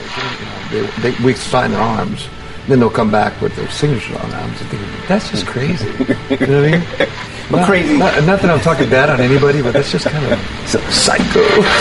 we sign their arms. Then they'll come back with their signatures on them. I'm thinking, that's just crazy. You know what I mean? But crazy. Not that I'm talking bad on anybody, but that's just kind of psycho.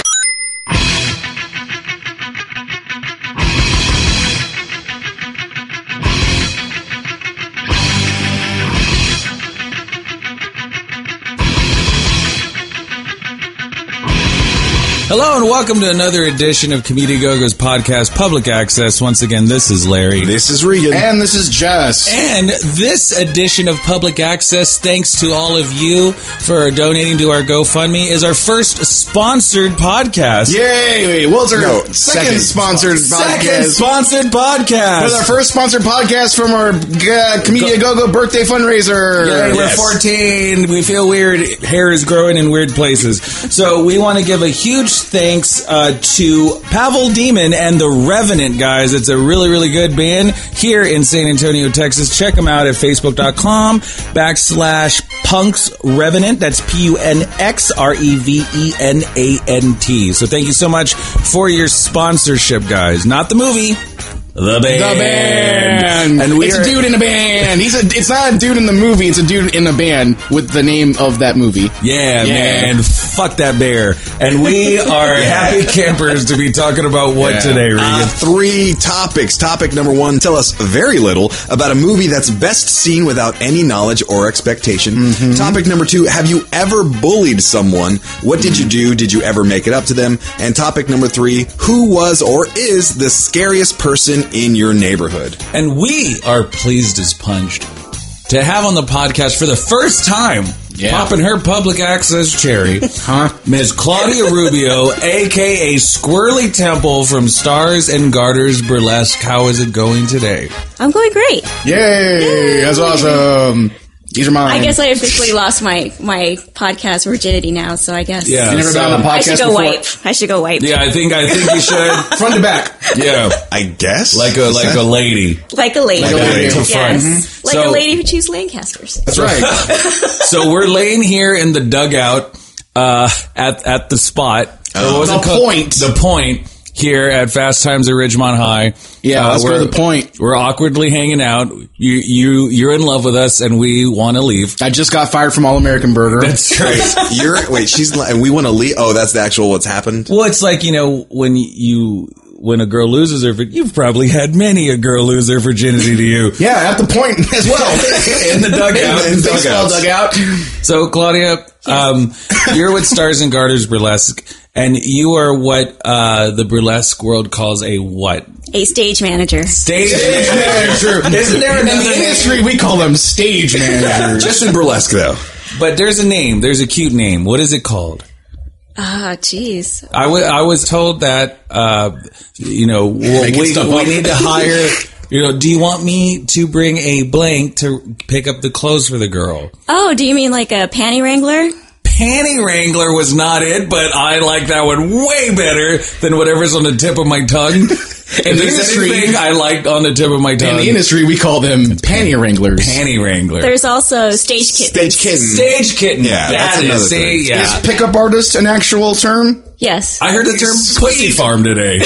Hello and welcome to another edition of Comedian Go-Go's podcast, Public Access. Once again, this is Larry. This is Regan. And this is Jess. And this edition of Public Access, thanks to all of you for donating to our GoFundMe, is our first sponsored podcast. Yay! Well, it's our second sponsored podcast. Second sponsored podcast. It's our first sponsored podcast from our Comedian Go-Go birthday fundraiser. Yay, we're 14. We feel weird. Hair is growing in weird places. So we want to give a huge thanks to Pavel Demon and the Revenant, guys. It's a really, really good band here in San Antonio, Texas. Check them out at facebook.com/Punks Revenant. That's PUNXREVENANT. So thank you so much for your sponsorship, guys. Not the movie. The band. The band. And it's a dude in a band. It's not a dude in the movie. It's a dude in a band with the name of that movie. Yeah, man. Fuck that bear. And we are happy campers to be talking about what today, Regan? 3 topics. Topic number 1, tell us very little about a movie that's best seen without any knowledge or expectation. Mm-hmm. Topic number 2, have you ever bullied someone? What did you do? Did you ever make it up to them? And topic number 3, who was or is the scariest person in your neighborhood? And we are pleased as punched to have on the podcast for the first time, popping her public access cherry, Ms. Claudia Rubio, a.k.a. Squirrely Temple from Stars and Garters Burlesque. How is it going today? I'm going great. Yay! That's awesome. These are mine. I guess I officially lost my podcast virginity now, so I guess. Yeah, you never been on a podcast before? I should go wipe. Yeah, I think you should. Front to back. Yeah. I guess. Like a lady. Like a lady. Like a lady. To front. Yes. Like a lady who chooses Lancasters. That's right. So we're laying here in the dugout at the spot. The point. Here at Fast Times at Ridgemont High. Yeah, let's go to the point. We're awkwardly hanging out. You're in love with us, and we want to leave. I just got fired from All American Burger. That's right. And we want to leave. Oh, that's the actual what's happened. Well, it's like, when a girl loses her, you've probably had many a girl lose her virginity to you. Yeah, at the point as well. In the dugout. In the baseball dugout. So, Claudia, you're with Stars and Garters Burlesque, and you are what the burlesque world calls a what? A stage manager. Stage manager. Isn't there another in the industry, we call them stage managers. Just in burlesque, though. But there's a name. There's a cute name. What is it called? Jeez. I was told that, we need to hire, do you want me to bring a blank to pick up the clothes for the girl? Oh, do you mean like a panty wrangler? Panty wrangler was not it, but I like that one way better than whatever's on the tip of my tongue. In the industry, I like on the tip of my tongue. In the industry, we call them panty wranglers. Panty wrangler. There's also stage kitten. Stage kitten. Yeah, that's another thing. Yeah. Is pickup artist an actual term? Yes. I heard the term pussy farm today.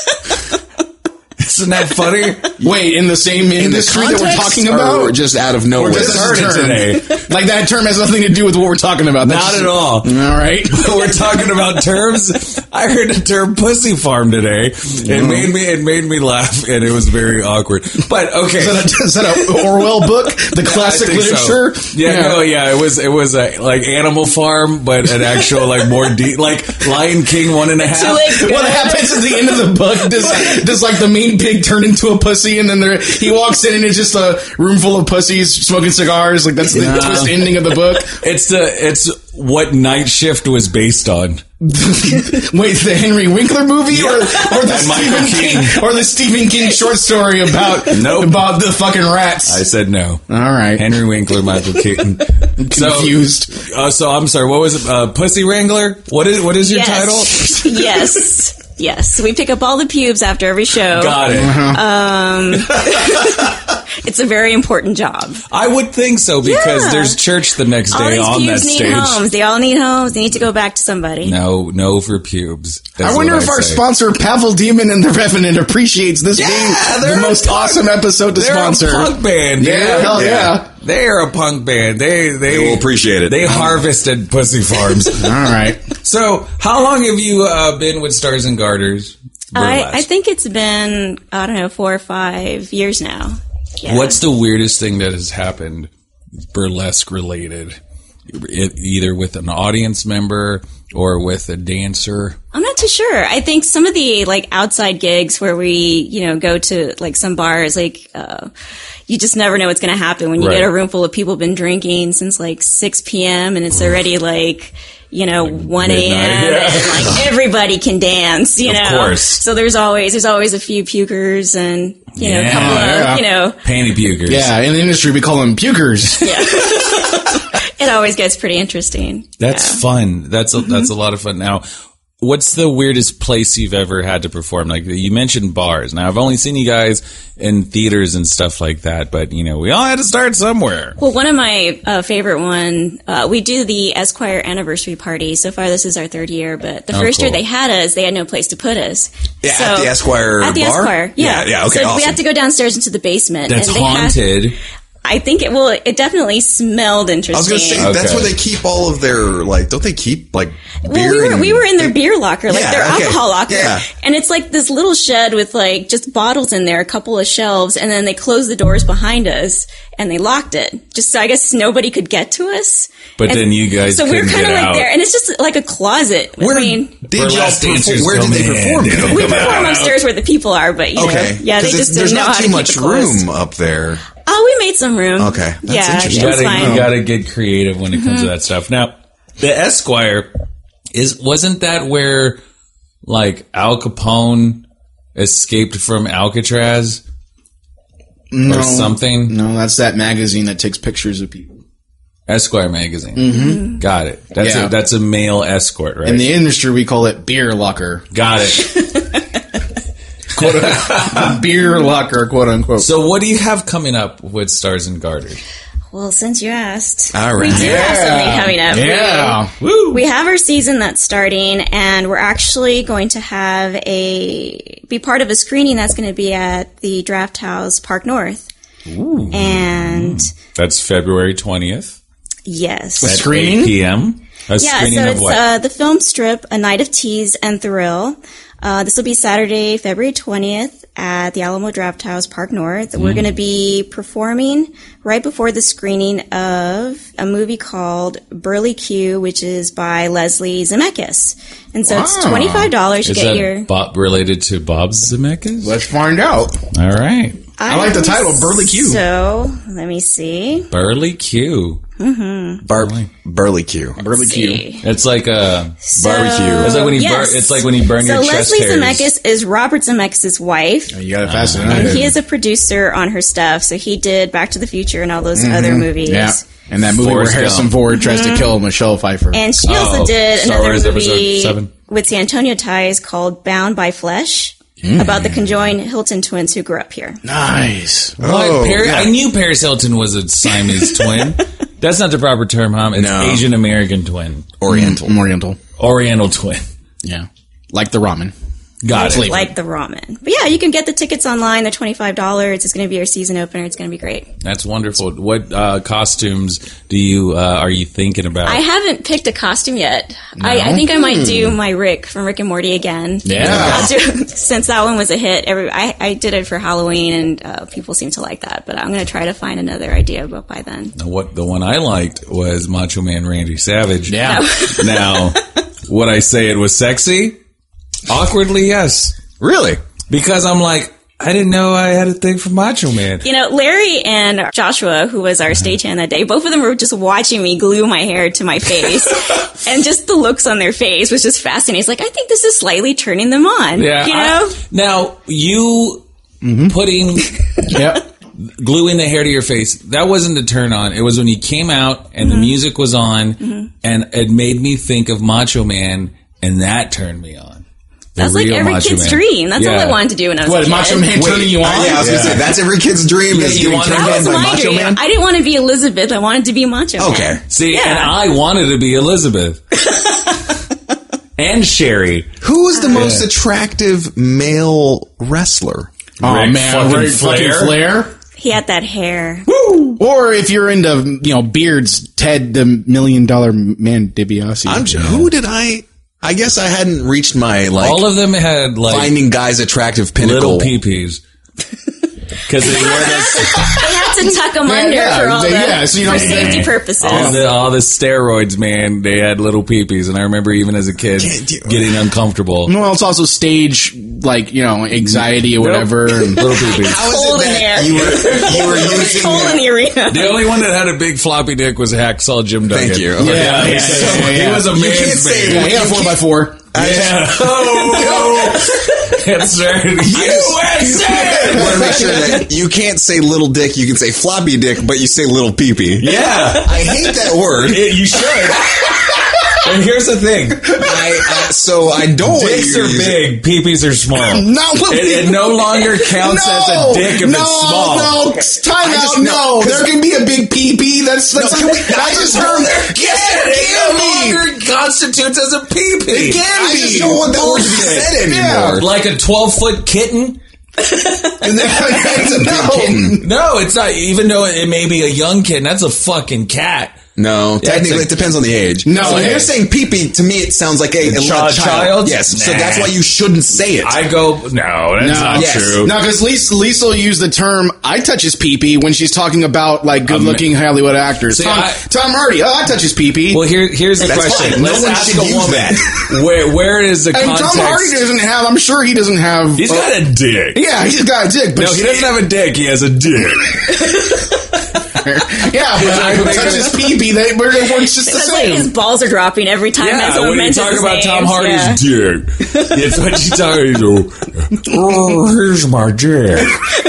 Isn't that funny? Wait, in the same industry that we're talking about? Or just out of nowhere? Just heard it today. Like that term has nothing to do with what we're talking about. Not at all. All right. We're talking about terms. I heard the term pussy farm today. It made me laugh, and it was very awkward. But okay. Is that an Orwell book? The classic literature? So. Yeah. It was like Animal Farm, but an actual more deep, like Lion King 1.5. What happens at the end of the book? Does like the main pig turn into a pussy, and then he walks in and it's just a room full of pussies smoking cigars? Like that's the twist ending of the book. It's what Night Shift was based on. Wait, the Henry Winkler movie or the Stephen King short story about the fucking rats? I said no. All right, Henry Winkler, Michael Keaton. Confused. So I'm sorry. What was it? Pussy Wrangler? What is your title? Yes, we pick up all the pubes after every show. Got it. It's a very important job. I would think so because Yeah. there's church the next All day these on that pubes need stage. homes. They all need homes. They need to go back to somebody. No for pubes. That's I wonder what if our say. sponsor, Pavel Demon and the Revenant, appreciates this being they're the most awesome episode to They're sponsor. a punk band, dude. Yeah, hell yeah. They are a punk band. They will appreciate it. They harvested pussy farms. All right. So, how long have you been with Stars and Garters? I think it's been, 4 or 5 years now. Yeah. What's the weirdest thing that has happened burlesque related? Either with an audience member or with a dancer? I'm not too sure. I think some of the outside gigs where we, go to some bars, you just never know what's going to happen when you get a room full of people been drinking since 6 p.m. and it's already 1 a.m. and everybody can dance, you know. Of course. So there's always a few pukers and a couple of panty pukers. Yeah, in the industry we call them pukers. It always gets pretty interesting. That's fun. That's a lot of fun. Now, what's the weirdest place you've ever had to perform? Like you mentioned bars. Now I've only seen you guys in theaters and stuff like that, but we all had to start somewhere. Well, one of my favorite we do the Esquire anniversary party. So far, this is our 3rd year, but the first year they had had no place to put us. Yeah, at the Esquire At the bar? Esquire, yeah. Yeah, okay, So awesome. we had to go downstairs into the basement. That's and they haunted. I think it definitely smelled interesting. I was going to say, that's Okay. where they keep all of their, don't they keep, beer? Well, we were in their beer locker, their okay. alcohol locker. Yeah. And it's this little shed with just bottles in there, a couple of shelves, and then they closed the doors behind us and they locked it. Just so I guess nobody could get to us. But And then you guys so we're couldn't kind get of out. there, and it's just like a closet. Where I mean, did y'all burlesque dancers perform? Where did come they in. perform? They don't we come perform out. upstairs where the people are, but Okay. yeah, they 'Cause just there's didn't know not how too to much keep it closed. room up there. Oh, we made some room. Okay, that's yeah, interesting. it was fine. You gotta get creative when it comes to that stuff. Now, the Esquire wasn't that where Al Capone escaped from Alcatraz or something? No, that's that magazine that takes pictures of people. Esquire magazine. Mm-hmm. Got it. That's a male escort, right? In the industry, we call it beer locker. Got it. Beer locker, quote unquote. So, what do you have coming up with Stars and Garters? Well, since you asked, All right. we do have something coming up. Yeah. Woo! We have our season that's starting, and we're actually going to have be part of a screening that's going to be at the Draft House Park North. Ooh. And That's February 20th. yes. What At screening? 8 p.m. A Yeah, screening so of it's what? the film strip, A Night of Tease and Thrill. This will be Saturday, February 20th at the Alamo Draft House, Park North. We're going to be performing right before the screening of a movie called Burley Q, which is by Leslie Zemeckis. And so it's $25. You Is get that your... related to Bob Zemeckis? Let's find out. All right. I like the title, Burley Q. So, let me see. Burley Q. Burley Q. Burley Q. See. It's like a So, Barbecue. It's like when you yes. it's like when you burn So your chest Leslie hairs. Zemeckis is Robert Zemeckis' wife. You got it fast And enough. he is a producer on her stuff. So he did Back to the Future and all those other movies. Yeah. And that movie Forrest where Harrison Gump. Ford tries to kill Michelle Pfeiffer. And she also Oh, did Star another Wars Episode movie 7. with San Antonio ties called Bound by Flesh about the conjoined Hilton twins who grew up here. Nice. What? Oh, yeah. I knew Paris Hilton was a Siamese twin. That's not the proper term, huh? It's No. Asian American twin. Oriental. Oriental. Oriental twin. Yeah. Like the ramen. Got it. Like the ramen. But yeah, you can get the tickets online. They're $25. It's going to be our season opener. It's going to be great. That's wonderful. What costumes are you thinking about? I haven't picked a costume yet. I think I might do my Rick from Rick and Morty again. Yeah. I'll do- since that one was a hit, I did it for Halloween, and people seem to like that. But I'm going to try to find another idea by then. What the one I liked was Macho Man Randy Savage. Yeah. Now, would I say it was sexy? Awkwardly, yes. Really? Because I'm like, I didn't know I had a thing for Macho Man. You know, Larry and Joshua, who was our stagehand that day, both of them were just watching me glue my hair to my face. And just the looks on their face was just fascinating. It's like, I think this is slightly turning them on. Yeah. You know? Now, you putting Yep. gluing the hair to your face, that wasn't a turn on. It was when you came out and the music was on and it made me think of Macho Man, and that turned me on. That's like real every Macho kid's Man. dream. That's all Yeah. I wanted to do when I was a What, kid. Macho Man turning you on? Yeah, I was going to say, that's every kid's dream is you getting want- turned That on was by my Macho dream. Man. I didn't want to be Elizabeth. I wanted to be Macho Man. Okay. See, Yeah. and I wanted to be Elizabeth. And Sherry. Who is the most attractive male wrestler? Oh, Ric man. fucking Ric fucking Flair? Flair. He had that hair. Or if you're into, beards, Ted the $1 Million Man DiBiase. Who did I guess I hadn't reached my, All of them had like finding guys attractive pinnacle. little peepees. Because they wore those, They had to tuck them under yeah, for all they- the yeah, so, for safety purposes. all the steroids, man. They had little peepees, and I remember even as a kid getting uncomfortable. Well, it's also stage, anxiety or whatever. And Little peepees. How is Cold it in that there. you were using Cold in the arena. The only one that had a big floppy dick was Hacksaw Jim Duggan. Thank you. yeah. He was a You man's can't say man. He had a 4x4. Yeah. That's right. I want to make sure that you can't say little dick, you can say floppy dick, but you say little peepee. Yeah. I hate that word. You should. And here's the thing. So I don't want Dicks you to are use it. big, peepees are small. No, It no longer counts as a dick if it's small. No, time out. just- No, no, 'cause- there can be a big pee-pee. That's can we not just term there? It no longer constitutes as a peepee. I just don't want that word to be said anymore. Like a 12-foot kitten? That's a big kitten. No, it's not. Even though it may be a young kitten, that's a fucking cat. No, technically it's a- it depends on the age. No, so if okay. you're saying pee-pee, to me it sounds like a child? Yes, so Nah. that's why you shouldn't say it. I go, no, that's not yes. true. No, because Lisa will use the term "I touch his pee-pee" when she's talking about good-looking Hollywood actors. See, Tom Hardy, I touch his pee-pee. Well, here's the That's question. fine. No Let's one ask should a use woman. that. Where is the and context? Tom Hardy doesn't have. I'm sure he doesn't have. He's got a dick. Yeah, he's got a dick. But No, he doesn't have a dick. He has a dick. Yeah, but I touch his pee-pee. It works just the It's like his same. balls are dropping every time Yeah, someone when you mentions talk his about name. Tom Hardy's dick, it's what you talk about. Oh, here's my dick.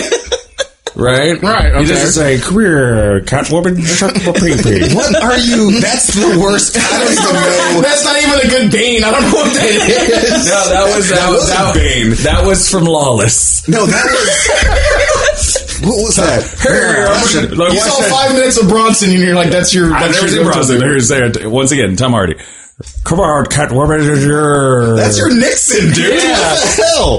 Right? Right, He okay. doesn't say, come here, Catwoman, shut the pee-pee. What are you? That's the worst. I don't even know. That's not even a good Bane. I don't know what that is. No, wasn't Bane. That was from Lawless. No, that was. What was that? You saw 5 minutes of Bronson and you're like, that's your. I've That's never your seen Bronson. Here's there. Once again, Tom Hardy. Come on, Catwoman. That's your Nixon, dude. What the hell?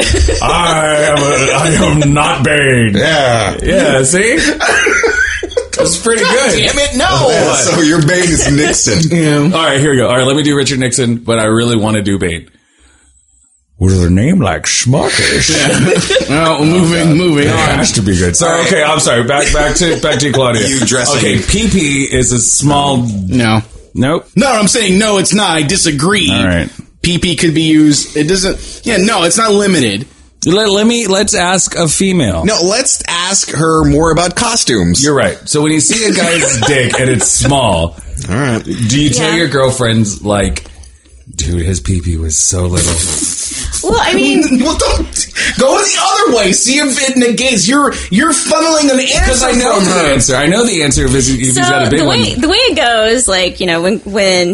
I am not Bane. Yeah. Yeah, see? That's pretty good. Damn it, no. Yeah, so your Bane is Nixon. All right, here we go. All right, let me do Richard Nixon, but I really want to do Bane. With a name like Smuckers. No, moving on. Has to be good. Sorry, okay, I'm sorry. Back to you, Claudia. You dressing. Okay, PP is a small. No. Nope. No, I'm saying no, it's not. I disagree. All right. PP could be used. It doesn't. Yeah, no, it's not limited. Let's ask a female. No, let's ask her more about costumes. You're right. So when you see a guy's dick and it's small, All right. do you tell Yeah. your girlfriends like, dude, his PP was so little? Well, I mean, Well, don't go the other way. See if it negates. You're funneling an Because answer I know from the her. answer. I know the answer if he's so got a big the one. way it goes, like, when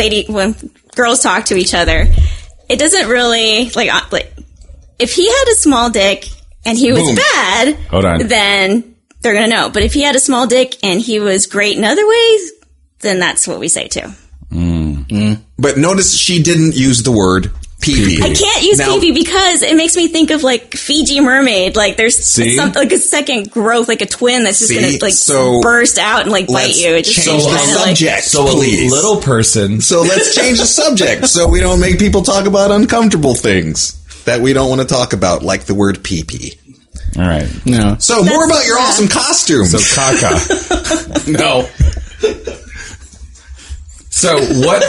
girls talk to each other, it doesn't really like if he had a small dick and he was Boom. bad, Hold on. then they're gonna know. But if he had a small dick and he was great in other ways, then that's what we say too. But notice she didn't use the word pee-pee. I can't use Now- pee-pee because it makes me think of like Fiji mermaid. Like there's See? like a second growth, like a twin that's just See? gonna like So, burst out and like bite Let's you. It just change seems the kinda, like, subject, So please. a little person. So let's change the subject so we don't make people talk about uncomfortable things that we don't want to talk about, like the word pee-pee. All right. No. So more about your awesome costumes. So caca. No. So what?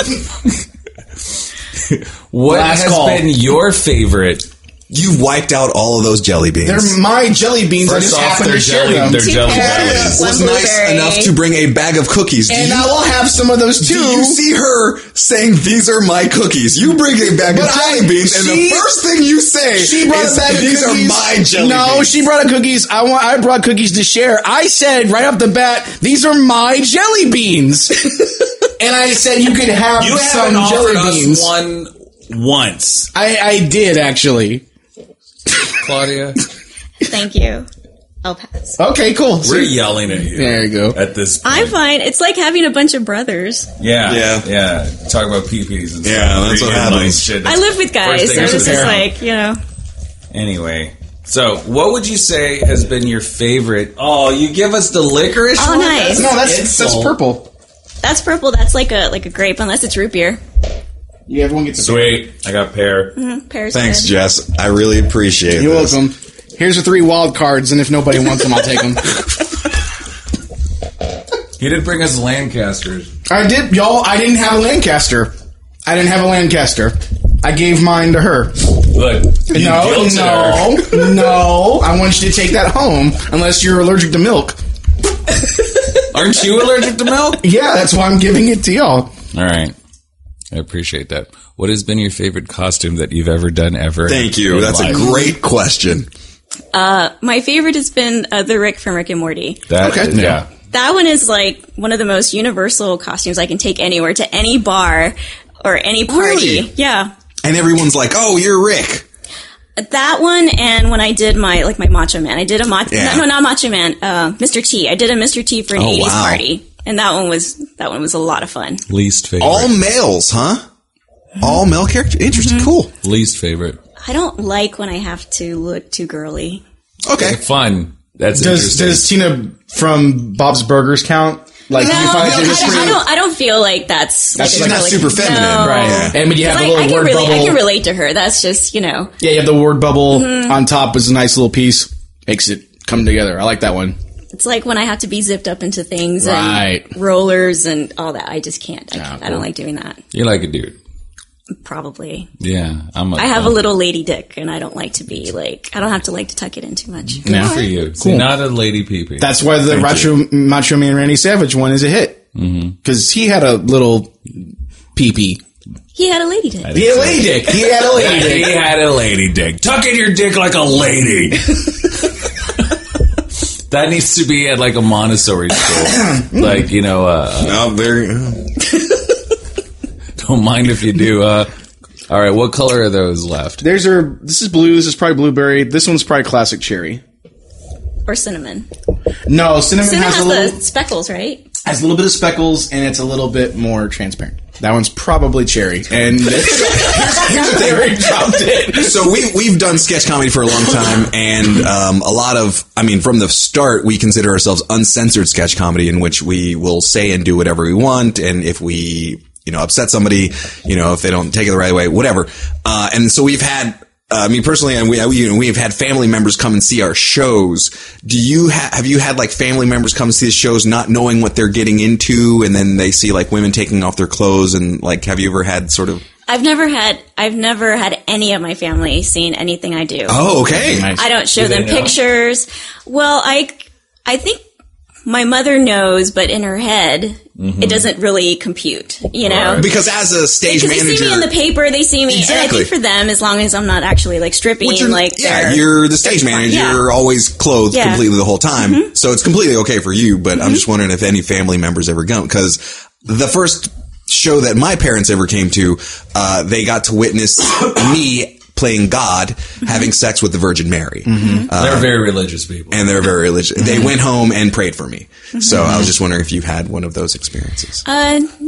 What Last has call. been your favorite? You've wiped out all of those jelly beans. They're my jelly beans. I First just off, happen they're to share jelly- them. they're Two jelly carrots, bellies. one was nice blueberry. enough to bring a bag of cookies. And I will have some of those too. Do you see her saying, "These are my cookies"? You bring a bag of But jelly beans, and the she- first thing you say She brought is, a bag of "These cookies. are my jelly no, beans." she brought a cookies. I brought cookies to share. I said right off the bat, these are my jelly beans. And I said you could have You some haven't jelly offered beans. us one once. I did, actually. Claudia? Thank you. I'll pass. Okay, cool. We're yelling at you. There you go. At this point. I'm fine. It's like having a bunch of brothers. Yeah. Talk about pee-pees and stuff. that's what happens. Shit. I live with guys, so it's just like, Anyway, so what would you say has been your favorite? Oh, you give us the licorice Oh, one? nice. No, that's purple. That's purple. That's like a grape, unless it's root beer. Yeah, everyone gets a Sweet. I got pear. Pear's Thanks, good. Jess. I really appreciate it. You're welcome. Here's the 3 wild cards, and if nobody wants them, I'll take them. You did bring us Lancasters. I did, y'all. I didn't have a Lancaster. I gave mine to her. Look, you guilted her. No. I want you to take that home, unless you're allergic to milk. Aren't you allergic to milk? Yeah, that's why I'm giving it to y'all. All right. I appreciate that. What has been your favorite costume that you've ever done ever? Thank you. in That's life? a great question. My favorite has been the Rick from Rick and Morty. Yeah. That one is like one of the most universal costumes I can take anywhere, to any bar or any party. Really? Yeah. And everyone's like, "Oh, you're Rick." That one, and when I did my Macho Man, I did a Macho. Yeah. No, not Macho Man. Mr. T. I did a Mr. T for an 80s wow. party, and that one was a lot of fun. Least favorite. All males, huh? All male characters. Interesting. Cool. Least favorite. I don't like when I have to look too girly. Okay. Fun. That's interesting. Does Tina from Bob's Burgers count? Like, No, do you find I don't feel like that's She's like not really- super feminine, No. right? Yeah. And when you have the I little can word relate. bubble, I can relate to her. That's just yeah, you have the word bubble on top is a nice little piece, makes it come together. I like that one. It's like when I have to be zipped up into things Right. and rollers and all that. I just can't. I cool. don't like doing that. You're like a dude. Probably. Yeah. I have a little lady dick, and I don't like to be like. I don't have to like to tuck it in too much. Good for you. See, not a lady pee-pee. That's why the Macho Man Randy Savage one is a hit. Because he had a little pee-pee. He had a lady dick. He had a lady dick. He had a lady dick. He had a lady dick. Tuck in your dick like a lady. That needs to be at like a Montessori school. Like, Oh, there. don't mind if you do. All right, what color are those left? This is blue. This is probably blueberry. This one's probably classic cherry. Or cinnamon. No, cinnamon Cinnamon has a has little the speckles, right? has a little bit of speckles, and it's a little bit more transparent. That one's probably cherry. And here's the thing, where he dropped it. So we've done sketch comedy for a long time, and a lot of, from the start, we consider ourselves uncensored sketch comedy, in which we will say and do whatever we want, and if we, upset somebody, if they don't take it the right way, whatever. And so we've had, personally, and we've had family members come and see our shows. Have you had like family members come see the shows not knowing what they're getting into, and then they see like women taking off their clothes, and like, have you ever had sort of? I've never had any of my family seeing anything I do. Oh, okay. Nice. I don't show Do they them know? pictures. Well, I think my mother knows, but in her head, it doesn't really compute, Right. Because as a stage Because manager, they see me in the paper, they see me, Exactly. and I think for them, as long as I'm not actually like stripping, you're the stage manager. Yeah. You're always clothed Yeah. completely the whole time, so it's completely okay for you. But I'm just wondering if any family members ever go, because the first show that my parents ever came to, they got to witness me playing God having sex with the Virgin Mary. They're very religious people. And they're very religious. They went home and prayed for me. So I was just wondering if you've had one of those experiences. No,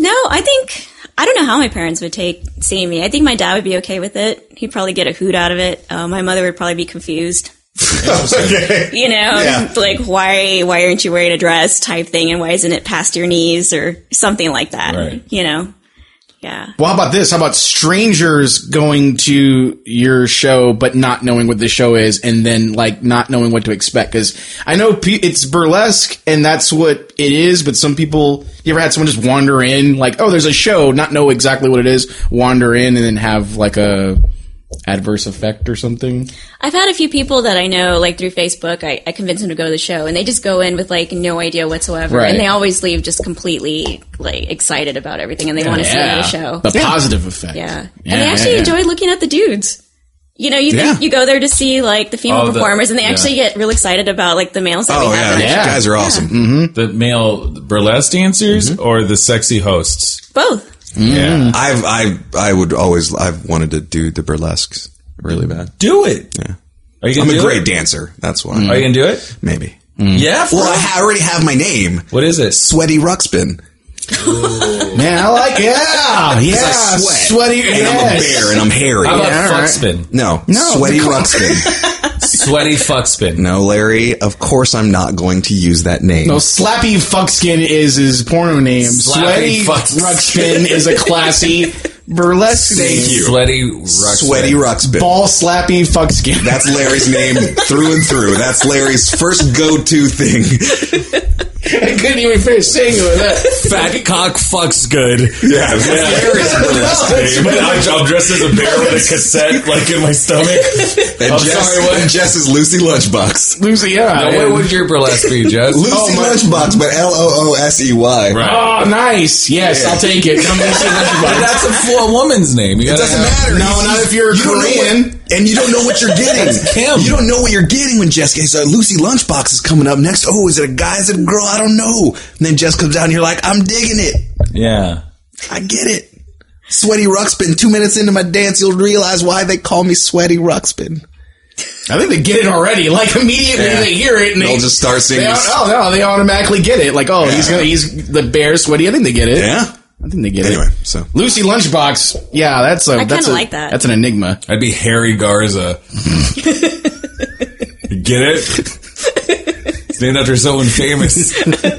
I don't know how my parents would take seeing me. I think my dad would be okay with it. He'd probably get a hoot out of it. My mother would probably be confused. Okay. Yeah. Like why aren't you wearing a dress type thing, and why isn't it past your knees or something like that? Right. Yeah. Well, how about this? How about strangers going to your show but not knowing what the show is, and then like not knowing what to expect? Because I know it's burlesque and that's what it is, but some people, you ever had someone just wander in like, oh, there's a show, not know exactly what it is, wander in and then have like a adverse effect or something? I've had a few people that I know, like through Facebook, I convince them to go to the show, and they just go in with like no idea whatsoever, Right. and they always leave just completely like excited about everything, and they want to see the show. The positive effect. Yeah. And they actually enjoy looking at the dudes. You think you go there to see like the female performers, and they actually get real excited about like the males that we have. You guys are awesome. The male burlesque dancers or the sexy hosts? Both. Yeah. I I've wanted to do the burlesques really bad. Do it. Yeah. Are you I'm gonna a do great it? dancer. That's why. Are you gonna do it? Maybe. Yeah. Well, I already have my name. What is it? Sweaty Ruxpin. Man, I like it. Yeah. I sweat. Sweaty. And I'm a bear and I'm hairy. How about Yeah, all right. fuckspin? No, Sweaty Ruxpin. Sweaty fuckspin. No, Larry, of course I'm not going to use that name. No, Slappy Fuckskin is his porno name. Slappy Sweaty Fuckskin. Ruxpin is a classy burlesque name. Thank you. Sweaty Ruxpin. Sweaty Ruxpin. Ball Slappy Fuckskin. That's Larry's name through and through. That's Larry's first go-to thing. I couldn't even finish saying it with that. Fat cock fucks good. Yeah, that's Larry's burlesque name. But I'm dressed as a bear with a cassette like in my stomach. And I'm Jess, sorry, what? and Jess is Lucy Lunchbox. Lucy, yeah. Now, what would your burlesque be, Jess? Lucy Lunchbox, but Loosey. Right. Oh, nice. Yes, I'll take it. Come Lucy But Lunchbox. that's a full woman's name. You It gotta doesn't have- matter. No, not if you're You don't know Korean. and you don't know what you're getting. Kim. You don't know what you're getting when Jess gets Lucy Lunchbox is coming up next. Oh, is it a guy? Is it a girl? I don't know. And then Jess comes out and you're like, I'm digging it. Yeah. I get it. Sweaty Ruxpin. 2 minutes into my dance, you'll realize why they call me Sweaty Ruxpin. I think they get it already. Like immediately Yeah. they hear it and They'll just start singing. they automatically get it. Like, oh, he's the bear Sweaty. I think they get it. Yeah. I think they get Anyway, it. so Lucy Lunchbox. Yeah, that's a. I that's kinda a- like that. That's an enigma. I'd be Harry Garza. Get it? It's named after someone famous.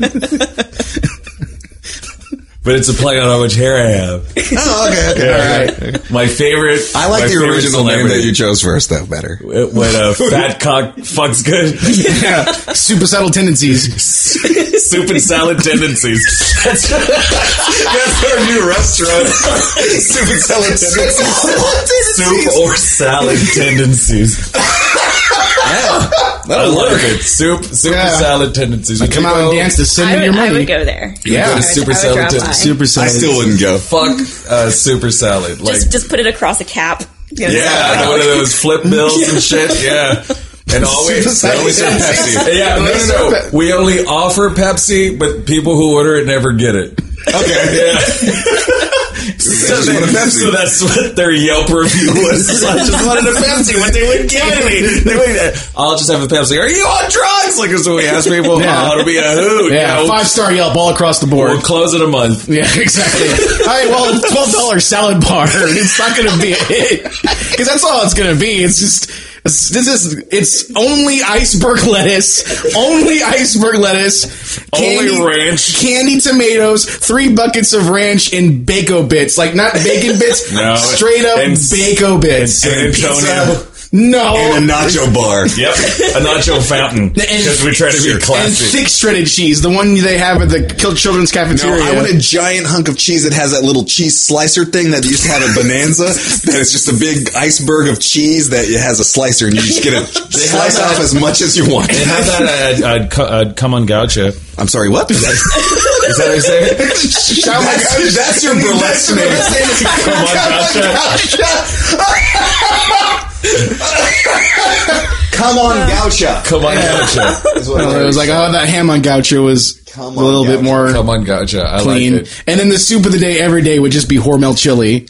But it's a play on how much hair I have. Oh, okay. All right. My favorite. I like my the favorite original name celebrity. that you chose first, though, better. When a fat cock fucks good. Yeah. Super subtle tendencies. Soup and salad tendencies. That's our new restaurant. Soup and salad tendencies. Soup or salad tendencies. I like it. Soup Yeah. and salad tendencies. Would Come you out go- and dance to Send Me Your I Money. would go there. Yeah. go to I Super I would Salad drop tendencies. by. Super I salad. still wouldn't go. Fuck super salad. Like, Just put it across a cap. yeah, one of those flip bills and shit. Yeah. And always, Super they always serve salad. Pepsi. Yeah, no. We only offer Pepsi, but people who order it never get it. Okay. Yeah. Just want a Pepsi. So that's what their Yelp review was. I just wanted a Pepsi, but they wouldn't give it me. They wouldn't, I'll just have a Pepsi. Are you on drugs? Like, so we ask people, Yeah. oh, it'll be a hoot. Yeah, you know? 5-star Yelp all across the board. We'll close in a month. Yeah, exactly. All right, well, $12 salad bar. It's not going to be a hit because that's all it's going to be. It's just it's only iceberg lettuce, only Only ranch. candy tomatoes, 3 buckets of ranch, and Bacon bits. Like not bacon bits, No, straight up and Bacon bits. San Antonio. No. And a nacho bar. Yep. A nacho fountain. Because we try to be And classy. thick shredded cheese, the one they have at the Children's No, Cafeteria. I want a giant hunk of cheese that has that little cheese slicer thing that you used to have at Bonanza. That is just a big iceberg of cheese that it has a slicer, and you just get to slice off as much as you want. They have that I'd come on goucha. I'm sorry, what? Is that what you say? That's your burlesque name. Come on, goucha. Come on, goucha. Come on, goucha. Is what It was like, oh, that ham on goucha was Come a on, little bit goucha. more Come on, goucha. I clean. like it. And then the soup of the day every day would just be Hormel chili.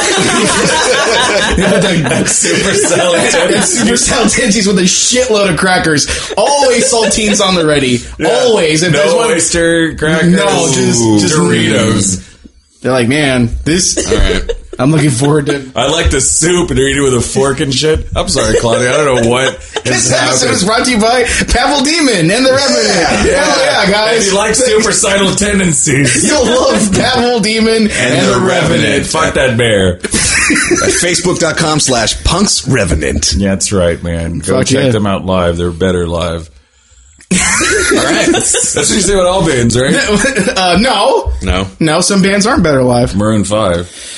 Super salad. And super salad tendencies with a shitload of crackers. Always saltines on the ready. Always. If there's No one, oyster crackers. No, just Doritos. they're like, man, this. All right. I'm looking forward to. I like the soup and you're eating with a fork and shit. I'm sorry, Claudia. I don't know what This has episode is happened. brought to you by Pavel Demon and the Revenant. Yeah, guys. If you like suicidal tendencies. You'll love Pavel Demon and the Revenant. Fuck that bear. Facebook.com/Punks Revenant. Yeah, that's right, man. Go Fuck check yeah. them out live. They're better live. All right. That's what you say with all bands, right? No, some bands aren't better live. Maroon 5.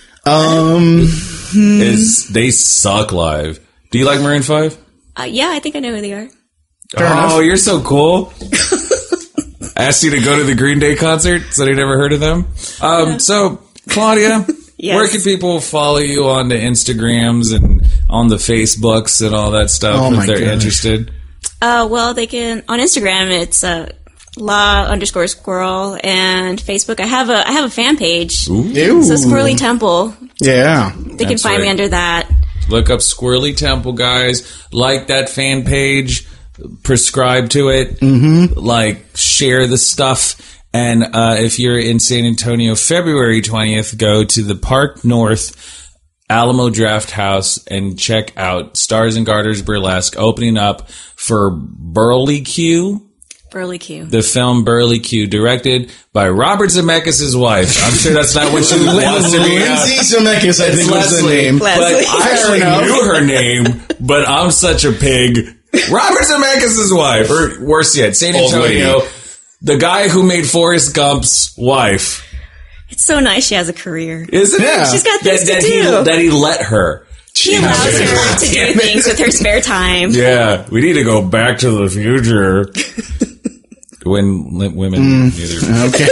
They suck live. Do you like Maroon 5? Yeah, I think I know who they are. Oh, you're so cool. Asked you to go to the Green Day concert, so you never heard of them. So, Claudia, Yes. where can people follow you on the Instagrams and on the Facebooks and all that stuff Oh if my they're gosh. interested? Well, they can on Instagram. It's law_squirrel, and Facebook. I have a fan page. Ew. So Squirrely Temple. Yeah. They can find me under that. Look up Squirrely Temple, guys. Like that fan page. Prescribe to it. Like, share the stuff. And if you're in San Antonio, February 20th, go to the Park North Alamo Draft House and check out Stars and Garters Burlesque opening up for Burley Q. Burley Q. The film Burley Q, directed by Robert Zemeckis' wife. I'm sure that's not what she wants to be. Lindsay Zemeckis, I think was the name. But I actually knew her name, but I'm such a pig. Robert Zemeckis' wife, or worse yet, San Antonio. The guy who made Forrest Gump's wife. It's so nice she has a career. Isn't it? She's got things to do. That he let her. He allows her to do things with her spare time. Yeah, we need to go back to the future. When women neither. Okay.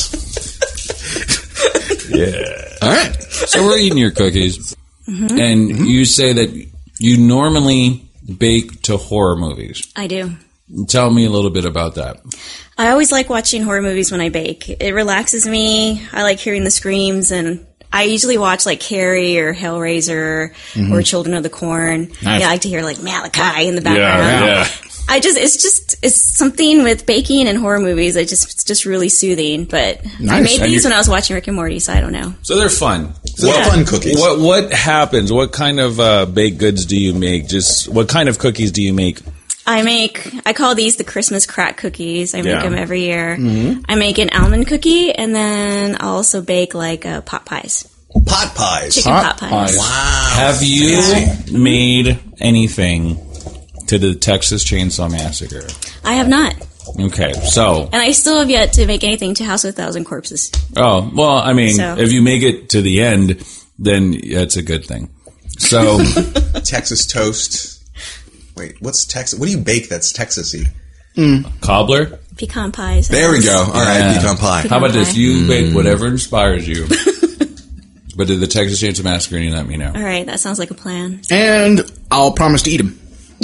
Yeah. All right. So we're eating your cookies. And you say that you normally bake to horror movies. I do. Tell me a little bit about that. I always like watching horror movies when I bake. It relaxes me. I like hearing the screams, and I usually watch like Carrie or Hellraiser or Children of the Corn. Nice. I like to hear like Malachi in the background. Yeah. It's something with baking and horror movies. It's just really soothing. But I made these when I was watching Rick and Morty, so I don't know. So they're fun. So they're fun cookies. What happens? What kind of baked goods do you make? Just what kind of cookies do you make? I call these the Christmas crack cookies. I make them every year. Mm-hmm. I make an almond cookie, and then I'll also bake like pot pies. Pot pies. Chicken pot pies. Wow. Have you made anything to the Texas Chainsaw Massacre? I have not. Okay, so... And I still have yet to make anything to House of a Thousand Corpses. Oh, well, I mean, So. if you make it to the end, then it's a good thing. So... Texas toast. Wait, what's Texas? What do you bake that's Texas-y? Cobbler? Pecan pies. There we go. All right, Yeah. pecan pie. How about this? pie. You bake whatever inspires you. But did the Texas Chainsaw Massacre, and you let me know. All right, that sounds like a plan. And I'll promise to eat them.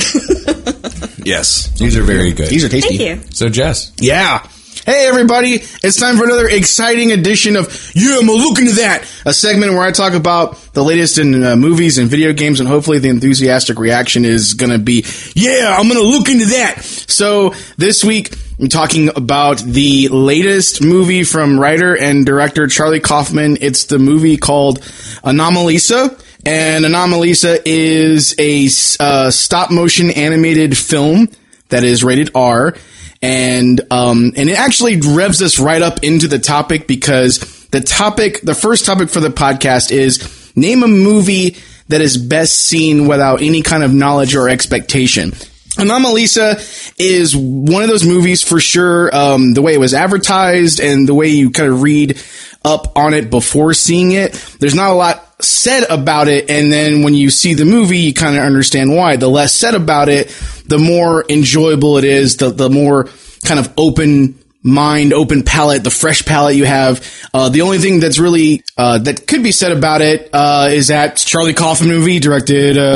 Yes. These are very good. These are tasty. Thank you. So, Jess. Yeah. Hey, everybody. It's time for another exciting edition of Yeah, I'm going to look into that. A segment where I talk about the latest in movies and video games, and hopefully the enthusiastic reaction is going to be, yeah, I'm going to look into that. So this week, I'm talking about the latest movie from writer and director Charlie Kaufman. It's the movie called Anomalisa. And Anomalisa is a stop-motion animated film that is rated R. And it actually revs us right up into the topic because the first topic for the podcast is name a movie that is best seen without any kind of knowledge or expectation. Anomalisa is one of those movies for sure. The way it was advertised and the way you kind of read up on it before seeing it, there's not a lot said about it. And then when you see the movie, you kind of understand why. The less said about it, the more enjoyable it is, the more kind of open mind, open palate, the fresh palate you have. The only thing that's really, that could be said about it, is that Charlie Kaufman movie he wrote,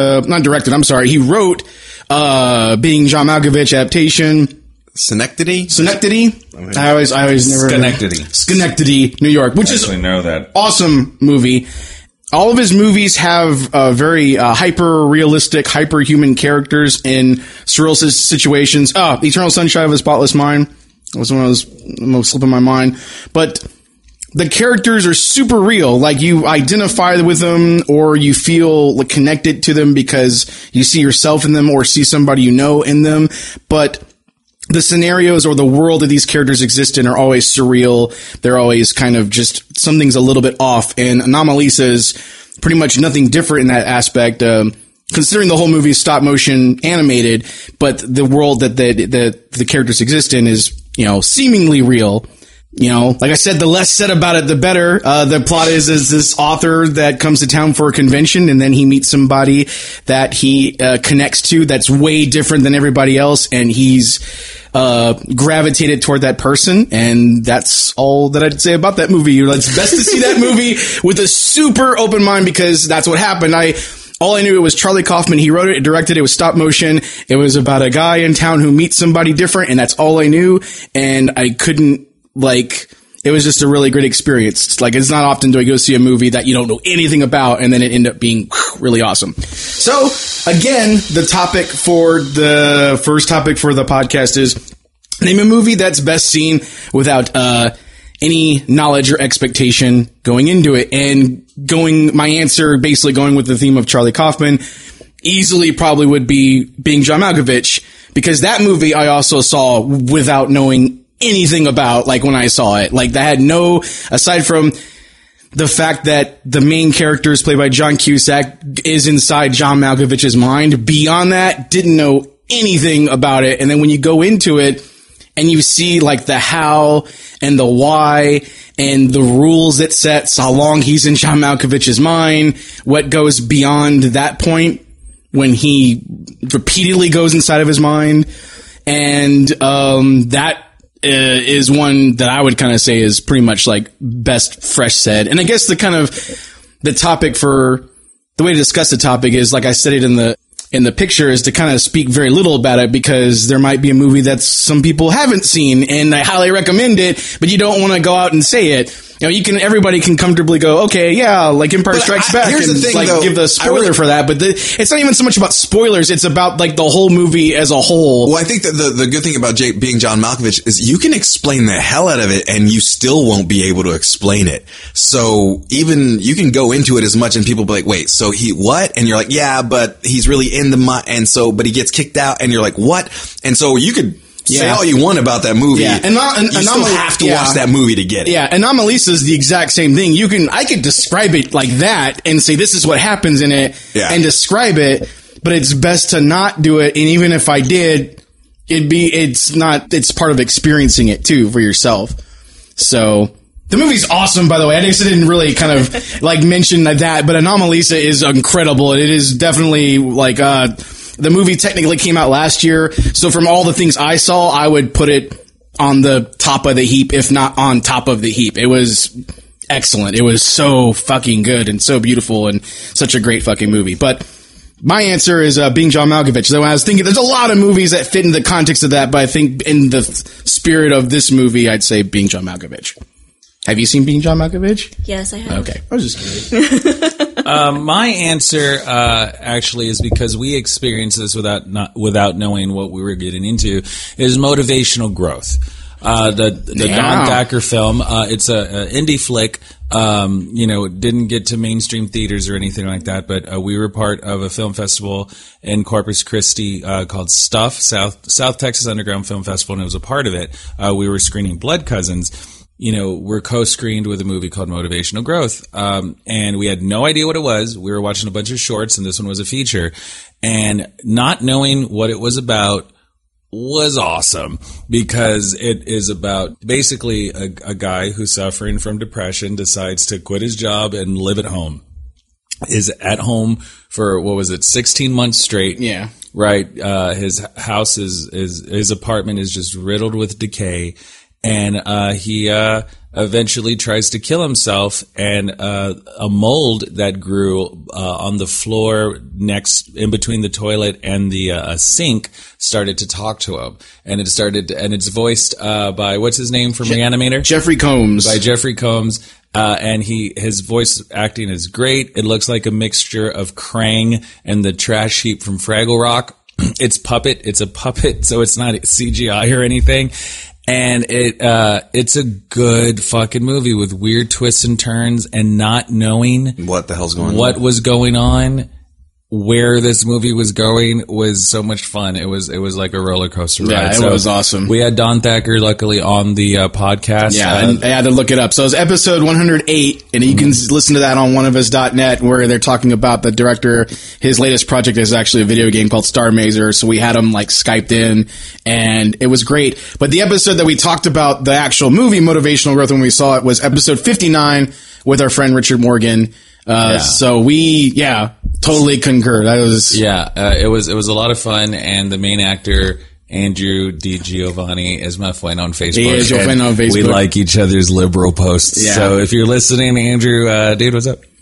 being John Malkovich adaptation. Schenectady? I always never. Schenectady, New York, which is know that. awesome movie. All of his movies have very hyper-realistic, hyper-human characters in surreal situations. Eternal Sunshine of a Spotless Mind was one of those most slipping my mind. But the characters are super real. Like, you identify with them or you feel connected to them because you see yourself in them or see somebody you know in them. But the scenarios or the world that these characters exist in are always surreal. They're always kind of just something's a little bit off. And Anomalisa is pretty much nothing different in that aspect. Considering the whole movie is stop motion animated, but the world that the characters exist in is, seemingly real. Like I said, the less said about it, the better. The plot is this author that comes to town for a convention, and then he meets somebody that he connects to that's way different than everybody else, and he's gravitated toward that person, and that's all that I'd say about that movie. It's best to see that movie with a super open mind because that's what happened. All I knew, it was Charlie Kaufman. He wrote it, directed it. It was stop motion. It was about a guy in town who meets somebody different, and that's all I knew. And I couldn't, it was just a really great experience. It's not often do I go see a movie that you don't know anything about, and then it ended up being really awesome. So, again, the first topic for the podcast is name a movie that's best seen without any knowledge or expectation going into it. And my answer, basically going with the theme of Charlie Kaufman, easily probably would be Being John Malkovich, because that movie I also saw without knowing anything about, when I saw it. That had no, aside from the fact that the main character is played by John Cusack, is inside John Malkovich's mind. Beyond that, didn't know anything about it. And then when you go into it and you see the how and the why and the rules it sets, how long he's in John Malkovich's mind, what goes beyond that point when he repeatedly goes inside of his mind. And that is one that I would kind of say is pretty much best fresh said. And I guess the topic for the way to discuss the topic is, like I said it in the picture, is to kind of speak very little about it, because there might be a movie that some people haven't seen and I highly recommend it, but you don't want to go out and say it. Everybody can comfortably go, okay, yeah, Empire Strikes Back, here's and the thing, though, give the spoiler for that. But it's not even so much about spoilers; it's about the whole movie as a whole. Well, I think that the good thing about Being John Malkovich is you can explain the hell out of it, and you still won't be able to explain it. So even you can go into it as much, and people be like, "Wait, so he what?" And you're like, "Yeah, but he's really in but he gets kicked out," and you're like, "What?" And so you could say all you want about that movie. Yeah, and you still have to watch that movie to get it. Yeah, Anomalisa is the exact same thing. I could describe it like that and say this is what happens in it and describe it, but it's best to not do it. And even if I did, it's part of experiencing it too for yourself. So the movie's awesome, by the way. I guess I didn't really kind of mention that, but Anomalisa is incredible. It is definitely the movie technically came out last year, so from all the things I saw, I would put it on the top of the heap, if not on top of the heap. It was excellent. It was so fucking good and so beautiful and such a great fucking movie. But my answer is Being John Malkovich. So I was thinking, there's a lot of movies that fit in the context of that, but I think in the spirit of this movie, I'd say Being John Malkovich. Have you seen Being John Malkovich? Yes, I have. Okay. I was just curious. My answer actually is, because we experienced this without knowing what we were getting into, is motivational growth. The Don Thacker film. It's a indie flick. It didn't get to mainstream theaters or anything like that, but we were part of a film festival in Corpus Christi called Stuff, South Texas Underground Film Festival, and it was a part of it. We were screening Blood Cousins. We're co-screened with a movie called Motivational Growth. And we had no idea what it was. We were watching a bunch of shorts, and this one was a feature. And not knowing what it was about was awesome, because it is about basically a guy who's suffering from depression, decides to quit his job and live at home. Is at home for, 16 months straight. Yeah. Right. His house his apartment is just riddled with decay. And he eventually tries to kill himself, and a mold that grew on the floor in between the toilet and the sink started to talk to him, and it's voiced by, what's his name from Reanimator? Jeffrey Combs. By Jeffrey Combs. And his voice acting is great. It looks like a mixture of Krang and the trash heap from Fraggle Rock. It's a puppet, so it's not CGI or anything. And it's a good fucking movie with weird twists and turns, and not knowing what the hell's going on. What was going on, where this movie was going, was so much fun. It was like a roller coaster ride. Yeah, it was awesome. We had Don Thacker, luckily, on the podcast. Yeah, and I had to look it up. So it's episode 108, and you can listen to that on oneofus.net, where they're talking about the director. His latest project is actually a video game called Star Mazer, so we had him Skyped in, and it was great. But the episode that we talked about the actual movie Motivational Growth when we saw it was episode 59 with our friend Richard Morgan. So we, totally concur. That was, it was a lot of fun, and the main actor, Andrew DiGiovanni, is my friend on Facebook. He is your friend on Facebook. We like each other's liberal posts. Yeah. So if you're listening, Andrew, dude, what's up?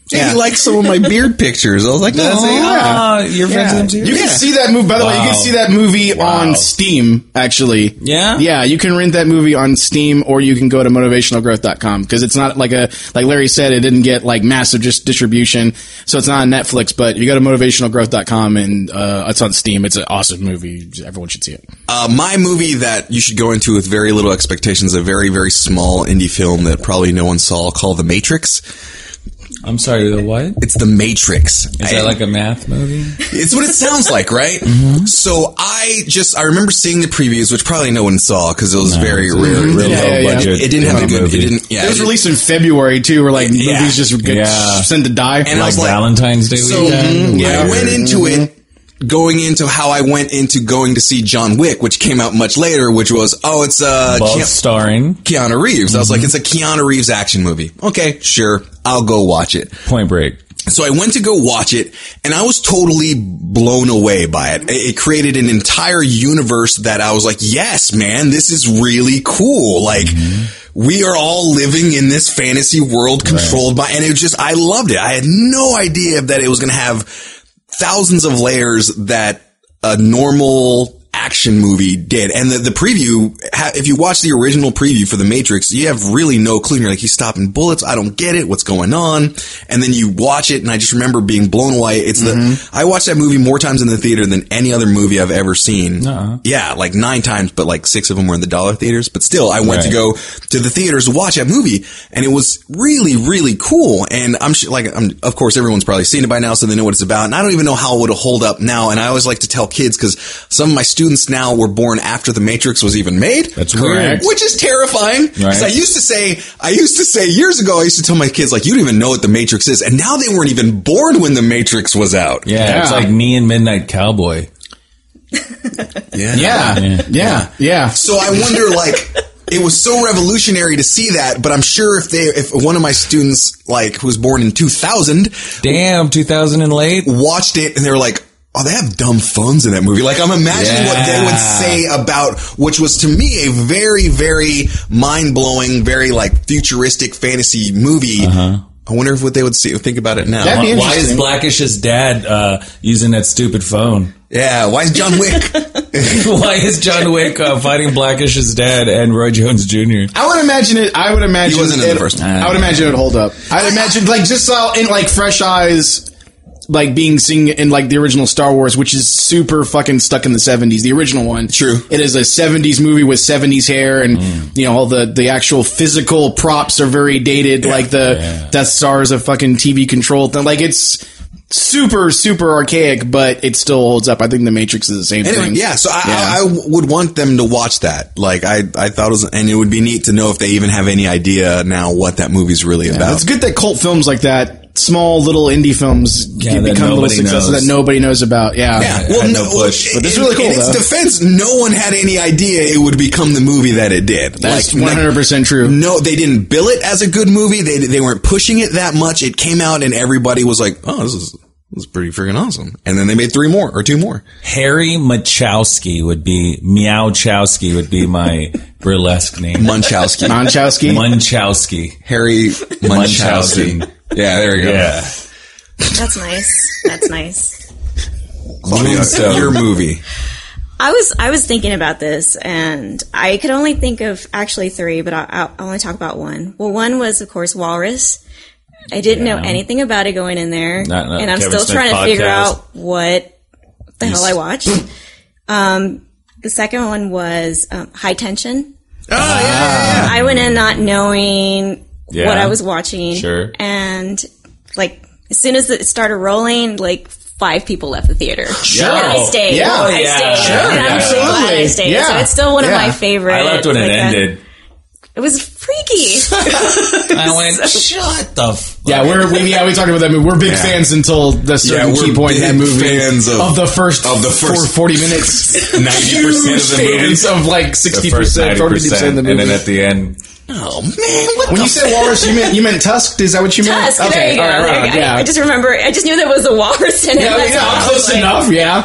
Yeah, he liked some of my beard pictures. I was like, You're friends with him too? You can see that movie. By the way, you can see that movie on Steam. Actually, yeah. You can rent that movie on Steam, or you can go to motivationalgrowth.com because it's not like Larry said, it didn't get like massive distribution, so it's not on Netflix. But you go to motivationalgrowth.com and it's on Steam. It's an awesome movie. Everyone should see it. My movie that you should go into with very little expectations, a very, very small indie film that probably no one saw, called The Matrix. I'm sorry, the what? It's The Matrix. Is that like a math movie? It's what it sounds like, right? So I remember seeing the previews, which probably no one saw because it was very rare. Real low budget. It didn't have a good movie. It was released in February too, where like movies just get sent to die. And like Valentine's Day weekend. I went into it going into how I went into going to see John Wick, which came out much later, which was, it's starring Keanu Reeves. I was like, it's a Keanu Reeves action movie. Okay, sure. I'll go watch it. Point Break. So I went to go watch it, and I was totally blown away by it. It created an entire universe that I was like, yes, man, this is really cool. Like, we are all living in this fantasy world controlled by, and I loved it. I had no idea that it was going to have thousands of layers that a normal action movie did. And the preview, if you watch the original preview for The Matrix, you have really no clue. You're like, he's stopping bullets. I don't get it. What's going on? And then you watch it, and I just remember being blown away. I watched that movie more times in the theater than any other movie I've ever seen. Yeah, like 9 times, but like 6 of them were in the dollar theaters. But still, I went to go to the theaters to watch that movie, and it was really, really cool. And of course, everyone's probably seen it by now, so they know what it's about. And I don't even know how it would hold up now. And I always like to tell kids, because some of my students now were born after The Matrix was even made. That's correct. Which is terrifying. Because I used to say years ago, I used to tell my kids, like, you don't even know what The Matrix is. And now they weren't even born when The Matrix was out. Yeah. It's like me and Midnight Cowboy. Yeah. So I wonder, like, it was so revolutionary to see that, but I'm sure if one of my students, like, who was born in 2000. Damn, 2000 and late. Watched it and they were like, oh, they have dumb phones in that movie. Like, I'm imagining what they would say about, which was to me a very, very mind-blowing, very, like, futuristic fantasy movie. I wonder what they would think about it now. Why is Blackish's dad using that stupid phone? Yeah, why is John Wick? Why is John Wick fighting Blackish's dad and Roy Jones Jr.? I would imagine he wasn't in the first one. I would imagine it would hold up. I'd imagine, like, just in, like, fresh eyes, like being seen in like the original Star Wars, which is super fucking stuck in the 70s. The original one. True. It is a 70s movie with 70s hair, and you know, all the actual physical props are very dated. Like the Death Star is a fucking TV controlled thing. Like, it's super, super archaic, but it still holds up. I think The Matrix is the same thing. Yeah, so I would want them to watch that. Like, I thought it was, and it would be neat to know if they even have any idea now what that movie's really about. It's good that cult films like that, small little indie films, become little successes that nobody knows about. Well, no push. But this is really cool. In its defense, no one had any idea it would becbecome the movie that it did. That's 100% true. No, they didn't bill it as a good movie. They weren't pushing it that much. It came out and everybody was like, oh, this is pretty freaking awesome. And then they made 2 more. Harry Machowski would be my burlesque name. Munchowski. Harry Munchowski. Yeah, there we go. Yeah. That's nice. Claudia, your movie. I was thinking about this, and I could only think of actually 3, but I'll only talk about one. Well, one was, of course, Walrus. I didn't know anything about it going in there, and I'm Kevin still Smith trying to podcast. figure out what the hell I watched. The second one was High Tension. Oh, yeah. I went in not knowing what I was watching. Sure. And, like, as soon as it started rolling, like, 5 people left the theater. Sure. And I stayed. Yeah. I stayed. Sure. And I'm really glad I stayed. Yeah. So it's still one of my favorites. I left when it ended. It was freaky. I went, shut the fuck. Yeah, we talked about that movie. We're big fans until the certain we're key point in that big movie. Fans of the first 40 minutes. 90% of the movie. Fans of like 60%, 40% of the movie. And then at the end, Oh, man. When you said walrus, you meant Tusk? Is that what you meant? Tusk, Okay, there you go. all right, I just remember, I just knew there was a walrus in it. Yeah, close enough, yeah.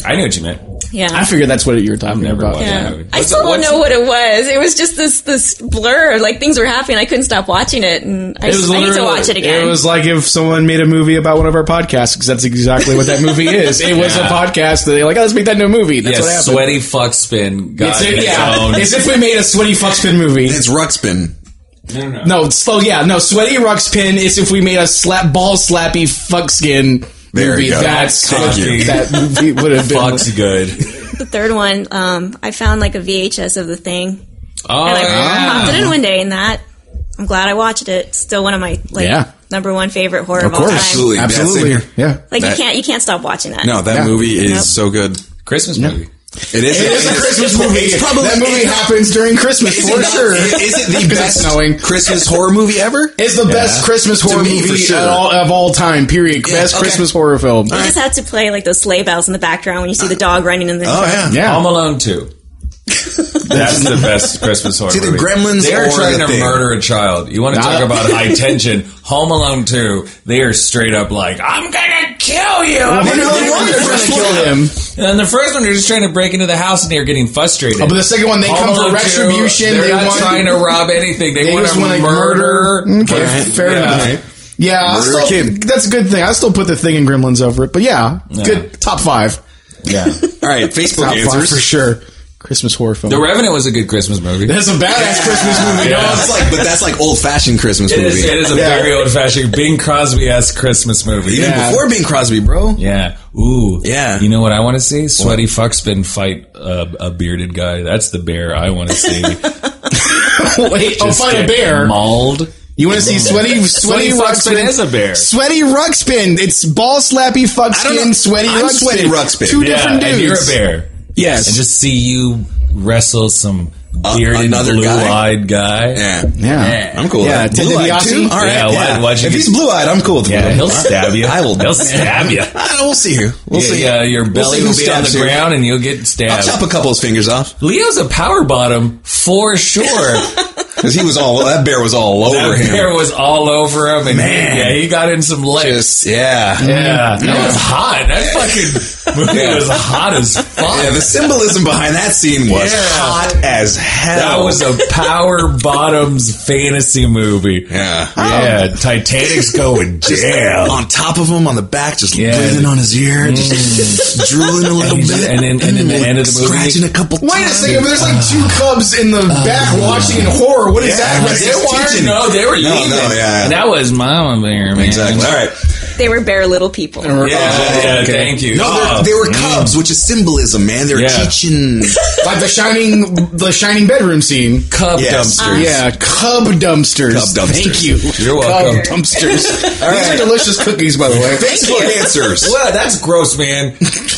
I knew what you meant. Yeah. I figured that's what you were talking Never about. watched Yeah. that movie. I still don't know what it was. It was just this blur. Like, things were happening. I couldn't stop watching it, and I need to watch it again. It was like if someone made a movie about one of our podcasts, because that's exactly what that movie is. It was a podcast that they're like, oh, let's make that into a movie. That's what happened. Sweaty Fuck Spin got its own. It's if we made a Sweaty Fuck Spin movie. It's Ruckspin. No, Sweaty Ruckspin is if we made a ball slappy fuck skin There movie. you go. That's Thank you. that movie would have been. Fuck's good. The third one, I found like a VHS of The Thing. Oh, And I popped it in one day, and I'm glad I watched it. Still one of my number one favorite horror of all time. Absolutely. Absolutely. Yeah, same here. Like, you can't stop watching that. No, that movie is so good. Christmas movie. It is It is a Christmas movie. It's probably that movie happens during Christmas for sure. Is it the best Christmas horror movie ever? It's the best Christmas horror me, movie for sure. of all time. Period. Best Christmas horror film. You just have to play like those sleigh bells in the background when you see the dog running in the Yeah. Home Alone 2. That's the best Christmas horror See, the movie. Gremlins They're or trying The to Thing? murder a child. You want to talk about high tension? Home Alone 2, they are straight up like, I'm gonna kill you! I'm They're gonna trying to kill him. And the first one, they're just trying to break into the house and they're getting frustrated. Oh, but the second one, they Home come for Alone 2, retribution. They're They not want trying to rob anything. They want just to wanna murder. Okay, fair enough. Yeah, Murder a kid. that's a good thing. I still put The Thing and Gremlins over it, but good top 5. Yeah. All right, Facebook Top 5 answers. for sure. Christmas horror film. The Revenant was a good Christmas movie. That's a badass Christmas movie. Yeah. No, It's like, but that's like old fashioned Christmas It movie. is a very old-fashioned Bing Crosby-esque Christmas movie. Even before Bing Crosby, bro. Yeah. Ooh. Yeah. You know what I want to see? Sweaty Fuckspin fight a bearded guy. That's the bear I want to see. Wait, fight a get bear. Mauled. You want to see Sweaty Fuckspin is a bear. Sweaty Ruckspin. It's ball slappy fuck I don't know. skin. Sweaty I'm Ruckspin. Sweaty Ruckspin. Two different dudes. And you're a bear. Yes. And just see you wrestle some bearded, another blue-eyed guy. Yeah. I'm cool with Yeah, that. Ted Blue-eyed DiBiase? too? All right. Yeah, why'd you if get- he's blue-eyed, I'm cool with Yeah, him. he'll stab you. He'll stab you. We'll see here. We'll see. Yeah, your belly who will be on the stabs who. ground and you'll get I'll stabbed. chop a couple of his fingers off. Leo's a power bottom for sure. Because that bear was all over That him. bear was all over him, and Man. he got in some legs. Yeah. Yeah, that was hot. That fucking movie was hot as fuck. Yeah, the symbolism behind that scene was hot as hell. That was a power bottoms fantasy movie. Yeah. Yeah, Titanic's going down. On top of him, on the back, just Yeah. breathing on his ear, just drooling a little bit. And then the end of the movie. Scratching a couple Wait a times. second, but there's like 2 cubs in the back watching in horror. What is that? Right. They weren't. Teaching. No, they were leaving. yeah. That was Mama Bear, man. Exactly. All right. They were bear little people. Yeah, thank you. No, they were cubs, which is symbolism, man. They're Yeah. teaching. Like the shining bedroom scene. Cub Yes. dumpsters. Yeah, cub dumpsters. Cub dumpsters. Thank you. You're welcome. Cub dumpsters. These are delicious cookies, by the way. Facebook answers. Well, that's gross, man.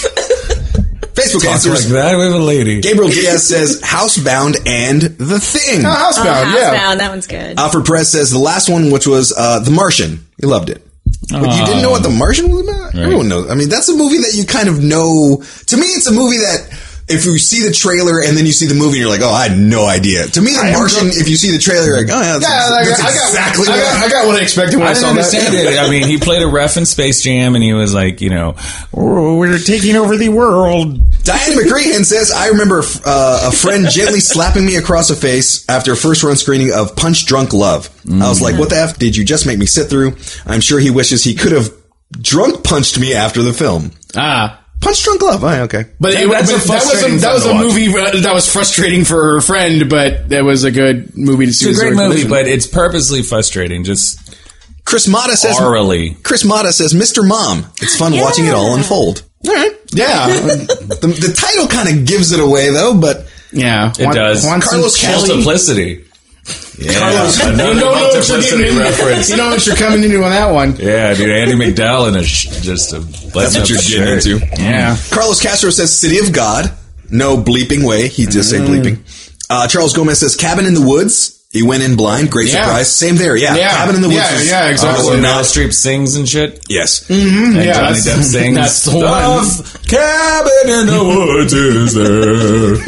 Facebook Talk answers. like that with a lady. Gabriel Diaz says Housebound and The Thing. Oh, Housebound, yeah. Housebound, that one's good. Alfred Perez says the last one, which was The Martian. He loved it. But you didn't know what The Martian was about? Everyone knows. I mean, that's a movie that you kind of know. To me, it's a movie that if you see the trailer and then you see the movie, and you're like, oh, I had no idea. To me, The Martian, if you see the trailer, you're like, oh, yeah, that's exactly what I got what I expected when I, I saw didn't understand that. it. I mean, he played a ref in Space Jam, and he was like, we're taking over the world. Diana McGreehan says, I remember a friend gently slapping me across the face after a first run screening of Punch Drunk Love. I was like, what the F did you just make me sit through? I'm sure he wishes he could have drunk punched me after the film. Punch Drunk Love. Oh, okay. But that was a movie that was frustrating for her friend, but that was a good movie to see. It's a great movie, but it's purposely frustrating. Just Chris Mata says, orally. Chris Mata says, Mr. Mom. It's fun watching it all unfold. All right. Yeah. The title kind of gives it away, though, but Yeah. It does. Carlos Kelly. Multiplicity. Yeah, Carlos, another you know what you're multiplicity getting reference. You know what you're coming into on that one. Yeah, dude, Andy McDowell in just a That's what you're getting into. Yeah. Carlos Castro says City of God. No bleeping way. He just say bleeping. Charles Gomez says Cabin in the Woods. He went in blind. Great surprise. Same there. Yeah. Cabin in the Woods. Yeah, exactly. Where Meryl Streep sings and shit. Yes. And Yeah, Johnny Depp sings. that's the one. Cabin in the Woods is there.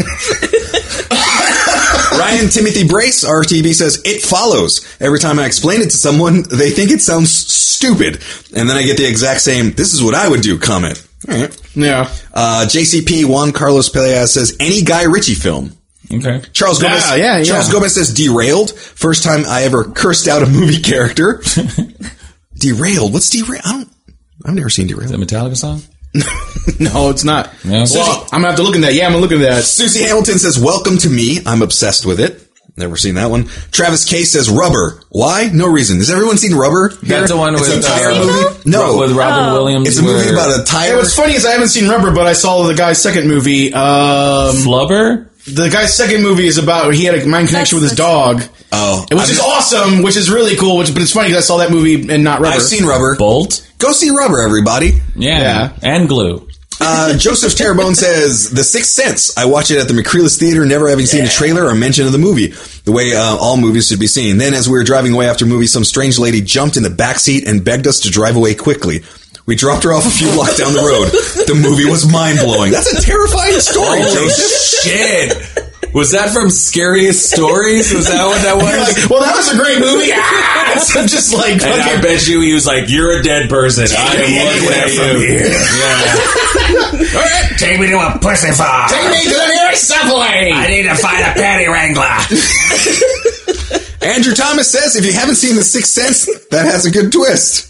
Ryan Timothy Brace, RTB, says, It Follows. Every time I explain it to someone, they think it sounds stupid. And then I get the exact same, this is what I would do comment. Yeah. JCP Juan Carlos Pelea says any Guy Ritchie film. Okay. Charles Gomez. Charles Gomez says Derailed. First time I ever cursed out a movie character. Derailed. What's Derailed? I've never seen Derailed. Is it a Metallica song? No, it's not. Yeah. Well, I'm gonna have to look at that. Yeah, I'm gonna look at that. Susie Hamilton says Welcome to Me. I'm obsessed with it. Never seen that one. Travis Case says Rubber. Why? No reason. Has everyone seen Rubber? That's the one with a tire movie? No. With Robin Williams. It's a movie about a tire. What's funny is I haven't seen Rubber, but I saw the guy's second movie. Flubber? The guy's second movie is about he had a mind connection with his dog. Oh. Which is awesome, which is really cool, but it's funny because I saw that movie and not Rubber. I've seen Rubber. Bolt? Go see Rubber, everybody. Yeah. And Glue. Joseph Terrebonne says, The Sixth Sense. I watched it at the McCreeless Theater, never having seen a trailer or mention of the movie. The way all movies should be seen. Then, as we were driving away after movie, some strange lady jumped in the back seat and begged us to drive away quickly. We dropped her off a few blocks down the road. The movie was mind-blowing. That's a terrifying story, Joseph. Shit! Was that from Scariest Stories? Was that what that was? Like, well, that was a great movie. So just like, and I bet you he was like, "You're a dead person. I am looking at you." Yeah. All right, take me to a pussy farm. Take me to the nearest subway. I need to find a panty wrangler. Andrew Thomas says, if you haven't seen The Sixth Sense, that has a good twist.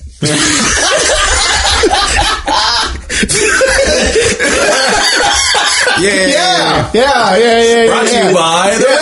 Yeah. Brought to you by The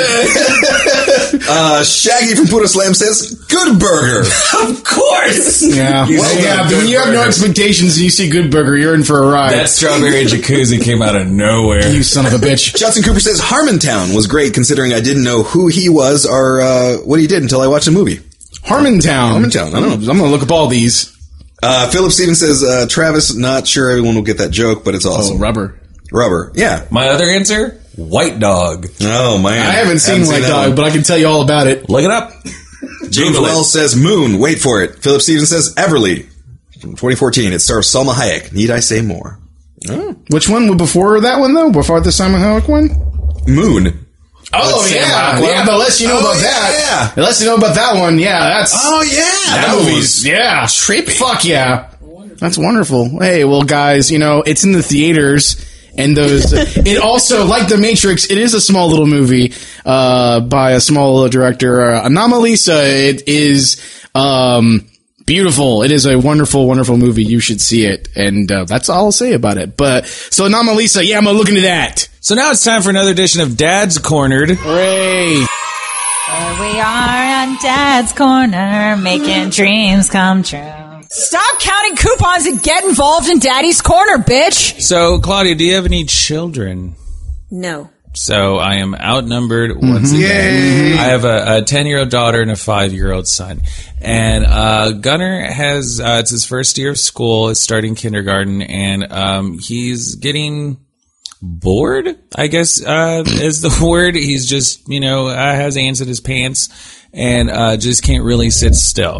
Revenant. Shaggy from Puto Slam says, Good Burger. Of course. Yeah. But when you have no expectations and you see Good Burger, you're in for a ride. That strawberry jacuzzi came out of nowhere. You son of a bitch. Judson Cooper says, Harmontown was great considering I didn't know who he was or what he did until I watched the movie. Harmontown. I don't know. I'm going to look up all these. Philip Stevens says, Travis, not sure everyone will get that joke, but it's awesome. Rubber. Yeah. My other answer? White Dog. Oh, man. I haven't seen White Dog, but I can tell you all about it. Look it up. James Wells says Moon. Wait for it. Philip Stevens says Everly from 2014. It stars Salma Hayek. Need I say more? Oh. Which one before that one, though? Before the Salma Hayek one? Moon. Oh, yeah. Yeah, but unless you know about that. Yeah. Unless you know about that one, yeah, that's... Oh, yeah. That movie's... Yeah. Trippy. Fuck yeah. That's wonderful. Hey, well, guys, it's in the theaters... And those, it also, like The Matrix, it is a small little movie, by a small little director, Anomalisa. It is, beautiful. It is a wonderful, wonderful movie. You should see it. And, that's all I'll say about it. But, so Anomalisa, yeah, I'm gonna look into that. So now it's time for another edition of Dad's Cornered. Hooray. Here we are on Dad's Corner, making dreams come true. Stop counting coupons and get involved in Daddy's Corner, bitch! So, Claudia, do you have any children? No. So, I am outnumbered once again. I have a 10-year-old daughter and a 5-year-old son. And Gunnar has, it's his first year of school, it's starting kindergarten, and he's getting bored, I guess is the word. He's just, has ants in his pants and just can't really sit still.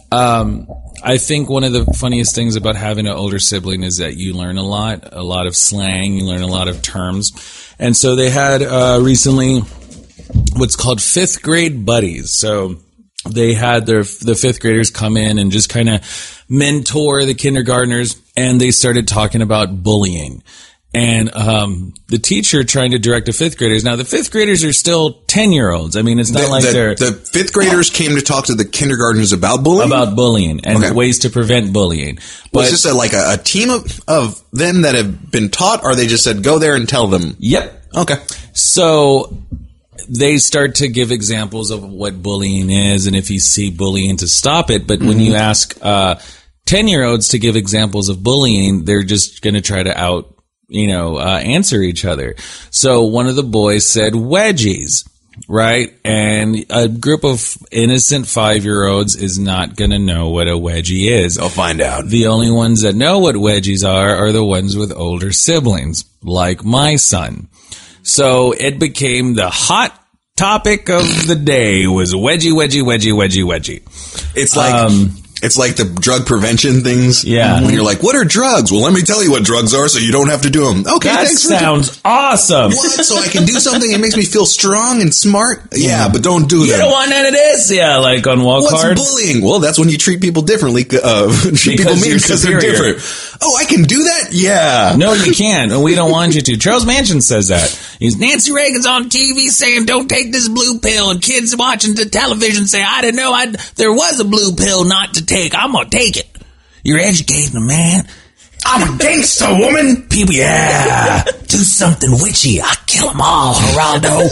I think one of the funniest things about having an older sibling is that you learn a lot of slang, you learn a lot of terms. And so they had recently what's called 5th grade buddies. So they had the 5th graders come in and just kind of mentor the kindergartners, and they started talking about bullying. And the teacher trying to direct the 5th graders. Now, the 5th graders are still 10-year-olds. I mean, it's not like they're... The 5th graders came to talk to the kindergartners about bullying? About bullying and ways to prevent bullying. But it's just like a team of them that have been taught, or they just said, go there and tell them? Yep. Okay. So they start to give examples of what bullying is and if you see bullying to stop it. But when you ask 10-year-olds to give examples of bullying, they're just going to try to answer each other. So one of the boys said wedgies, right? And a group of innocent 5-year-olds is not going to know what a wedgie is. They'll find out. The only ones that know what wedgies are the ones with older siblings, like my son. So it became the hot topic of the day was wedgie. It's like the drug prevention things. Yeah. When you're like, what are drugs? Well, let me tell you what drugs are so you don't have to do them. Okay, that thanks. Sounds awesome. What? So I can do something that makes me feel strong and smart? Yeah, but don't do that. You don't want none of this? Yeah, like on walk What's hard. bullying? Well, that's when you treat people differently. Treat people mean because they're different. Oh, I can do that? Yeah. No, you can't, and we don't want you to. Charles Manchin says that. He's Nancy Reagan's on TV saying, don't take this blue pill, and kids watching the television say, I didn't know there was a blue pill not to take. I'm going to take it. You're educating a man. I'm a gangster, woman. People, yeah. Do something witchy. I'll kill them all, Geraldo.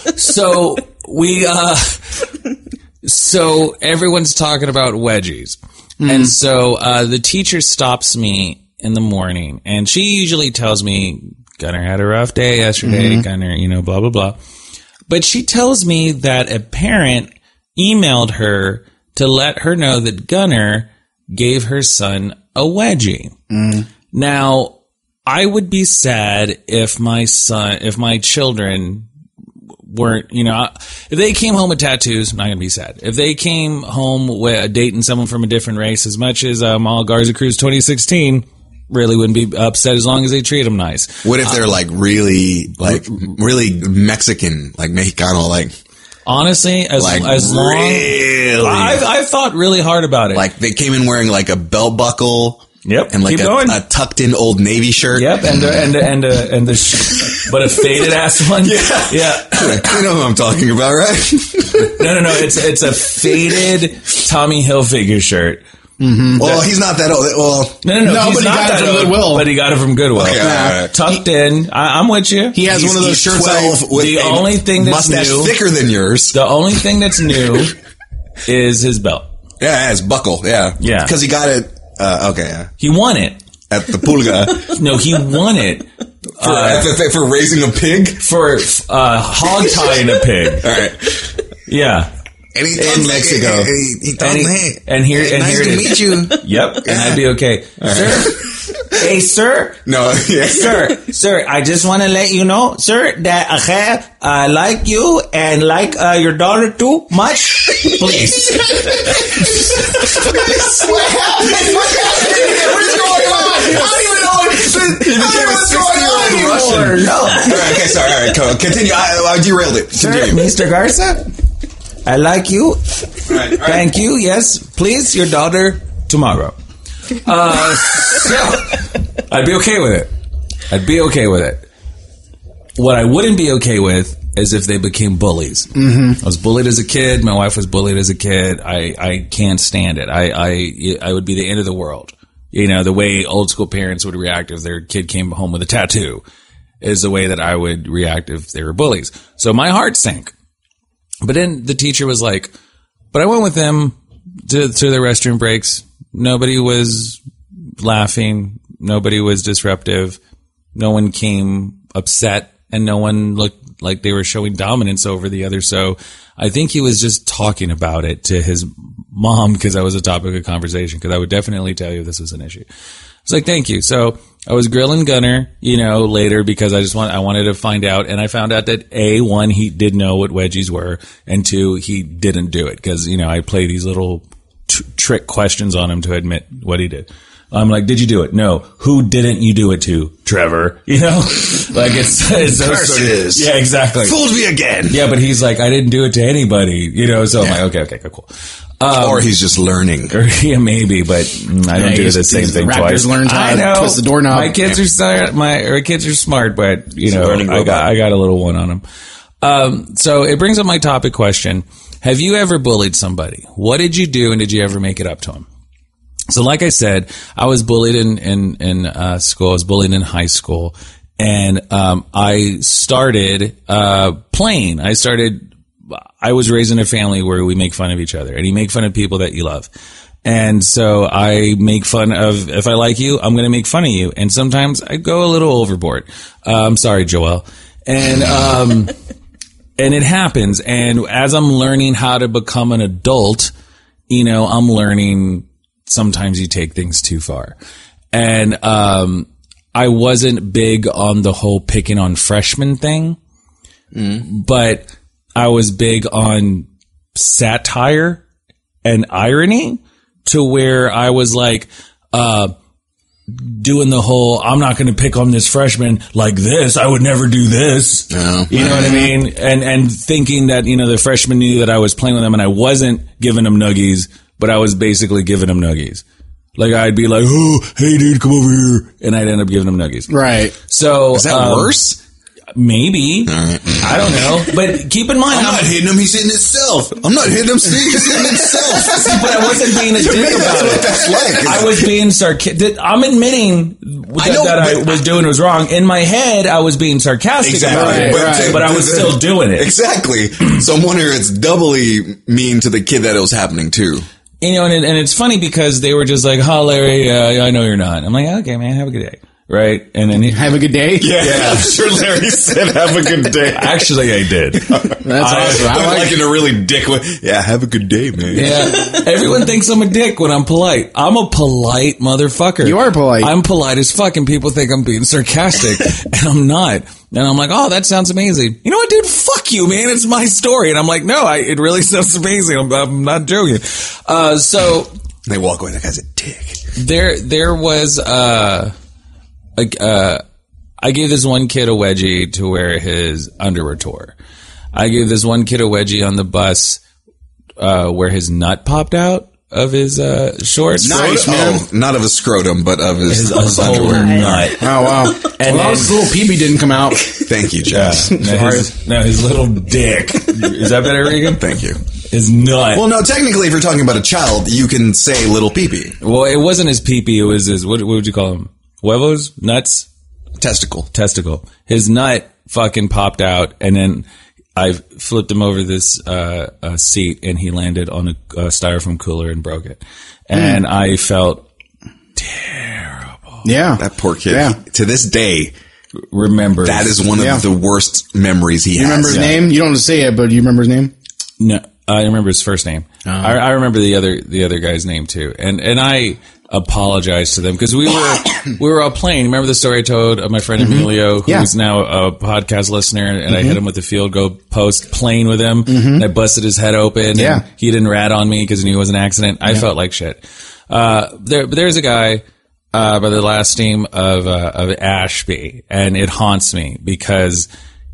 So everyone's talking about wedgies. And so the teacher stops me in the morning, and she usually tells me, Gunner had a rough day yesterday, Gunner, blah, blah, blah. But she tells me that a parent emailed her to let her know that Gunner gave her son a wedgie. Now, I would be sad if my children weren't, if they came home with tattoos, I'm not going to be sad. If they came home with dating someone from a different race, as much as Mal Garza Cruz 2016, really wouldn't be upset as long as they treat them nice. What if they're really Mexican, like Mexicano, like? Honestly, as long, really? I've thought really hard about it. Like they came in wearing like a belt buckle. Yep. And like a tucked in Old Navy shirt. Yep. But a faded ass one. Yeah. You know who I'm talking about, right? No. It's a faded Tommy Hilfiger shirt. Well, he's not that old. Well, no. But he got it from Goodwill. But he got it from Goodwill. Okay, right. Tucked in. I'm with you. He has one of those shirts. 12 with the only thing that's mustache new, thicker than yours. The only thing that's new is his belt. Yeah, his buckle. Yeah. Because he got it. Okay. Yeah. He won it at the Pulga. No, he won it for raising a pig. For hog tying a pig. All right. Yeah. And in Mexico. Nice to meet you. Yep. And I'd be okay. Sir. Hey, sir. No. Yeah. Sir, I just want to let you know, sir, that I like you and like your daughter too much. Please. What happened? What is going on? I don't even know what's going on anymore. No. All right, okay, sorry. All right, continue. I derailed it. Continue. Sir, Mr. Garza, I like you. All right. Thank you. Yes, please, your daughter tomorrow. So I'd be okay with it. What I wouldn't be okay with is if they became bullies. I was bullied as a kid. My wife was bullied as a kid. I can't stand it. I would be the end of the world. The way old school parents would react if their kid came home with a tattoo is the way that I would react if they were bullies. So my heart sank. But then the teacher was like, but I went with them to the restroom breaks. Nobody was laughing. Nobody was disruptive. No one came upset, and no one looked like they were showing dominance over the other. So I think he was just talking about it to his mom because that was a topic of conversation, because I would definitely tell you this was an issue. I was like, thank you. So I was grilling Gunner, later because I wanted to find out, and I found out that one, he did know what wedgies were, and two, he didn't do it because, I play these little trick questions on him to admit what he did. I'm like, did you do it? No. Who didn't you do it to? Trevor. Like it's so Curses. Yeah, exactly. Fooled me again. Yeah, but he's like, I didn't do it to anybody. So I'm like, okay, cool. Or he's just learning. Yeah, maybe, but I don't do the same thing twice. Learn I know. Twist the doorknob. My kids are smart. My kids are smart, but I got a little one on them. So it brings up my topic question. Have you ever bullied somebody? What did you do, and did you ever make it up to them? So like I said, I was bullied in school. I was bullied in high school. And I started playing. I was raised in a family where we make fun of each other. And you make fun of people that you love. And so I make fun of, if I like you, I'm going to make fun of you. And sometimes I go a little overboard. I'm sorry, Joel. And and it happens. And as I'm learning how to become an adult, I'm learning sometimes you take things too far. And I wasn't big on the whole picking on freshmen thing, but I was big on satire and irony, to where I was like, doing the whole, I'm not going to pick on this freshman like this. I would never do this. No. You know what I mean? And thinking that, the freshman knew that I was playing with them, and I wasn't giving them nuggies, but I was basically giving them nuggies. Like, I'd be like, oh, hey, dude, come over here. And I'd end up giving him nuggies. Right. So. Is that worse? Maybe. I don't know. But keep in mind. I'm not hitting him, he's hitting himself. I'm not hitting him, he's hitting himself. But I wasn't being a dick about it. That's like. I was being sarcastic. I'm admitting that I was doing was wrong. In my head, I was being sarcastic about it. But I was still doing it. Exactly. So I'm wondering if it's doubly mean to the kid that it was happening to. You know, and it's funny because they were just like, "Oh, Larry, I know you're not." I'm like, "Okay, man, have a good day." Right? And then have a good day? Yeah. I'm sure Larry said, have a good day. Actually, I did. That's awesome. I like in a really dick way. Yeah, have a good day, man. Yeah. Everyone thinks I'm a dick when I'm polite. I'm a polite motherfucker. You are polite. I'm polite as fuck, and people think I'm being sarcastic, and I'm not. And I'm like, oh, that sounds amazing. You know what, dude? Fuck you, man. It's my story. And I'm like, no, it really sounds amazing. I'm not joking. So they walk away. That guy's a dick. There was, I gave this one kid a wedgie to wear his underwear tour. I gave this one kid a wedgie on the bus where his nut popped out of his shorts. Nice, man. Oh, not of his scrotum, but of his underwear. Nut. Oh, wow. And his little peepee didn't come out. Thank you, Jeff. His little dick. Is that better, Regan? Thank you. His nut. Well, no, technically, if you're talking about a child, you can say little peepee. Well, it wasn't his peepee. It was his, what would you call him? Huevos? Nuts? Testicle. His nut fucking popped out, and then I flipped him over this seat, and he landed on a styrofoam cooler and broke it. And I felt terrible. Yeah. That poor kid. Yeah. To this day, remember that is one of the worst memories he has. You remember his name? You don't have to say it, but you remember his name? No, I remember his first name. I remember the other guy's name too, and I apologize to them because we were all playing. Remember the story I told of my friend Emilio, who's now a podcast listener, and I hit him with the field goal post playing with him, and I busted his head open. And he didn't rat on me because he knew it was an accident. I felt like shit. There's a guy by the last name of Ashby, and it haunts me because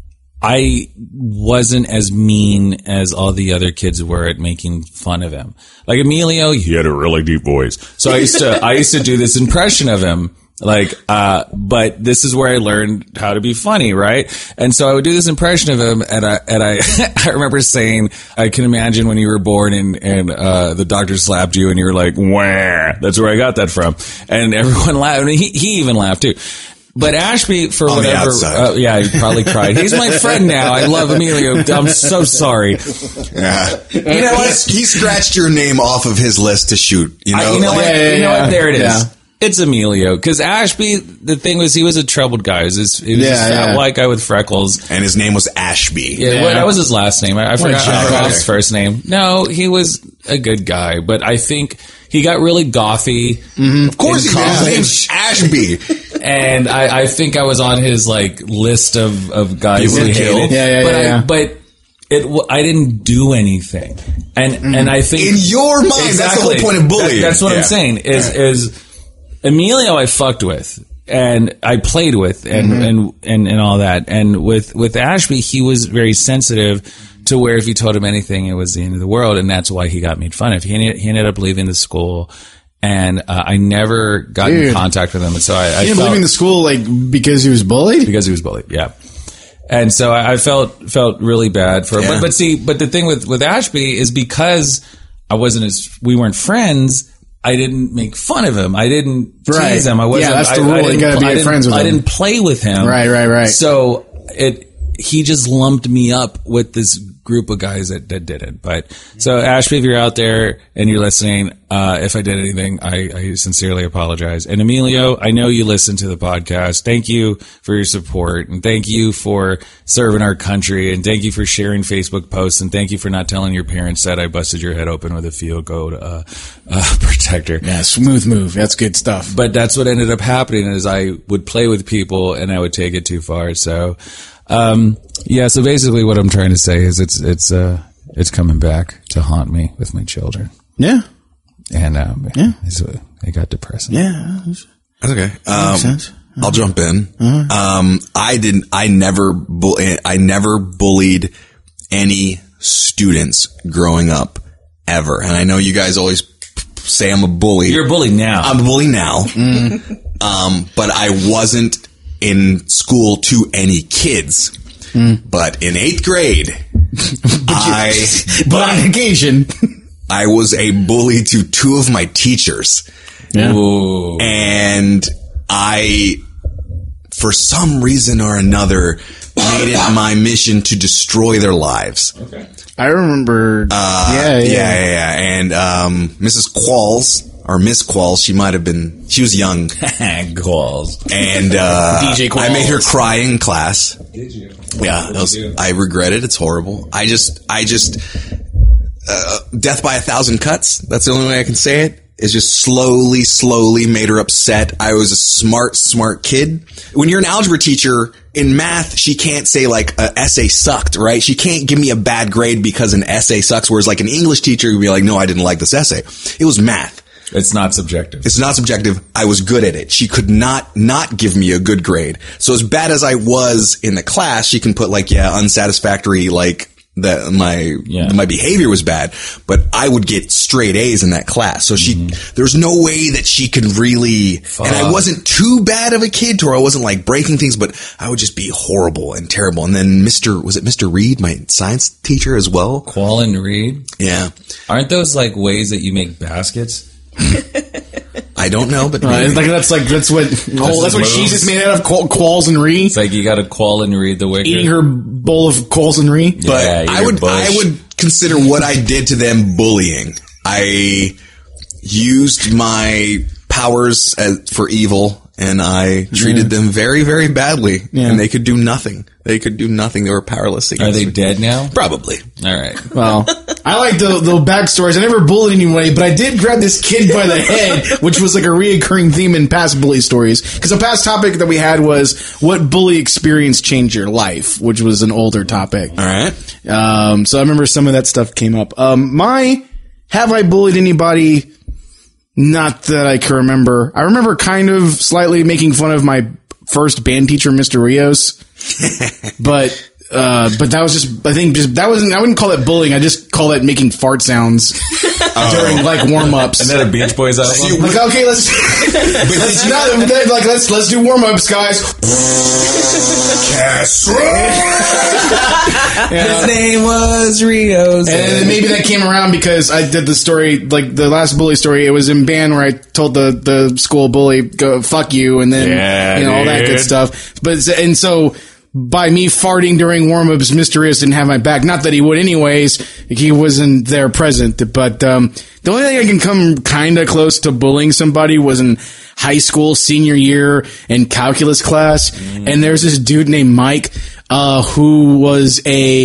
I wasn't as mean as all the other kids were at making fun of him. Like Emilio, he had a really deep voice. So I used to do this impression of him. Like, but this is where I learned how to be funny, right? And so I would do this impression of him, and I I remember saying, I can imagine when you were born and the doctor slapped you and you were like, wah, that's where I got that from. And everyone laughed. I mean, he even laughed too. But Ashby, for on whatever, he probably cried. He's my friend now. I love Emilio. I'm so sorry. Yeah, you know what? He scratched your name off of his list to shoot. You know, what? There it is. Yeah. It's Emilio. Because Ashby, the thing was, he was a troubled guy. He was this fat white guy with freckles, and his name was Ashby. Yeah, well, that was his last name. I forgot his first name. No, he was a good guy, but I think he got really gothy. Mm-hmm. Of course, his name's Ashby. And I think I was on his list of guys who hated. But I didn't do anything, and I think in your mind, that's the whole point of bullying. That's what I'm saying. Is Emilio I fucked with and I played with and all that, and with Ashby he was very sensitive to where if you told him anything it was the end of the world, and that's why he got made fun of. He ended up leaving the school. And I never got in contact with him. And so I felt leaving the school because he was bullied? Because he was bullied, yeah. And so I felt really bad for him. Yeah. But the thing with Ashby is because we weren't friends, I didn't make fun of him. I didn't tease him. I wasn't. Yeah, that's the rule. You gotta be friends with him. I didn't play with him. Right. So he just lumped me up with this group of guys that did it. But so Ashby, if you're out there and you're listening, if I did anything, I sincerely apologize. And Emilio, I know you listen to the podcast. Thank you for your support, and thank you for serving our country, and thank you for sharing Facebook posts, and thank you for not telling your parents that I busted your head open with a field goal protector. Yeah, smooth move. That's good stuff. But that's what ended up happening is I would play with people and I would take it too far. So so basically what I'm trying to say is it's coming back to haunt me with my children. Yeah. And it got depressing. Yeah. That's okay. Makes sense. I'll jump in. I never bullied any students growing up ever. And I know you guys always say I'm a bully. You're a bully now. I'm a bully now. But I wasn't in school to any kids. But in 8th grade, but on occasion, I was a bully to 2 of my teachers. Yeah. Ooh. And I, for some reason or another, made it my mission to destroy their lives. Okay. I remember. Yeah. And Mrs. Qualls, or Miss Qualls, she was young. Qualls. And DJ Qualls. I made her cry in class. Did you? Yeah, I regret it. It's horrible. I just death by 1,000 cuts. That's the only way I can say it. Is just slowly made her upset. I was a smart kid. When you're an algebra teacher in math, she can't say like an essay sucked, right? She can't give me a bad grade because an essay sucks. Whereas like an English teacher would be like, no, I didn't like this essay. It was math. It's not subjective. It's not subjective. I was good at it. She could not give me a good grade. So as bad as I was in the class, she can put like, unsatisfactory, like that my behavior was bad, but I would get straight A's in that class. So there's no way that she could really, and I wasn't too bad of a kid to where I wasn't like breaking things, but I would just be horrible and terrible. And then Mr. Reed, my science teacher as well? Quallen Reed? Yeah. Aren't those like ways that you make baskets? I don't know, but that's what cheese is made out of, qualls and Ree. It's like you got to qual and read the wicker. Eating her bowl of qualls and Ree. But I would consider what I did to them bullying. I used my powers for evil, and I treated them very, very badly, and they could do nothing. They were powerless against me. Are they me. dead now? Probably. All right. Well, I like the backstories. I never bullied anybody, but I did grab this kid by the head, which was like a reoccurring theme in past bully stories. Because a past topic that we had was what bully experience changed your life, which was an older topic. All right. So I remember some of that stuff came up. Have I bullied anybody? Not that I can remember. I remember kind of slightly making fun of my first band teacher, Mr. Rios. But that was just, I wouldn't call it bullying. I just call it making fart sounds during like warm-ups. And then a Beach Boys album? Like, okay, let's do warm-ups, guys. His name was Rios. And then maybe that came around because I did the story, like the last bully story. It was in band where I told the school bully, go fuck you, and then all that good stuff. And so by me farting during warm-ups, Mr. Rios didn't have my back. Not that he would anyways. He wasn't there present. But the only thing I can come kind of close to bullying somebody was in high school, senior year, in calculus class. And there's this dude named Mike who was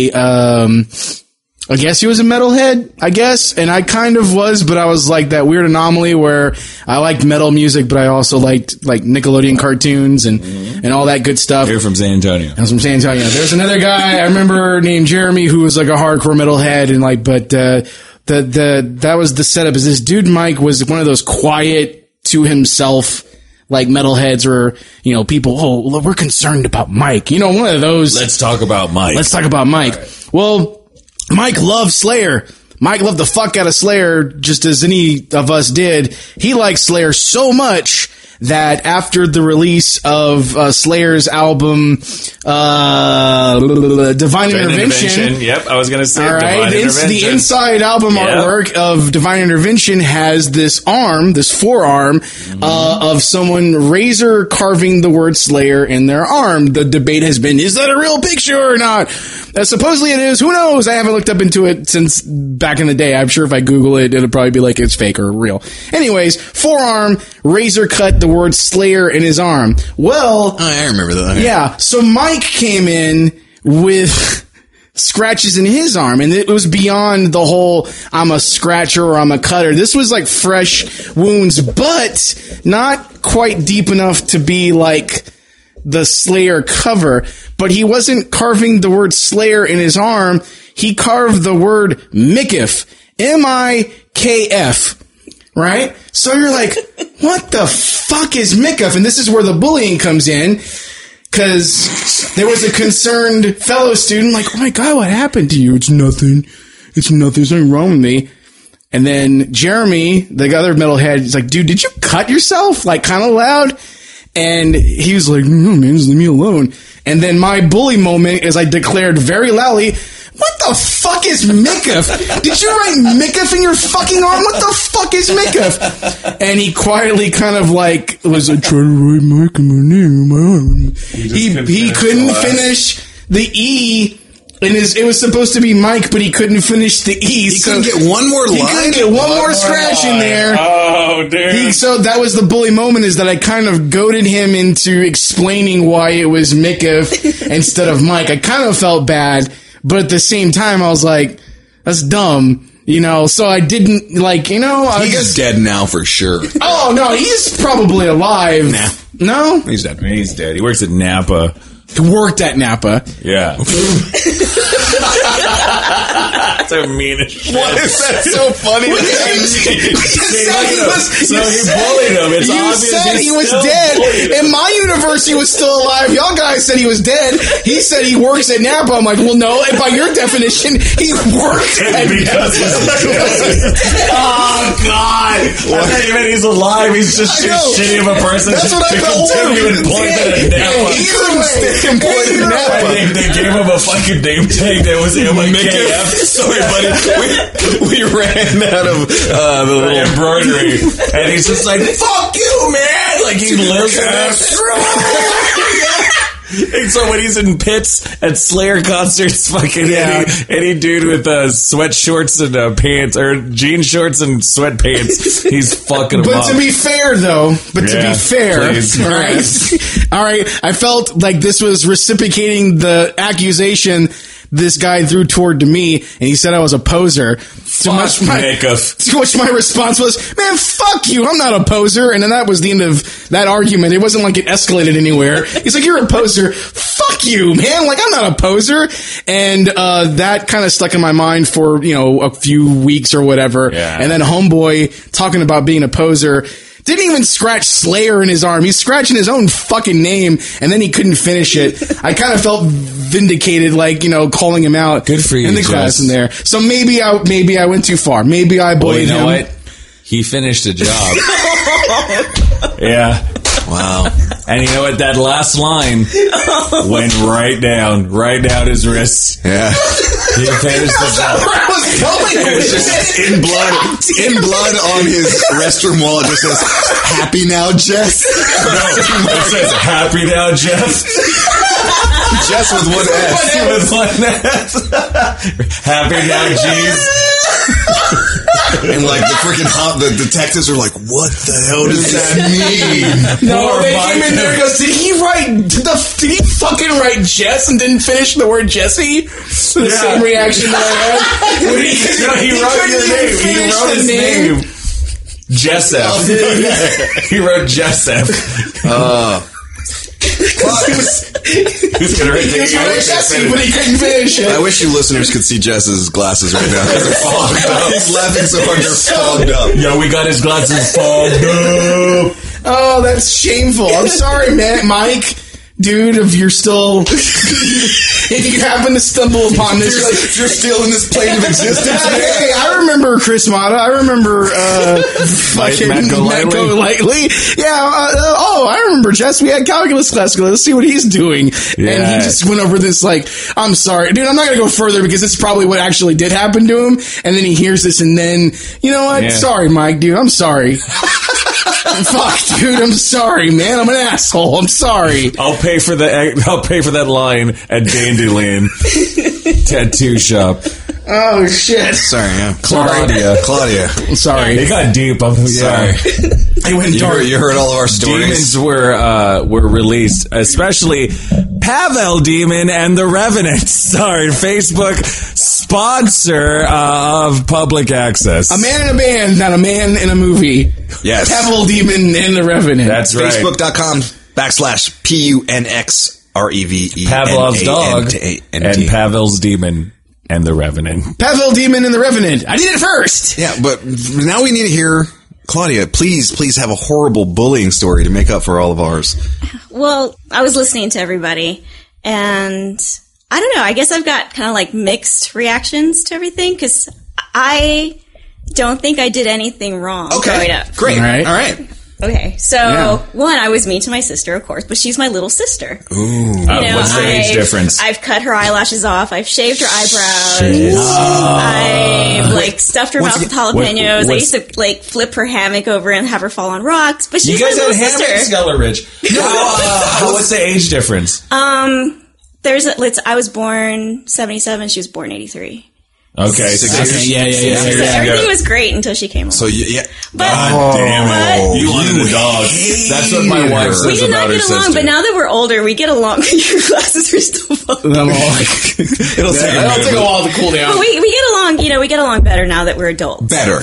I guess he was a metalhead, I guess, and I kind of was, but I was like that weird anomaly where I liked metal music, but I also liked like Nickelodeon cartoons and all that good stuff. You're from San Antonio. I was from San Antonio. There's another guy I remember named Jeremy who was like a hardcore metalhead, and like, but that was the setup. Is this dude Mike was one of those quiet to himself like metalheads where, people, we're concerned about Mike. One of those. Let's talk about Mike. Right. Well, Mike loved Slayer. Mike loved the fuck out of Slayer, just as any of us did. He liked Slayer so much that after the release of Slayer's album, Divine Intervention. Yep, I was going to say Divine Intervention. The inside album artwork of Divine Intervention has this forearm, of someone razor carving the word Slayer in their arm. The debate has been, is that a real picture or not? Supposedly it is. Who knows? I haven't looked up into it since back in the day. I'm sure if I Google it, it'll probably be like it's fake or real. Anyways, forearm, razor cut the word Slayer in his arm. Well, I remember that. Yeah. So Mike came in with scratches in his arm, and it was beyond the whole I'm a scratcher or I'm a cutter. This was like fresh wounds, but not quite deep enough to be like the Slayer cover. But he wasn't carving the word Slayer in his arm. He carved the word Mikif. M-I-K-F. Right? So you're like, what the fuck is Mikif? And this is where the bullying comes in. Because there was a concerned fellow student like, oh my God, what happened to you? It's nothing. There's nothing wrong with me. And then Jeremy, the other metalhead, is like, dude, did you cut yourself? Like, kind of loud. And he was like, no, man, just leave me alone. And then my bully moment is I declared very loudly, what the fuck is Mikaf? Did you write Mikaf in your fucking arm? What the fuck is Mikaf? And he quietly kind of like was like, trying to write Mike in my name in my arm. He couldn't finish the E. And it was supposed to be Mike, but he couldn't finish the E. He couldn't get one more line? He couldn't get one more scratch in there. Oh, dude. So that was the bully moment, is that I kind of goaded him into explaining why it was Mikaf instead of Mike. I kind of felt bad, but at the same time, I was like, that's dumb. You know, so I didn't, like, you know. He's dead now for sure. Oh, no, he's probably alive. Nah. No? He's dead. He's dead. He works at Napa. He worked at Napa. Yeah. So mean as shit. Why is that so funny? You said he bullied him. It's you obvious said he was dead. In my universe, he was still alive. Y'all guys said he was dead. He said he works at Napa. I'm like, well, no. And by your definition, he worked at Napa. Oh, God. Well, even he's alive. He's just too shitty of a person That's what I to felt continue employment at Napa. He couldn't stay employed at Napa. They gave him a fucking name tag that was MKF. Sorry, buddy. We ran out of the little embroidery. And he's just like, fuck you, man. Like, he lives in that. And so when he's in pits at Slayer concerts, fucking any dude with sweat shorts and pants, or jean shorts and sweatpants, he's fucking them up. But to be fair, though, please. All right, I felt like this was reciprocating the accusation this guy threw toward to me, and he said I was a poser. To which my response was, man, fuck you, I'm not a poser. And then that was the end of that argument. It wasn't like it escalated anywhere. He's like, you're a poser. Fuck you, man. Like, I'm not a poser. And that kind of stuck in my mind for, you know, a few weeks or whatever. Yeah. And then homeboy talking about being a poser didn't even scratch Slayer in his arm. He's scratching his own fucking name, and then he couldn't finish it. I kind of felt vindicated, like, you know, calling him out. Good for you, in the class Jess. in there. So maybe I went too far. Maybe I bullied him. Well, you know what? He finished a job. Yeah. wow. And you know what? That last line went right down his wrists. Yeah. He finished the job. It was just in blood on his restroom wall. It just says, "Happy now, Jess." No, it says, "Happy now, Jeff." Jess with one S. With one S. Happy now, G's. And like the freaking the detectives are like, "What the hell does that mean?" No, they came in there and goes, did he fucking write Jess and didn't finish the word Jesse? The same reaction that I had. He wrote your name. He wrote his name. Jessep. He wrote Jessep. He's gonna write Jesse, but he couldn't finish it. I wish you listeners could see Jess's glasses right now. They're fogged up. He's laughing so hard they're fogged up. Yo, we got his glasses fogged up. Oh, that's shameful. I'm sorry, man, Mike. Dude, if you're still, if you happen to stumble upon this, if you're still in this plane of existence, hey, I remember Chris Mata. I remember Matt Golightly. Yeah. I remember Jess. We had calculus class. Let's see what he's doing. Yeah. And he just went over this like, I'm sorry, dude. I'm not gonna go further because it's probably what actually did happen to him. And then he hears this, and then you know what? Yeah. Sorry, Mike, dude. I'm sorry. Fuck, dude. I'm sorry, man. I'm an asshole. I'm sorry. I'll pay for that line at Dandelion Tattoo Shop. Oh shit. Sorry, yeah. Claudia. I'm sorry. It got deep. I'm sorry. It went dark. You heard all of our stories. Demons were released, especially Pavel Demon and the Revenant. Sorry, Facebook sponsor of Public Access. A man in a band, not a man in a movie. Yes. Pavel Demon and the Revenant. That's right. Facebook.com/PUNXREVE. Pavlov's dog and Pavel's Demon and the Revenant. Pavel Demon and the Revenant. I did it first. Yeah, but now we need to hear Claudia. Please have a horrible bullying story to make up for all of ours. Well, I was listening to everybody, and I don't know. I guess I've got kind of like mixed reactions to everything because I don't think I did anything wrong growing up. Great. All right. All right. Okay, so one, I was mean to my sister, of course, but she's my little sister. Ooh. What's the age difference? I've cut her eyelashes off. I've shaved her eyebrows. I've like stuffed her mouth with jalapenos. I used to like flip her hammock over and have her fall on rocks. But she's You guys my had little hammocks, sister. Skeller Ridge. What's the age difference? I was born 77. She was born 83. Okay. Everything was great until she came along. So yeah. But, Damn it. You wanted a dog. That's what my wife we says did about not her get along, sister. but now that we're older, we get along. Your glasses are still full. It'll take a while to cool down. But we get along, we get along better now that we're adults. Better.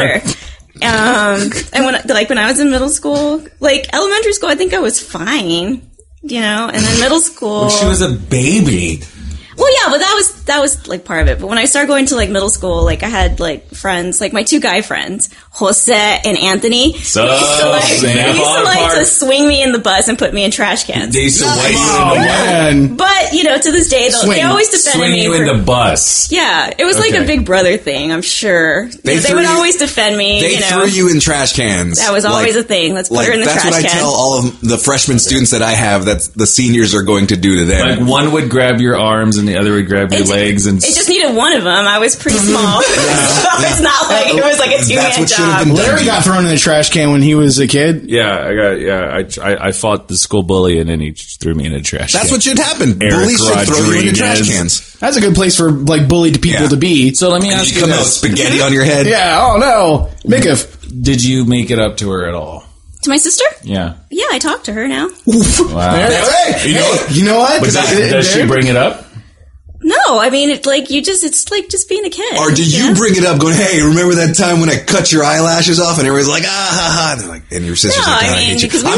And when I was in middle school, like elementary school, I think I was fine, and then middle school. She was a baby. Well, yeah, but that was like part of it. But when I started going to like middle school, like I had like friends, like my two guy friends, Jose and Anthony. So, they used to like to swing me in the bus and put me in trash cans. They used to weigh you in the Man. But to this day, they always defended swing me. you in the bus. Yeah, it was like a Big Brother thing. I'm sure they would always defend me. They threw you in trash cans. That was always a thing. Let's put her in the trash can. That's what I tell all of the freshman students that I have that the seniors are going to do to them. Like one would grab your arms and the other would grab your legs. And it just needed one of them. I was pretty small. It's not like it was like a two-man job. Larry got thrown in the trash can when he was a kid. I fought the school bully and then he threw me in a trash can. That's what should happen. Eric Bullies should throw you in the trash Rodriguez. cans. That's a good place for like bullied people to be. So let me ask you Come out this. spaghetti on your head. Yeah. Oh no, Mickiff. Did you make it up to her at all? To my sister? Yeah. Yeah, I talk to her now. Wow. Hey, you know what? Does she bring it up? No, I mean, it's like just being a kid. Or do you bring it up going, hey, remember that time when I cut your eyelashes off? And everybody's like, ah, ha, ha. And, they're like, and your sister's like, I hate you. Because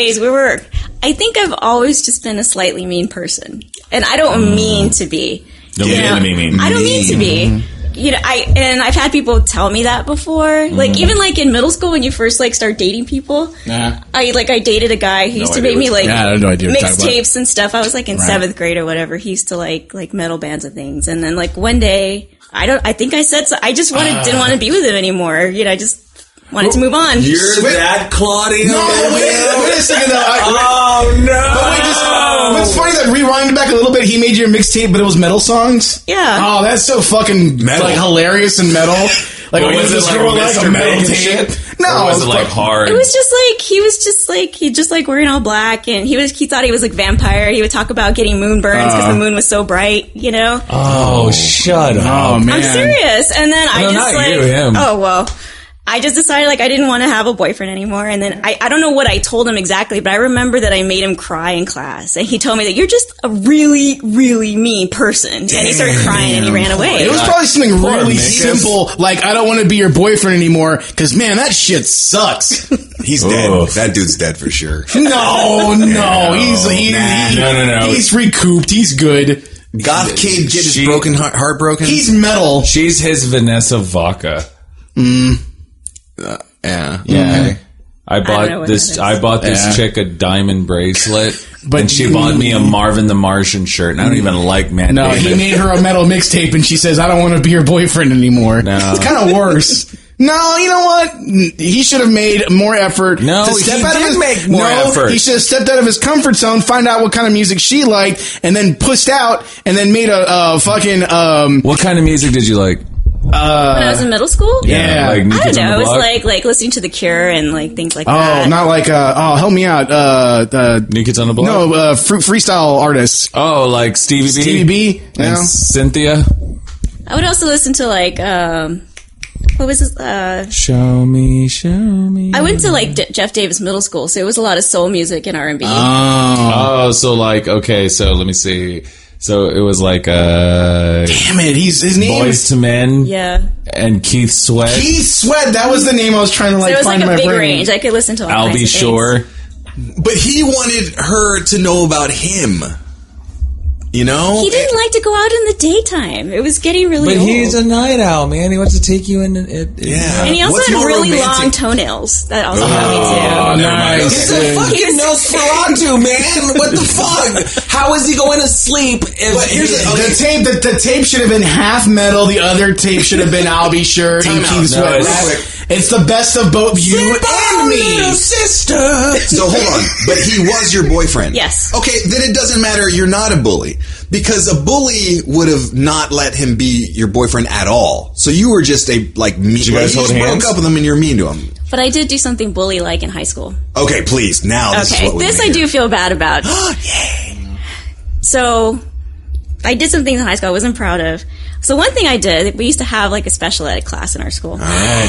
I think I've always just been a slightly mean person. And I don't mean to be. Don't mean. I don't mean to be. I've had people tell me that before. Like even like in middle school when you first like start dating people. I dated a guy who used to make me like mixtapes and stuff. I was like in 7th grade or whatever. He used to like metal bands and things. And then like one day I think I said so. I just didn't want to be with him anymore. I just wanted to move on. You're that Claudia. No, wait a second though. Oh no! It's funny that rewind back a little bit. He made you a mixtape, but it was metal songs. Yeah. Oh, that's so fucking like hilarious and metal. Like, was it like Mr. a metal Big tape? shit? No, or was it like hard? It was just like he just like wearing all black, and he thought he was like vampire. He would talk about getting moon burns because the moon was so bright, Oh, shut up! Oh man, I'm serious. And then I just not like, you, him. oh well. I just decided like I didn't want to have a boyfriend anymore, and then I don't know what I told him exactly, but I remember that I made him cry in class, and he told me that you're just a really, really mean person, and he started crying and he ran away. It was probably something really simple, like I don't want to be your boyfriend anymore because man, that shit sucks. He's dead. That dude's dead for sure. No, he's recouped. He's good. Goth kid get his broken heart broken. He's metal. She's his Vanessa Vaca. Yeah. Okay. I bought this chick a diamond bracelet, but she bought me a Marvin the Martian shirt, and I don't even like Matt David. He made her a metal mixtape, and she says, "I don't want to be your boyfriend anymore." No. It's kind of worse. No, you know what? He should have made more effort. No, to step he out did of his, make more effort. He should have stepped out of his comfort zone, find out what kind of music she liked, and then pushed out, and then made a fucking. What kind of music did you like? When I was in middle school? Yeah. I Like don't know. It was like listening to The Cure and like things like that. Oh, not like help me out. New Kids on the Block? No, freestyle artists. Oh, like Stevie B? Stevie B. And Cynthia? I would also listen to like what was this? Show me. I went to like Jeff Davis Middle School, so it was a lot of soul music and R&B. Oh, so like, okay, so let me see. So it was like damn it, his name Boys to Men. Yeah. And Keith Sweat. Keith Sweat, that was the name I was trying to So it was find like in a my big brain. range. I could listen to all kinds Albie of Shore. things. But he wanted her to know about him. You know? He didn't like to go out in the daytime. It was getting really But old. he's a night owl, man. He wants to take you in. Yeah. And he also What's had more really romantic? long toenails. That also got me too. Oh, nice. He's He's a fucking Nosferatu, man. What the fuck? How is he going to sleep? But here's The tape should have been half metal. The other tape should have been I'll Be Sure Time and out. Keith No, Sweat. it's- It's the best of both you and me. sister. So hold on, but he was your boyfriend. Yes. Okay, then it doesn't matter. You're not a bully because a bully would have not let him be your boyfriend at all. So you were just a like mean. you guys you hold just hands? broke up with him and you're mean to him. But I did do something bully-like in high school. Okay, please. Now this is Okay, what we this wanna I do hear. feel bad about. So, I did some things in high school I wasn't proud of. So one thing I did, we used to have like a special ed class in our school.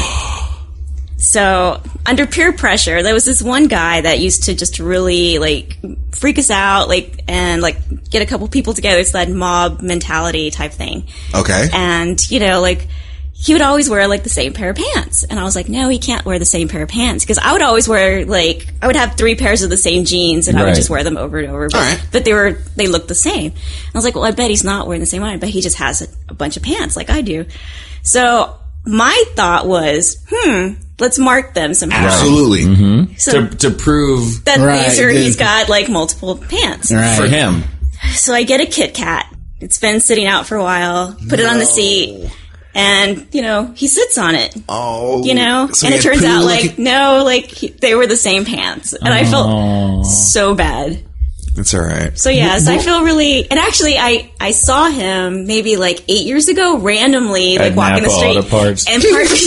So, under peer pressure, there was this one guy that used to just really, like, freak us out, like, and, like, get a couple people together. It's that mob mentality type thing. Okay. And, you know, like, he would always wear, like, the same pair of pants. And I was like, no, he can't wear the same pair of pants. Because I would always wear, like, I would have 3 pairs of the same jeans, and I would Right. just wear them over and over. But, All right. but they looked the same. And I was like, well, I bet he's not wearing the same one. I bet he just has a bunch of pants like I do. So, my thought was, let's mark them somehow. Absolutely. So To prove that Right, these are, the- he's got like multiple pants. Right. for him. So I get a Kit Kat. It's been sitting out for a while. Put it on the seat. And, you know, he sits on it. Oh. You know? So and he it had turns poo out, looking- like, no, like, they were the same pants. And I felt so bad. It's all right. So, yes, I feel really... And actually, I saw him maybe, like, 8 years ago, randomly, like, At walking the Napa street. Auto Parts. And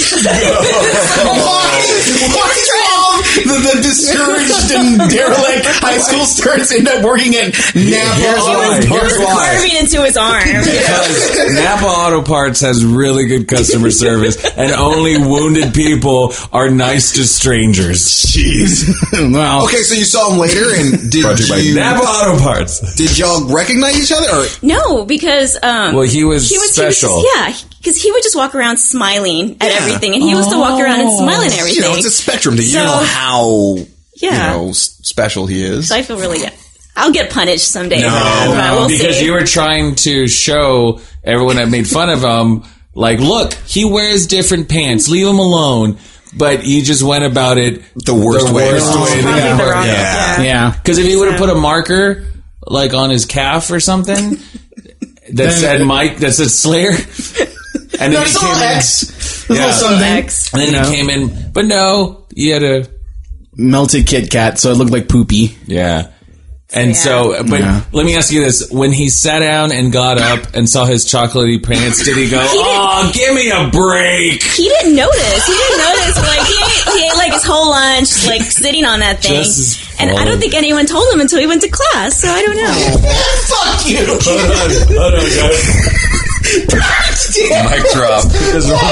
What's wrong? The discouraged and derelict high school students end up working at Napa. Here's why. carving into his arm. Because Napa Auto Parts has really good customer service, and only wounded people are nice to strangers. Jeez. Well, Okay, so you saw him later, and did you? Napa Auto Parts. Did y'all recognize each other? Or No, because Well, he was special. because he would just walk around smiling at everything, and he was to walk around and smile at everything. you know, it's a spectrum. Do you So- know how Yeah. special he is? So I feel really good. I'll get punished someday. No, for that, but we'll because see. you were trying to show everyone that made fun of him, like, look, he wears different pants. Leave him alone. But you just went about it The worst way. worst way Probably to the go. wrong- Yeah. yeah. Because if he would have put a marker, like, on his calf or something, that said Mike, that said Slayer, and then No, he it's came all in, X. Yeah. Something. X. and then he came in, but no, you had a, Melted Kit Kat, so it looked like poopy. yeah. And so, but Yeah. let me ask you this. When he sat down and got up and saw his chocolatey pants, did he go, oh, give me a break? He didn't notice. Like he ate like his whole lunch, like sitting on that thing. Just as And I don't think anyone told him until he went to class. So I don't know. Fuck you! Hold on, guys. Mic drop. This is a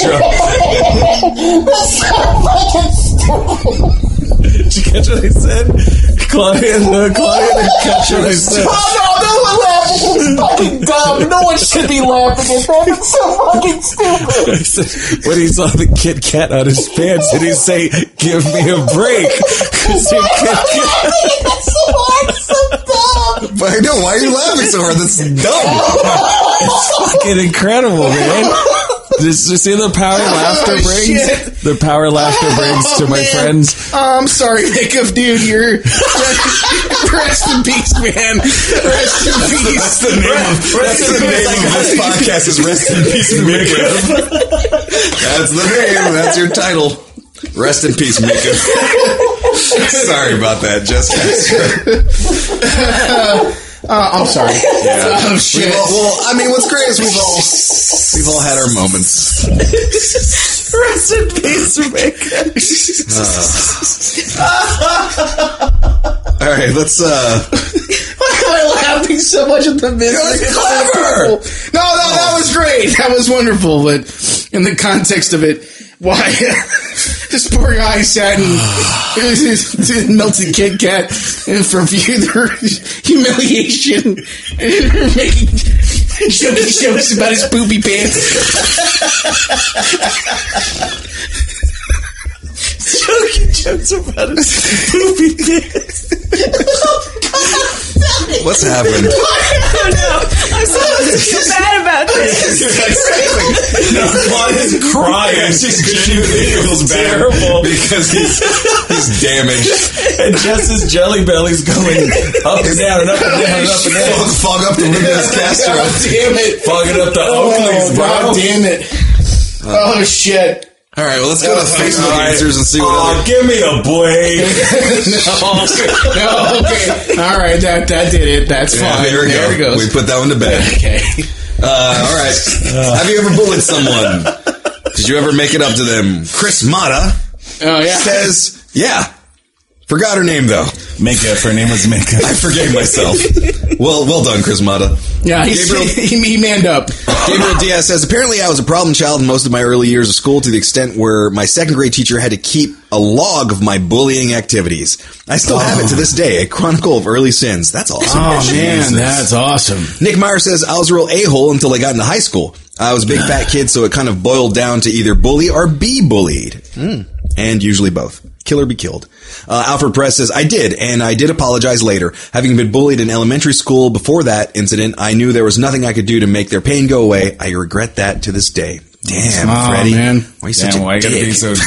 mic drop. Did you catch what I said? Claudia, did you catch what I said? Fucking dumb. No one should be laughing at that. It's so fucking stupid. I said, when he saw the Kit Kat on his pants, did he say, give me a break? 'Cause your Kit Kat- That's so hard. It's so dumb. But I know, why are you laughing so hard? That's dumb. It's fucking incredible, man. Just see the power laughter brings? shit. The power laughter brings to my man. friends. I'm sorry, Hiccup, dude. You're rest in peace, man. Rest in peace. That's the name of this podcast is Rest in Peace Mika. That's the name. That's your title. Rest in peace, Mika. Sorry about that, Jessica. I'm sorry. Yeah. Oh shit. Well, I mean, what's great is we've all had our moments. Rest in peace, Mika. All right, let's. Why am I laughing so much at the business? It was clever! No, that was great. That was wonderful. But in the context of it, why this poor guy sat and melted Kit Kat and for further humiliation and making jokes about his poopy pants. Joking jokes about his poopy pants. What's happened? I'm so bad about this. Claudia's crying. She feels terrible because he's damaged. And Jess's jelly belly's going up and down and up and down and up and down. Fog up the Lucas Castro. Damn it. Fogging up the Oakleys, bro. God damn it. Oh, shit. All right, well, let's go to Facebook answers and see what give me a break. No, okay. All right, that did it. That's fine. There we go. We put that one to bed. Okay. All right. Have you ever bullied someone? Did you ever make it up to them? Chris Mata says, yeah. Forgot her name, though. Minka. Her name was Minka. I forgave myself. Well done, Chris Mata. Yeah, he manned up. Gabriel Diaz says, apparently I was a problem child in most of my early years of school to the extent where my second grade teacher had to keep a log of my bullying activities. I still have it to this day, a chronicle of early sins. That's awesome. Oh, man, that's awesome. Nick Meyer says, I was a real a-hole until I got into high school. I was a big fat kid, so it kind of boiled down to either bully or be bullied. And usually both. Kill or be killed. Alfred Perez says, I did, and I did apologize later. Having been bullied in elementary school before that incident, I knew there was nothing I could do to make their pain go away. I regret that to this day. Damn, Freddie. Man. Why are you such a dick? Gotta be so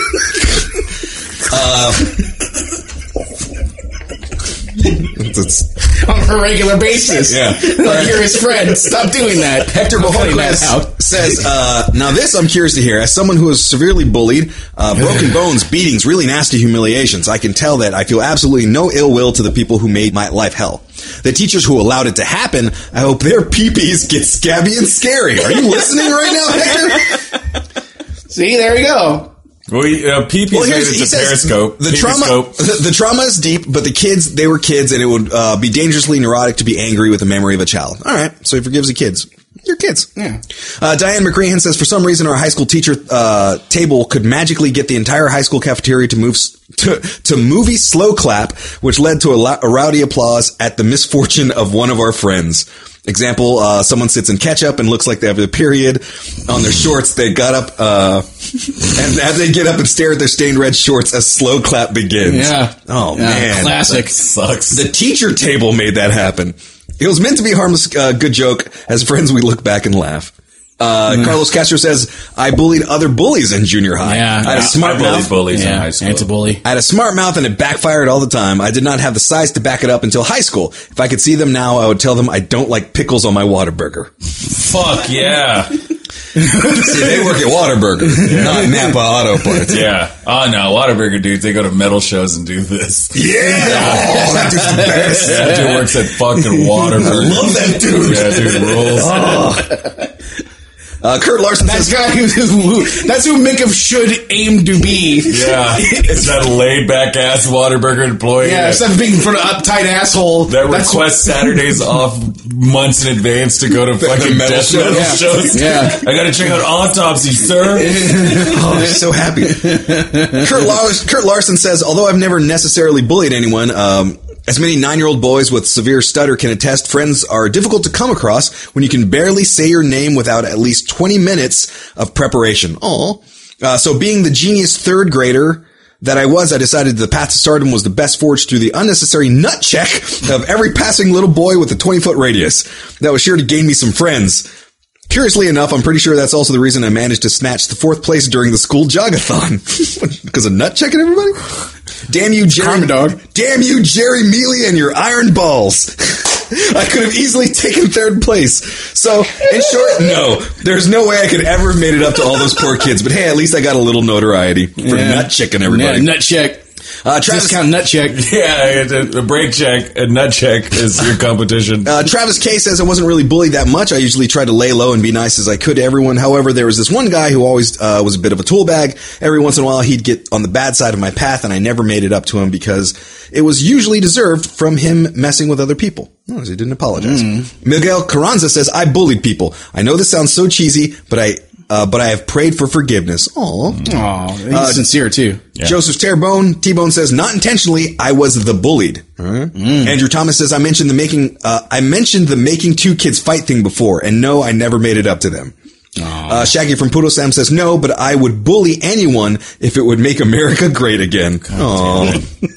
On a regular basis. Yeah. Like you're his friend. Stop doing that. Hector Bohorquez says, now this I'm curious to hear. As someone who was severely bullied, broken bones, beatings, really nasty humiliations, I can tell that I feel absolutely no ill will to the people who made my life hell. The teachers who allowed it to happen, I hope their peepees get scabby and scary. Are you listening right now, Hector? See, there you go. Well, PP made it to Periscope. The trauma is deep, but the kids, they were kids, and it would be dangerously neurotic to be angry with the memory of a child. All right, so he forgives the kids. You're kids. Yeah. Diane McCrehan says, for some reason, our high school teacher table could magically get the entire high school cafeteria to move to movie slow clap, which led to a rowdy applause at the misfortune of one of our friends. Example, someone sits in ketchup and looks like they have a period on their shorts. They got up, and as they get up and stare at their stained red shorts, a slow clap begins. Yeah. Oh, man. Classic. That sucks. The teacher table made that happen. It was meant to be a harmless, good joke. As friends, we look back and laugh. Carlos Castro says, I bullied other bullies in junior high. Yeah. I had a smart mouth. Bullies in high school. Anti-bully. I had a smart mouth and it backfired all the time. I did not have the size to back it up until high school. If I could see them now, I would tell them I don't like pickles on my Whataburger. Fuck yeah. See, they work at Whataburger, not Napa Auto Parts. Yeah. Oh no, Whataburger dudes, they go to metal shows and do this. Yeah. Oh, that dude's the best. That dude works at fucking Whataburger. I love that dude. Yeah, dude rules. Kurt Larson says, that's who Minka should aim to be. Yeah. It's that laid back ass Whataburger employee. Yeah, instead of being in front of uptight asshole. That requests Saturdays off months in advance to go to fucking death metal shows. Yeah. I gotta check out Autopsy, sir. oh, I'm so happy. Kurt Larson says, although I've never necessarily bullied anyone, as many 9-year-old boys with severe stutter can attest, friends are difficult to come across when you can barely say your name without at least 20 minutes of preparation. So being the genius third grader that I was, I decided the path to stardom was the best forged through the unnecessary nut check of every passing little boy with a 20-foot radius. That was sure to gain me some friends. Curiously enough, I'm pretty sure that's also the reason I managed to snatch the 4th place during the school jogathon. Because of nut checking everybody? Damn you, Jerry. Damn you, Jerry Mealy and your iron balls. I could have easily taken 3rd place. So, in short, no. There's no way I could ever have made it up to all those poor kids. But hey, at least I got a little notoriety for nut checking everybody. Nut check. Discount nut check. Yeah, a break check, a nut check is your competition. Travis K says, I wasn't really bullied that much. I usually tried to lay low and be nice as I could to everyone. However, there was this one guy who always was a bit of a tool bag. Every once in a while, he'd get on the bad side of my path, and I never made it up to him because it was usually deserved from him messing with other people. No, he didn't apologize. Miguel Carranza says, I bullied people. I know this sounds so cheesy, but I have prayed for forgiveness. Aw, he's sincere too. Yeah. Joseph T-Bone says, not intentionally, I was the bullied. Andrew Thomas says, I mentioned the making 2 kids fight thing before, and no, I never made it up to them. Shaggy from Poodle Sam says, no, but I would bully anyone if it would make America great again.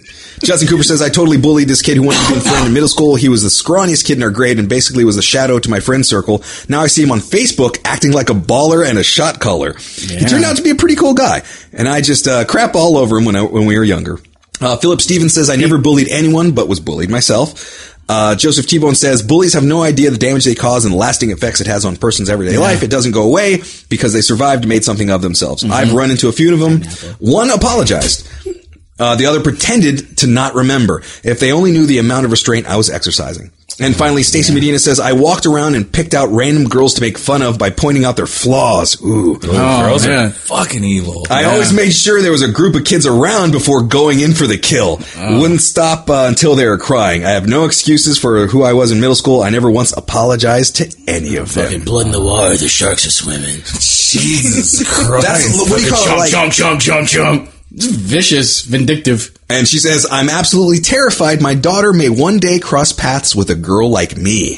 Justin Cooper says, I totally bullied this kid who wanted to be a friend in middle school. He was the scrawniest kid in our grade and basically was a shadow to my friend circle. Now I see him on Facebook acting like a baller and a shot caller. Yeah. He turned out to be a pretty cool guy. And I just crap all over him when we were younger. Philip Stevens says, I never bullied anyone but was bullied myself. Joseph T-Bone says, bullies have no idea the damage they cause and the lasting effects it has on a person's everyday life. It doesn't go away because they survived and made something of themselves. I've run into a few of them. One apologized. The other pretended to not remember. If they only knew the amount of restraint I was exercising. And finally, Stacey Medina says, I walked around and picked out random girls to make fun of by pointing out their flaws. Ooh. Girls are fucking evil. I always made sure there was a group of kids around before going in for the kill. Wouldn't stop until they were crying. I have no excuses for who I was in middle school. I never once apologized to any of them. Fucking blood in the water, the sharks are swimming. Jesus Christ. That's, what do you call it? Chomp. Vicious, vindictive. And she says, I'm absolutely terrified my daughter may one day cross paths with a girl like me.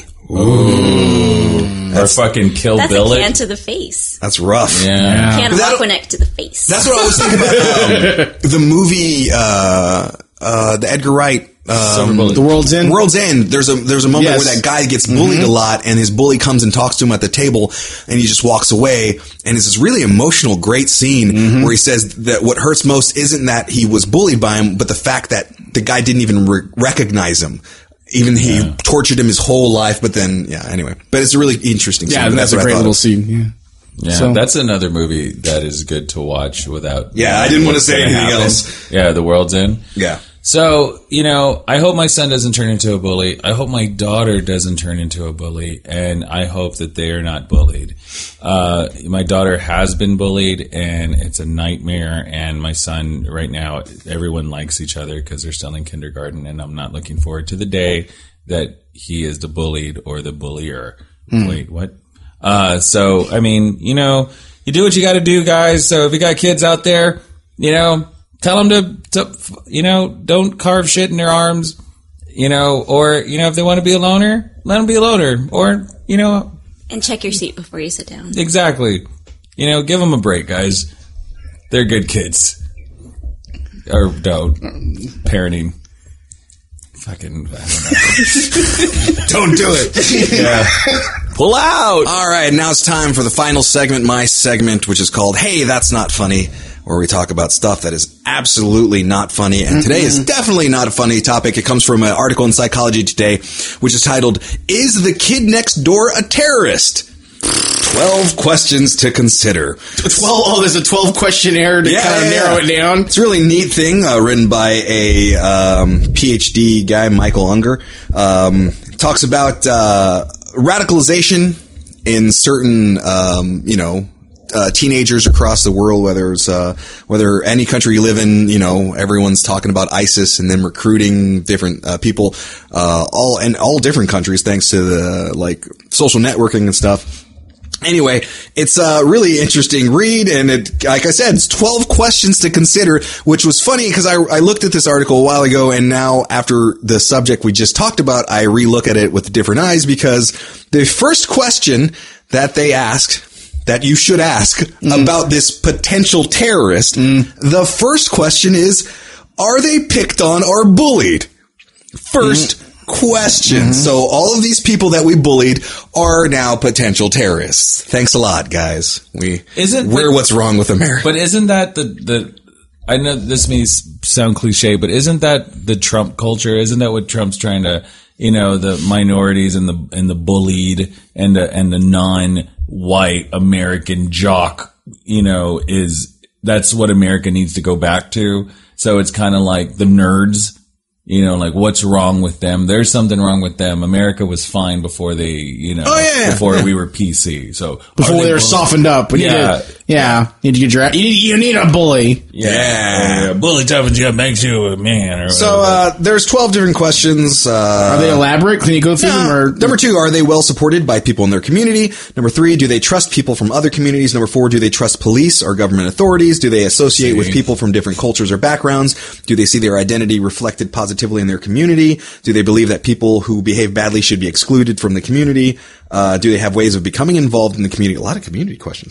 Or fucking Kill That's Bill. a can to the face. That's rough. Yeah. Can of Aquaneck to the face. That's what I was thinking about. The movie, the Edgar Wright, The World's End. World's End. There's a moment where that guy gets bullied a lot, and his bully comes and talks to him at the table, and he just walks away. And it's this really emotional, great scene where he says that what hurts most isn't that he was bullied by him, but the fact that the guy didn't even recognize him. Even he tortured him his whole life, but then anyway. But it's a really interesting scene. Yeah, that's a great little scene. Yeah, So- that's another movie that is good to watch without. Yeah, I didn't want to say anything else. Yeah, The World's End. Yeah. So, I hope my son doesn't turn into a bully. I hope my daughter doesn't turn into a bully. And I hope that they are not bullied. My daughter has been bullied, and it's a nightmare. And my son, right now, everyone likes each other because they're still in kindergarten. And I'm not looking forward to the day that he is the bullied or the bullier. Wait, what? So, I mean, you do what you got to do, guys. So if you got kids out there, tell them to don't carve shit in their arms, or, if they want to be a loner, let them be a loner, or, And check your seat before you sit down. exactly. Give them a break, guys. They're good kids. Or don't. Parenting. Fucking, I don't know. Don't do it. Yeah. Pull out. All right, now it's time for the final segment, my segment, which is called Hey, That's Not Funny, where we talk about stuff that is absolutely not funny. And today is definitely not a funny topic. It comes from an article in Psychology Today, which is titled, Is the Kid Next Door a Terrorist? 12 questions to consider. 12. There's a 12 questionnaire to kind of narrow it down. It's a really neat thing, written by a PhD guy, Michael Unger. Talks about radicalization in certain, teenagers across the world, whether any country you live in, everyone's talking about ISIS and then recruiting different people, all different countries, thanks to the social networking and stuff. Anyway, it's a really interesting read, and like I said, it's 12 questions to consider, which was funny because I looked at this article a while ago, and now after the subject we just talked about, I relook at it with different eyes, because the first question that they ask, that you should ask about this potential terrorist, the first question is, are they picked on or bullied? First question. So all of these people that we bullied are now potential terrorists. Thanks a lot, guys. We're what's wrong with America. But isn't that the I know this may sound cliche, but isn't that the Trump culture? Isn't that what Trump's trying to, the minorities and the bullied and the non-white American jock, that's what America needs to go back to. So it's kind of like the nerds. What's wrong with them? There's something wrong with them. America was fine before they, before we were PC. So before they were softened up. You need a bully. Yeah. Bully toughens you up, makes you a man. Or so, there's 12 different questions. Are they elaborate? Can you go through them? Or? Number 2, are they well supported by people in their community? Number 3, do they trust people from other communities? Number 4, do they trust police or government authorities? Do they associate with people from different cultures or backgrounds? Do they see their identity reflected positively in their community? Do they believe that people who behave badly should be excluded from the community? Do they have ways of becoming involved in the community? A lot of community questions.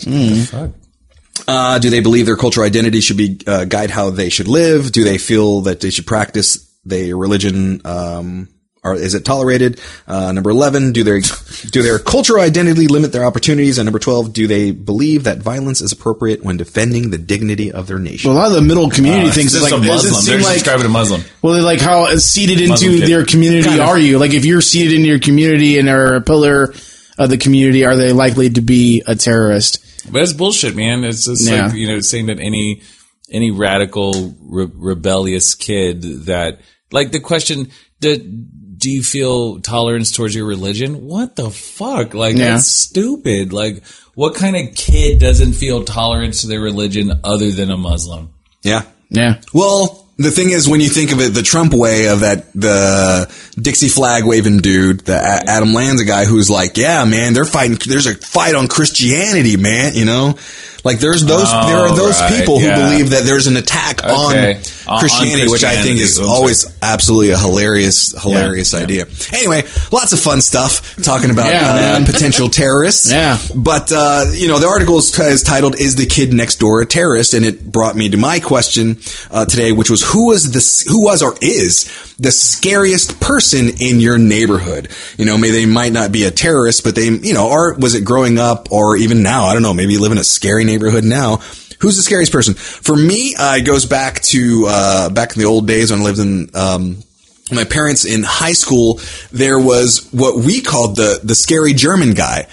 Do they believe their cultural identity should be guide how they should live? Do they feel that they should practice their religion is it tolerated? Number 11, do their cultural identity limit their opportunities? And number 12, do they believe that violence is appropriate when defending the dignity of their nation? Well, a lot of the middle community things is like, a Muslim. They're describing a Muslim. Well, like how seated into their community are you? Like if you're seated in your community and are a pillar of the community, are they likely to be a terrorist? But it's bullshit, man. It's just like, saying that any radical rebellious kid that, like the question, do you feel tolerance towards your religion? What the fuck? Like, that's stupid. Like, what kind of kid doesn't feel tolerance to their religion other than a Muslim? Yeah. Yeah. Well, the thing is, when you think of it, the Trump way of the Dixie flag waving dude, the Adam Lanza guy who's like, yeah, man, they're fighting, there's a fight on Christianity, man, you know? Like there are those people who believe that there's an attack on Christianity, which I think is always absolutely a hilarious idea. Anyway, lots of fun stuff talking about potential terrorists. Yeah. But the article is titled "Is the Kid Next Door a Terrorist?" and it brought me to my question today, which was who was or is the scariest person in your neighborhood? Maybe they might not be a terrorist, but they, or was it growing up or even now? I don't know. Maybe you live in a scary neighborhood now. Who's the scariest person? For me, it goes back to back in the old days when I lived in my parents in high school. There was what we called the scary German guy.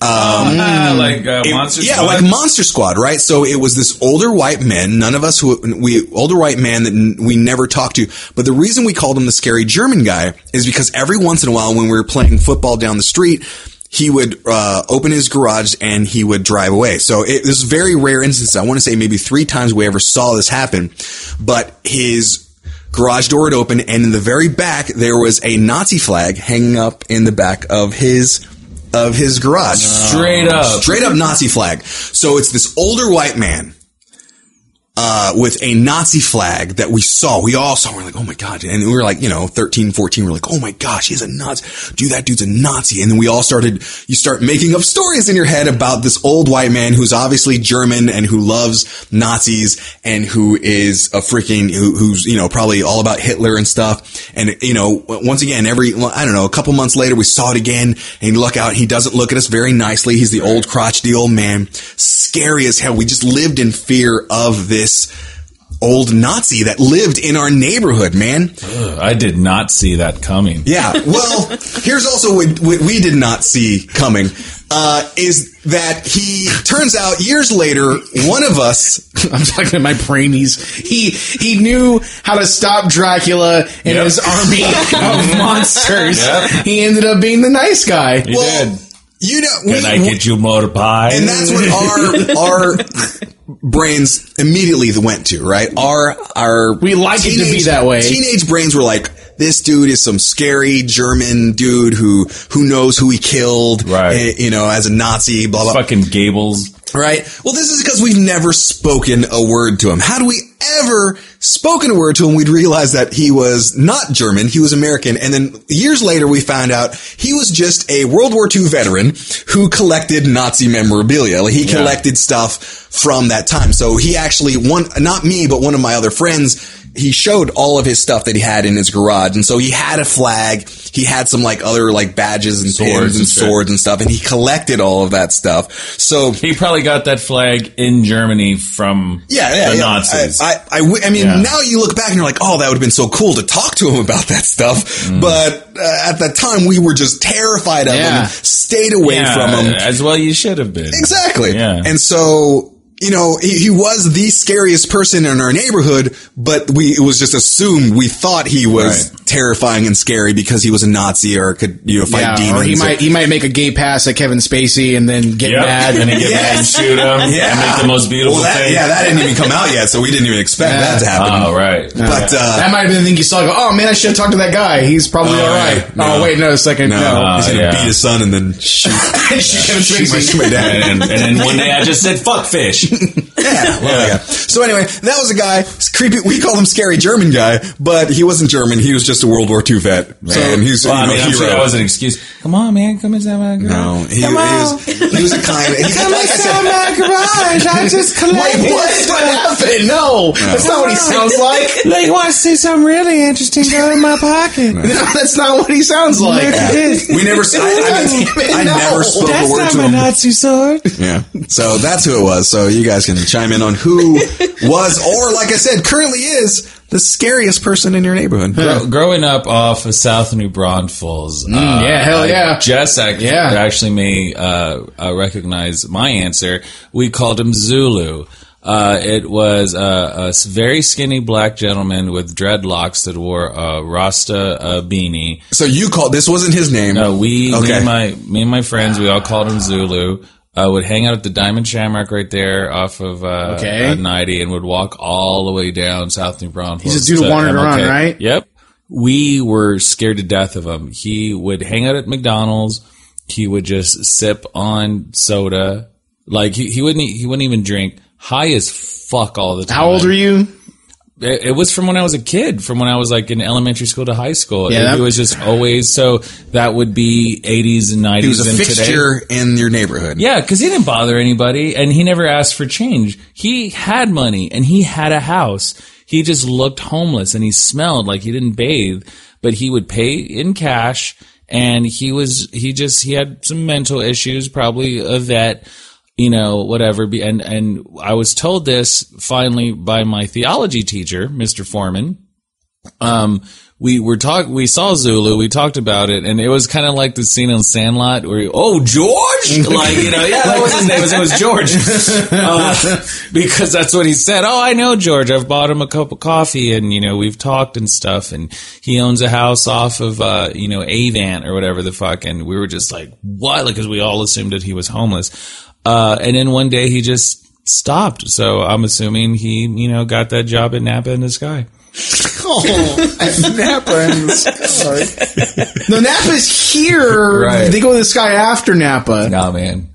Monster Squad? Yeah, like Monster Squad, right? So it was this older white man, older white man that we never talked to. But the reason we called him the scary German guy is because every once in a while when we were playing football down the street, he would open his garage and he would drive away. So it was very rare instances. I want to say maybe 3 times we ever saw this happen. But his garage door would open, and in the very back there was a Nazi flag hanging up in the back of his garage. Straight up Nazi flag. So it's this older white man with a Nazi flag that we all saw. We're like, oh my God. And we were like, 13, 14. We're like, oh my gosh, he's a Nazi. Dude, that dude's a Nazi. And then you start making up stories in your head about this old white man who's obviously German and who loves Nazis and who is a who's, probably all about Hitler and stuff. And, once again, a couple months later, we saw it again and you look out, he doesn't look at us very nicely. He's the old crotchety old man. Scary as hell. We just lived in fear of this old Nazi that lived in our neighborhood, man. I did not see that coming. Yeah. Well, here's also what we did not see coming, is that he turns out years later, one of us, I'm talking to my brainies, he knew how to stop Dracula and his army of monsters. Yep. He ended up being the nice guy. He did. Can I get you more pie? And that's what our brains immediately went to, right? We like it to be that way. Teenage brains were like, this dude is some scary German dude who knows who he killed, right? As a Nazi, blah, blah. Fucking Gables. Right. Well, this is because we've never spoken a word to him. Had we ever spoken a word to him, we'd realize that he was not German. He was American. And then years later, we found out he was just a World War II veteran who collected Nazi memorabilia. Like he collected stuff from that time. So he actually, not me, but one of my other friends, he showed all of his stuff that he had in his garage. And so he had a flag. He had some other badges and pins and swords and stuff. And he collected all of that stuff. So he probably got that flag in Germany from the Nazis. I mean, now you look back and you're like, oh, that would have been so cool to talk to him about that stuff. But at that time, we were just terrified of him, stayed away from him. As well you should have been. Exactly. Yeah. And so, he was the scariest person in our neighborhood, but it was just assumed, we thought he was terrifying and scary because he was a Nazi or could, fight demons. Or he might make a gay pass at Kevin Spacey and then get mad and then get mad and shoot him and make the most beautiful thing. Yeah, that didn't even come out yet, so we didn't even expect that to happen. Oh, right. But, that might have been the thing you saw. Oh man, I should have talked to that guy. He's probably all right. No. Oh wait, no, a second. No. He's going to beat his son and then shoot Kevin Spacey. And then one day I just said, fuck fish. Yeah. So anyway, that was a guy, creepy. We call him Scary German Guy, but he wasn't German. He was just a World War II vet. So he's I'm hero. sure that was an excuse. Come on, man, come inside my garage. No, he was a kind. Come inside my garage. I just collected. What happened? No, that's not what he sounds like. Like, you want to see something really interesting? Go in my pocket. No, that's not what he sounds like. We never. I never spoke a word to him. Nazi sword. Yeah. So that's who it was. So you guys can chime in on who was, or like I said, currently is the scariest person in your neighborhood. Growing up off of South New Braunfels. Hell yeah. Jess actually may recognize my answer. We called him Zulu. It was a very skinny black gentleman with dreadlocks that wore a Rasta beanie. So you called, this wasn't his name. No, me and my friends, we all called him Zulu. Would hang out at the Diamond Shamrock right there off of 90 and would walk all the way down South New Braunfels. He's a dude who wandered around, right? Yep. We were scared to death of him. He would hang out at McDonald's. He would just sip on soda. Like he wouldn't even drink. High as fuck all the time. How old are you? It was from when I was a kid, from when I was like in elementary school to high school. Yeah, it was just always, so that would be 80s and 90s. He was a fixture in your neighborhood. Yeah, because he didn't bother anybody and he never asked for change. He had money and he had a house. He just looked homeless and he smelled like he didn't bathe, but he would pay in cash and he had some mental issues, probably a vet. You know, whatever. And I was told this finally by my theology teacher, Mr. Foreman. We saw Zulu, we talked about it, and it was kind of like the scene on Sandlot where, George? Like, you know, yeah, that was his name. It was George. Because that's what he said. Oh, I know George. I've bought him a cup of coffee and, you know, we've talked and stuff. And he owns a house off of, Avant or whatever the fuck. And we were just like, what? Like, cause we all assumed that he was homeless. And then one day he just stopped. So I'm assuming he, got that job at Napa in the Sky. At Napa in the Sky. No, Napa's here. Right. They go to the Sky after Napa. Nah, man.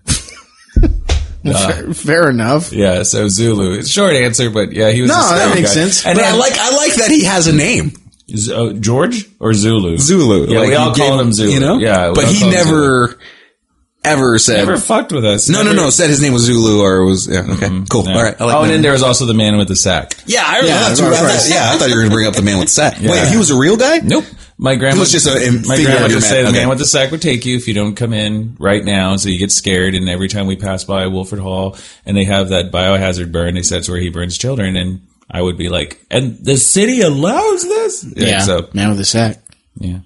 Fair enough. Yeah, so Zulu. It's a short answer, but yeah, he was that makes guy. sense. And But I like that he has a name. George or Zulu? Zulu. Yeah, we all called him Zulu. You know? Yeah, but he never ever said. Never fucked with us. No. Said his name was Zulu or was, yeah, okay, cool. Yeah. All right. I like and then there was also the man with the sack. Yeah, I remember that too. I thought you were going to bring up the man with the sack. Yeah. Wait, he was a real guy? Nope. My grandma He was just my grandma just said the okay. man with the sack would take you if you don't come in right now, so you get scared. And every time we pass by Wilford Hall and they have that biohazard burn, they said it's where he burns children. And I would be like, and the city allows this? Yeah, so, man with the sack. Yeah.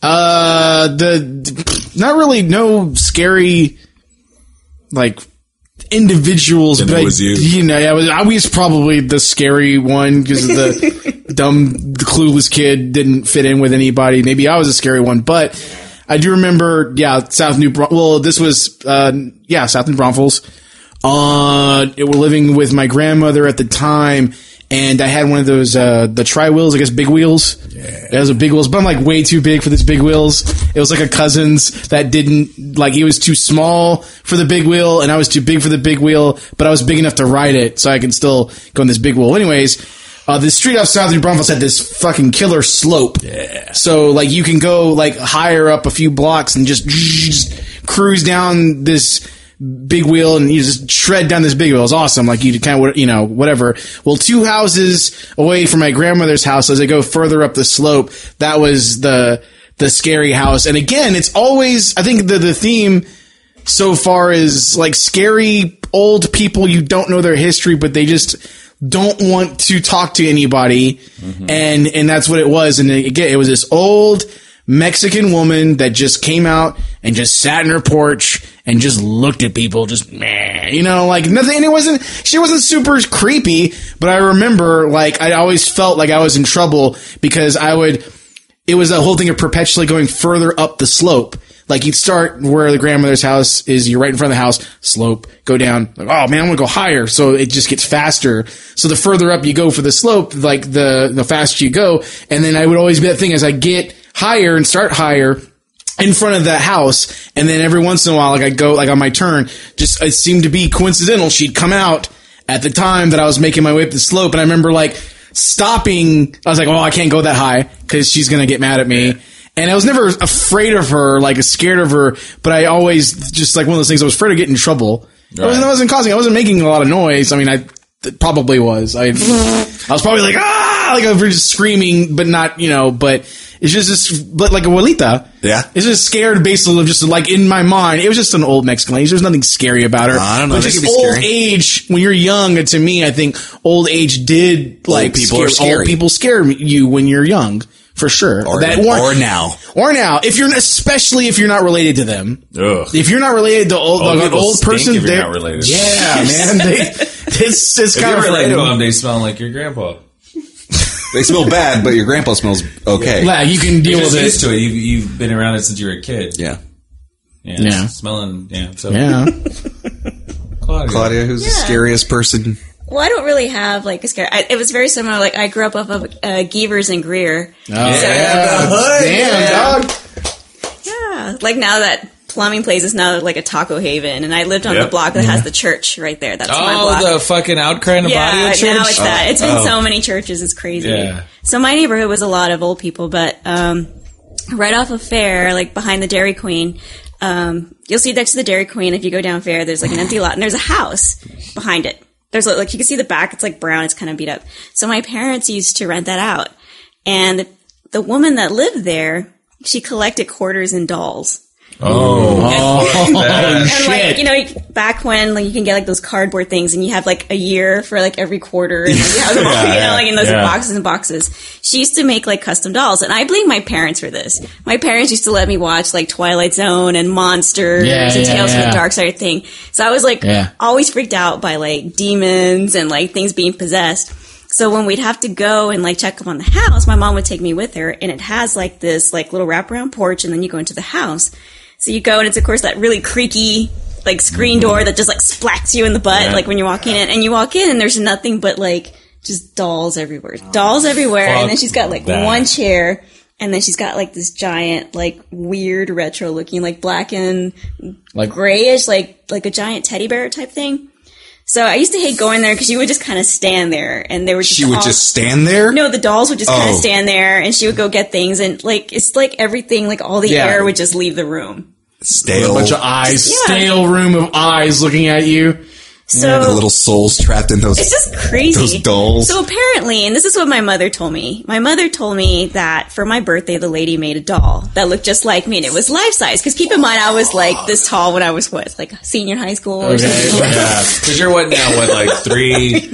Not really no scary, like, individuals, Then but it was you. I was probably the scary one because the dumb, clueless kid didn't fit in with anybody. Maybe I was a scary one, but I do remember, South New this was, South New Braunfels. We're living with my grandmother at the time, and I had one of those, the tri-wheels, I guess big wheels. Yeah. It was a big wheels, but I'm like way too big for this big wheels. It was like a cousin's that didn't, like, he was too small for the big wheel, and I was too big for the big wheel, but I was big enough to ride it, so I can still go on this big wheel. Anyways, the street off South New Braunfels had this fucking killer slope. Yeah. So, like, you can go, like, higher up a few blocks and just cruise down this big wheel and you just shred down this big wheel. It was awesome. Like you kind of, whatever. Well, 2 houses away from my grandmother's house, as I go further up the slope, that was the scary house. And again, it's always, I think the theme so far is like scary old people. You don't know their history, but they just don't want to talk to anybody. Mm-hmm. And that's what it was. And again, it was this old Mexican woman that just came out and just sat in her porch and just looked at people, just like nothing. And she wasn't super creepy, but I remember like I always felt like I was in trouble because it was the whole thing of perpetually going further up the slope. Like you'd start where the grandmother's house is, you're right in front of the house, slope, go down, like, oh man, I'm gonna go higher. So it just gets faster. So the further up you go for the slope, like the faster you go. And then I would always be that thing as I get higher and start higher in front of that house. And then every once in a while, like I go, like on my turn, just it seemed to be coincidental. She'd come out at the time that I was making my way up the slope, and I remember like stopping. I was like, "Oh, I can't go that high because she's gonna get mad at me." And I was never afraid of her, like scared of her, but I always just like one of those things. I was afraid of getting in trouble. Right. I wasn't making a lot of noise. I mean, I probably was. I was probably like, like I was just screaming, but not, but it's just but like abuelita. Yeah. It's just scared based on just like in my mind. It was just an old Mexican lady. There's nothing scary about her. I don't know. But That just could be old scary. age, when you're young, to me, I think old age did like people are scary. Old people scare you when you're young. For sure. Or now. Or now. Especially if you're not related to them. Ugh. If you're not related to an people old stink person, if you're they're not related. Yeah, man. It's If kind you're of related to them, they smell like your grandpa. They smell bad, but your grandpa smells okay. Yeah, you can deal You're with just it. used to it. You've been around it since you were a kid. Yeah. Yeah. Smelling. Yeah. So Yeah. Claudia, who's the scariest person? Well, I don't really have like a scare. It was very similar. Like I grew up off of Geevers and Greer. Damn, dog. Yeah, like now that plumbing place is now like a taco haven, and I lived on the block that has the church right there. That's my block. the fucking Outcry Nabadia Yeah, church? now it's that. It's been so many churches. It's crazy. Yeah. So my neighborhood was a lot of old people, but right off of Fair, like behind the Dairy Queen, you'll see next to the Dairy Queen, if you go down Fair, there's like an empty lot, and there's a house behind it. There's like, you can see the back, it's like brown, it's kind of beat up. So my parents used to rent that out. And the woman that lived there, she collected quarters and dolls. And like, back when like you can get like those cardboard things and you have like a year for like every quarter and you have them all, like in those boxes and boxes. She used to make like custom dolls, and I blame my parents for this. My parents used to let me watch like Twilight Zone and Monsters and Tales from the Dark Side thing. So I was like always freaked out by like demons and like things being possessed. So when we'd have to go and like check up on the house, my mom would take me with her, and it has like this like little wraparound porch, and then you go into the house. So you go, and it's of course that really creaky like screen door that just like splats you in the butt like when you're walking in, and you walk in and there's nothing but like just dolls everywhere, and then she's got like one chair, and then she's got like this giant like weird retro looking like black and like grayish like a giant teddy bear type thing. So I used to hate going there because you would just kind of stand there, and they were just She would just stand there? No, the dolls would just kind of stand there, and she would go get things, and like it's like everything, like all the air would just leave the room. Stale. A bunch of eyes, stale room of eyes looking at you. So the little souls trapped in those. It's just crazy. Those dolls. So apparently, and this is what my mother told me. My mother told me that for my birthday, the lady made a doll that looked just like me, and it was life size. Because keep in mind, I was like this tall when I was like senior high school or something. Yeah, because you're what now? What, like 3'9"?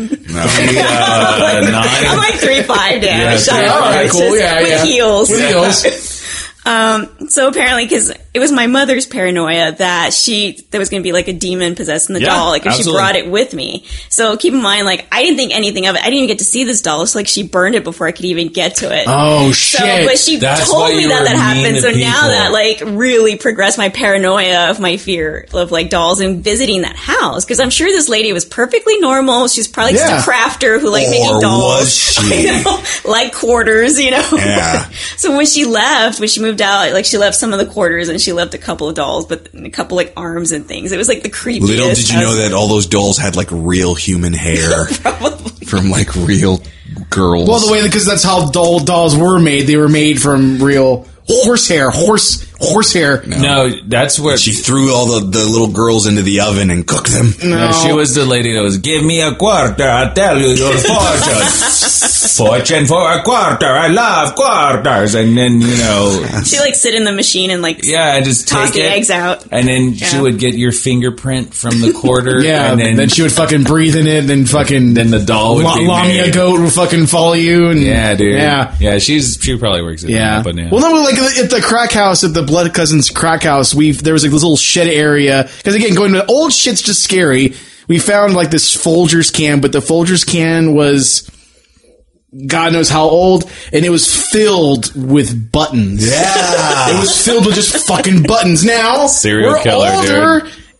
I'm like 3'5" now. Yeah, All right, cool. With heels. With heels. So apparently, because it was my mother's paranoia that there was going to be like a demon possessed in the doll, like if she brought it with me. So keep in mind, like I didn't think anything of it. I didn't even get to see this doll. So like she burned it before I could even get to it. Oh shit! So, but she told me that happened. So now that like really progressed my paranoia of my fear of like dolls and visiting that house, because I'm sure this lady was perfectly normal. She's probably just a crafter who liked making dolls. Was she? Like quarters, Yeah. So when she moved out, like she left some of the quarters and she left a couple of dolls, but a couple like arms and things. It was like the creepiest. Little did you know that all those dolls had like real human hair from like real girls. Well, the way because that's how dolls were made. They were made from real horse hair. No, that's what she threw all the little girls into the oven and cooked them. No, she was the lady that was, give me a quarter, I'll tell you your fortune. Fortune for a quarter, I love quarters. And then, she like sit in the machine and like just toss take the it, eggs out. And then she would get your fingerprint from the quarter. And then she would fucking breathe in it, then the doll would be Lamia made. goat would fucking follow you. And, yeah, dude. Yeah, she probably works at that. But Well, no, like at the crack house, at the Blood Cousins crack house, there was like this little shed area. Because again, going to old shit's just scary. We found like this Folgers can, but the Folgers can was God knows how old, and it was filled with buttons. Yeah. It was filled with just fucking buttons. Now, Serial we're killer, older, dude.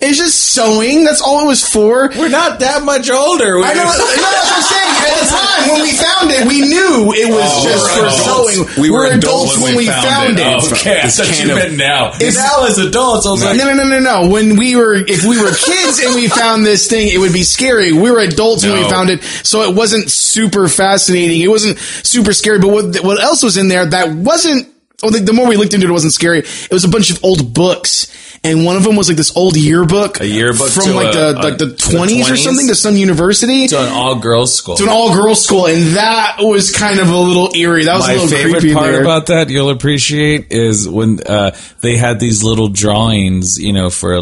It's just sewing. That's all it was for. We're not that much older. I know. No, that's what I'm saying. At the time when we found it, we knew it was just for sewing. We were adults when we found it. Oh, okay, I thought you meant now. It's now as adults. I was like, no. When if we were kids and we found this thing, it would be scary. We were adults when we found it, so it wasn't super fascinating. It wasn't super scary. But what else was in there that wasn't? Oh, the more we looked into it, it wasn't scary. It was a bunch of old books. And one of them was like this old yearbook. A yearbook from the 20s or something to some university. To an all-girls school. And that was kind of a little eerie. That was a little creepy. My favorite part about that, you'll appreciate, is when they had these little drawings, for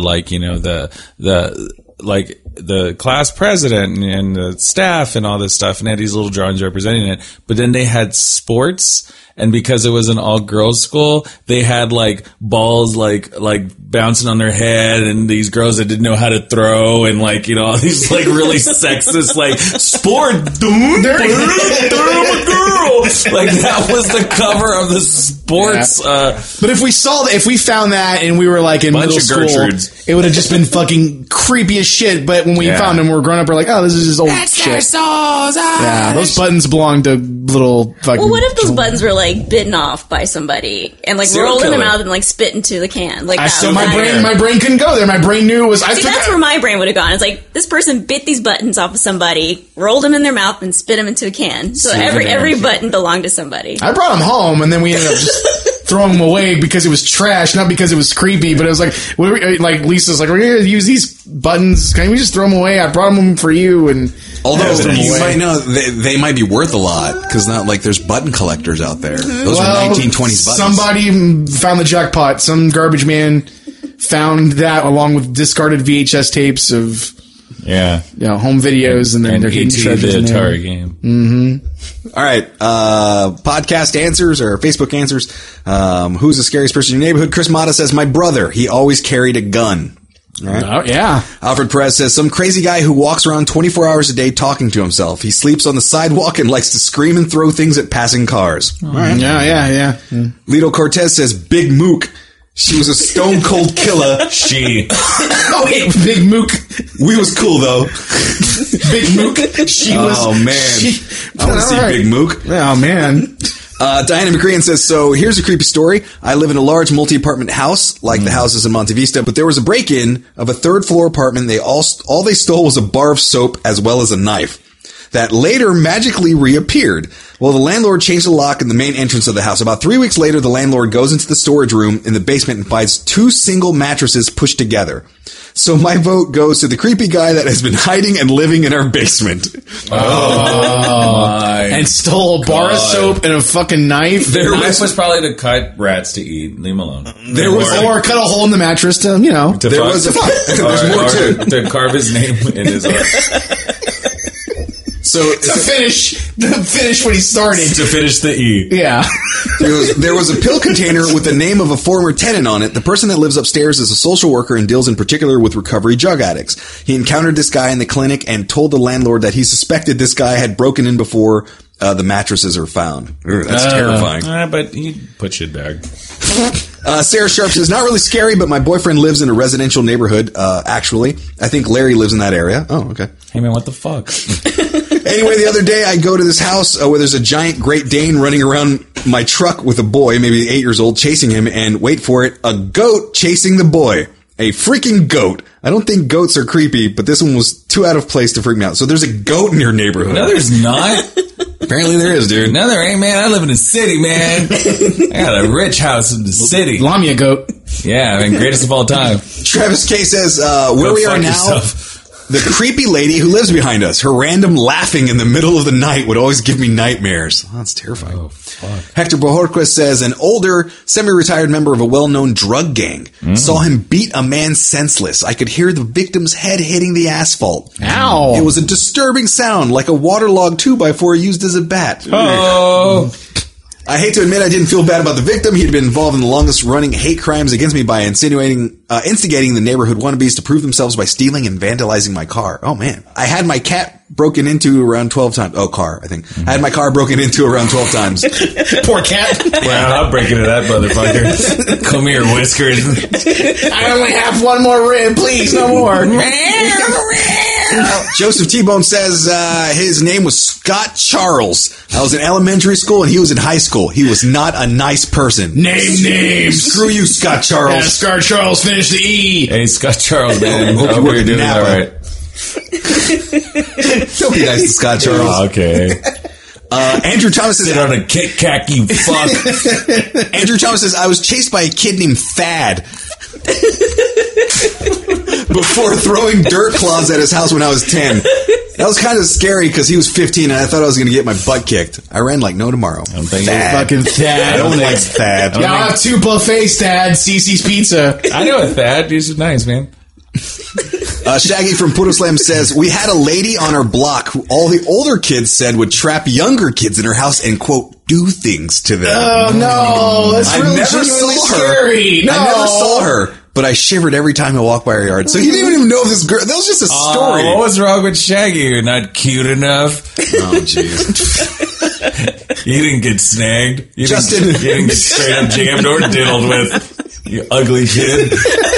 the class president and the staff and all this stuff, and they had these little drawings representing it. But then they had sports. And because it was an all-girls school, they had like balls like bouncing on their head, and these girls that didn't know how to throw, and all these like really sexist sport. Girl. Like that was the cover of the sports. Yeah. But if we found that and we were like in middle school, it would have just been fucking creepy as shit. But when we found them, we were grown up. We're like, oh, this is just old shit. Yeah, those buttons belong to little fucking. Well, what if those buttons were like bitten off by somebody and like rolled in their mouth and like spit into the can? Like my brain couldn't go there. My brain knew it was. That's where my brain would have gone. It's like this person bit these buttons off of somebody, rolled them in their mouth, and spit them into a can. So every button belonged to somebody. I brought them home, and then we ended up just throwing them away because it was trash, not because it was creepy. But it was like Lisa's like, we're gonna use these buttons. Can we just throw them away? I brought them for you, and although you might know they might be worth a lot because not like there's button collectors out there. Those are 1920s buttons. Somebody found the jackpot. Some garbage man found that along with discarded VHS tapes of home videos, and then their hidden treasures in there. Atari game. Mm-hmm. All right, podcast answers or Facebook answers. Who's the scariest person in your neighborhood? Chris Mata says, my brother. He always carried a gun. Right. Oh, yeah. Alfred Perez says, some crazy guy who walks around 24 hours a day talking to himself. He sleeps on the sidewalk and likes to scream and throw things at passing cars. Oh, right. Yeah. Lido Cortez says, Big Mook. She was a stone cold killer. Oh, wait, Big Mook. We was cool, though. Big Mook. Oh, man. I want to see Big Mook. Oh, man. Diana McCrean says, so here's a creepy story. I live in a large multi-apartment house, like the houses in Monte Vista, but there was a break-in of a third-floor apartment. All they stole was a bar of soap as well as a knife that later magically reappeared. Well, the landlord changed the lock in the main entrance of the house. About 3 weeks later, the landlord goes into the storage room in the basement and finds 2 single mattresses pushed together. So my vote goes to the creepy guy that has been hiding and living in our basement. And stole a bar of soap and a fucking knife. The knife was probably to cut rats to eat. Leave them alone. Or cut a hole in the mattress to there was a there's more too. To carve his name in his arm. So to finish what he started. To finish the E. Yeah. There was a pill container with the name of a former tenant on it. The person that lives upstairs is a social worker and deals in particular with recovery drug addicts. He encountered this guy in the clinic and told the landlord that he suspected this guy had broken in before the mattresses are found. That's terrifying. But he put shit back. Sarah Sharp says, not really scary, but my boyfriend lives in a residential neighborhood, actually. I think Larry lives in that area. Oh, okay. Hey, man, what the fuck? Anyway, the other day I go to this house where there's a giant Great Dane running around my truck with a boy, maybe 8 years old, chasing him, and wait for it, a goat chasing the boy. A freaking goat. I don't think goats are creepy, but this one was too out of place to freak me out. So there's a goat in your neighborhood. No, there's not. Apparently there is, dude. No, there ain't, man. I live in the city, man. I got a rich house in the city. Lamia goat. Yeah, I mean, greatest of all time. Travis K says, where we are now, the creepy lady who lives behind us, her random laughing in the middle of the night would always give me nightmares. Oh, that's terrifying. Oh, fuck. Hector Bojorquez says, an older, semi-retired member of a well-known drug gang saw him beat a man senseless. I could hear the victim's head hitting the asphalt. Ow. It was a disturbing sound, like a waterlogged 2x4 used as a bat. Oh. I hate to admit I didn't feel bad about the victim. He'd been involved in the longest running hate crimes against me by instigating the neighborhood wannabes to prove themselves by stealing and vandalizing my car. Oh man. I had my cat broken into around 12 times. Oh, car, I think. I had my car broken into around 12 times. Poor cat. Well, I'll break into that motherfucker. Come here, Whiskers. I only have one more rib, please, no more. Joseph T-Bone says his name was Scott Charles. I was in elementary school and he was in high school. He was not a nice person. Name names. Screw you, Scott Charles. Yeah, Scott Charles, finish the E. Hey, Scott Charles, man. Hope Hope you're you're doing now. all right. Don't be nice to Scott Charles. Oh, okay. Andrew Thomas says, Sit on a Kit Kat, you fuck. Andrew Thomas says, I was chased by a kid named Thad before throwing dirt clods at his house when I was 10. That was kind of scary because he was 15 and I thought I was going to get my butt kicked. I ran like no tomorrow. I don't think Fucking Thad. I don't like Thad. Yeah, I'll have 2 buffets, Thad. CC's Pizza. I know a Thad. He's nice, man. Shaggy from Puto Slam says, we had a lady on our block who all the older kids said would trap younger kids in her house and, quote, do things to them. Oh, no. That's I really never genuinely saw her. scary. No. I never saw her, but I shivered every time I walked by her yard. So you didn't even know this girl. That was just a story. What was wrong with Shaggy? You're not cute enough. Oh, jeez. You didn't get snagged. You Justin. didn't get straight up jammed or diddled with. You ugly kid.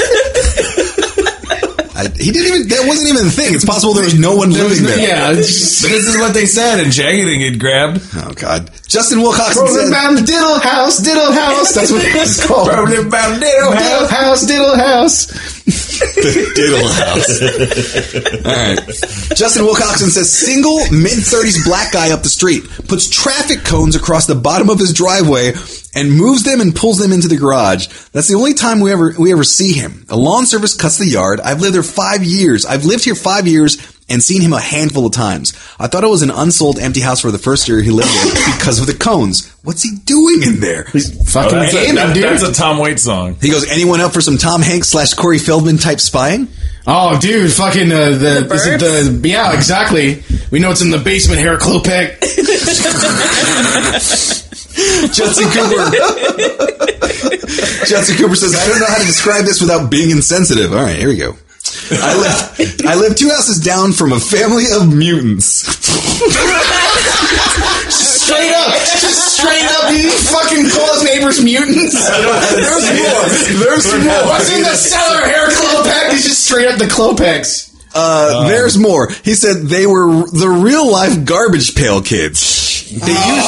He didn't even. That wasn't even the thing. It's possible there was no one living there. Yeah. But this is what they said, and Shaggy didn't get grabbed. Oh God. Justin Wilcoxon Rolling said, down the diddle house, diddle house. That's what it's called. Rolling down diddle Diddle house, diddle house. the Diddle House. All right. Justin Wilcoxon says, single mid-30s black guy up the street puts traffic cones across the bottom of his driveway and moves them and pulls them into the garage. That's the only time we ever see him. A lawn service cuts the yard. I've lived there 5 years. I've lived here 5 years and seen him a handful of times. I thought it was an unsold empty house for the first year he lived there because of the cones. What's he doing in there? He's fucking gaming, dude. That's a Tom Waits song. He goes, anyone up for some Tom Hanks / Corey Feldman type spying? Oh, dude, fucking yeah, exactly. We know it's in the basement here, Klopek. Judson Cooper says, I don't know how to describe this without being insensitive. All right, here we go. I live 2 houses down from a family of mutants. Straight up, you fucking call his neighbors mutants. There's more. What's in the cellar here, Klopek? He's just straight up the Klopex. There's more. He said they were the real life garbage pail kids. They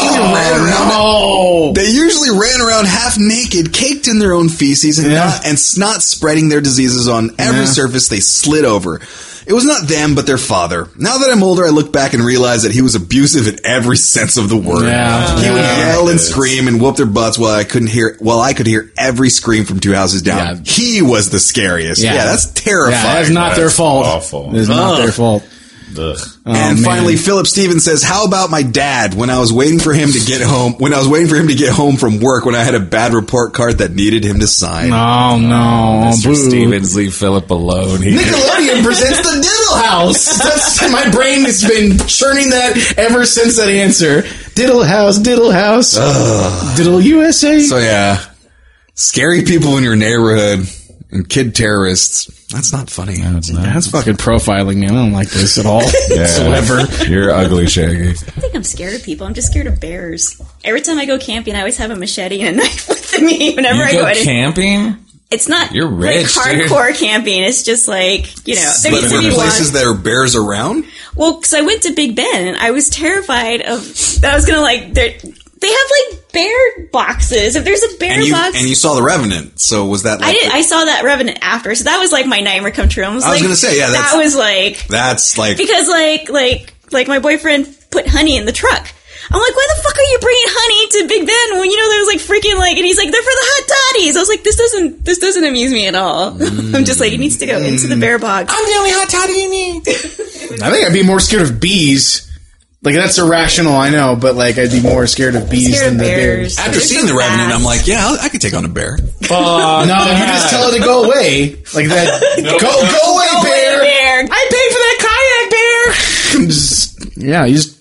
usually ran around half naked, caked in their own feces, and snot spreading their diseases on every surface they slid over. It was not them, but their father. Now that I'm older, I look back and realize that he was abusive in every sense of the word. Yeah. He would yell and scream and whoop their butts while I could hear every scream from 2 houses down. Yeah. He was the scariest. Yeah, that's terrifying. Yeah, that's not their fault. Awful. It's not their fault. Ugh. And finally, Philip Stevens says, how about my dad when I was waiting for him to get home from work when I had a bad report card that needed him to sign? Oh, no. Mr. Boo. Stevens, leave Philip alone. Nickelodeon presents the Diddle House. My brain has been churning that ever since that answer. Diddle House. Diddle USA. So yeah, scary people in your neighborhood and kid terrorists. That's not funny. No, it's not. That's fucking profiling me. I don't like this at all whatsoever. You're ugly, Shaggy. I think I'm scared of people. I'm just scared of bears. Every time I go camping, I always have a machete and a knife with me whenever I go camping? It's not You're rich, like hardcore camping. It's just like, there But used to there be are places one. that are bears around? Well, because I went to Big Ben and I was terrified of that I was going to they have like bear boxes. If there's a bear box. And you saw The Revenant. So was that like... I saw that Revenant after. So that was like my nightmare come true. I was going to say, yeah. That was like... That's like... Because like my boyfriend put honey in the truck. I'm like, why the fuck are you bringing honey to Big Ben when there's like freaking like, and he's like, they're for the hot toddies. I was like, this doesn't amuse me at all. I'm just like, it needs to go into the bear box. I'm the only hot toddy you need. I think I'd be more scared of bees. Like, that's irrational, I know, but like, I'd be more scared of bees than the bears. After seeing The Revenant, I'm like, yeah, I could take on a bear. No, you just tell it to go away. Like that. Go away, bear. bear. I paid for that kayak, bear. You just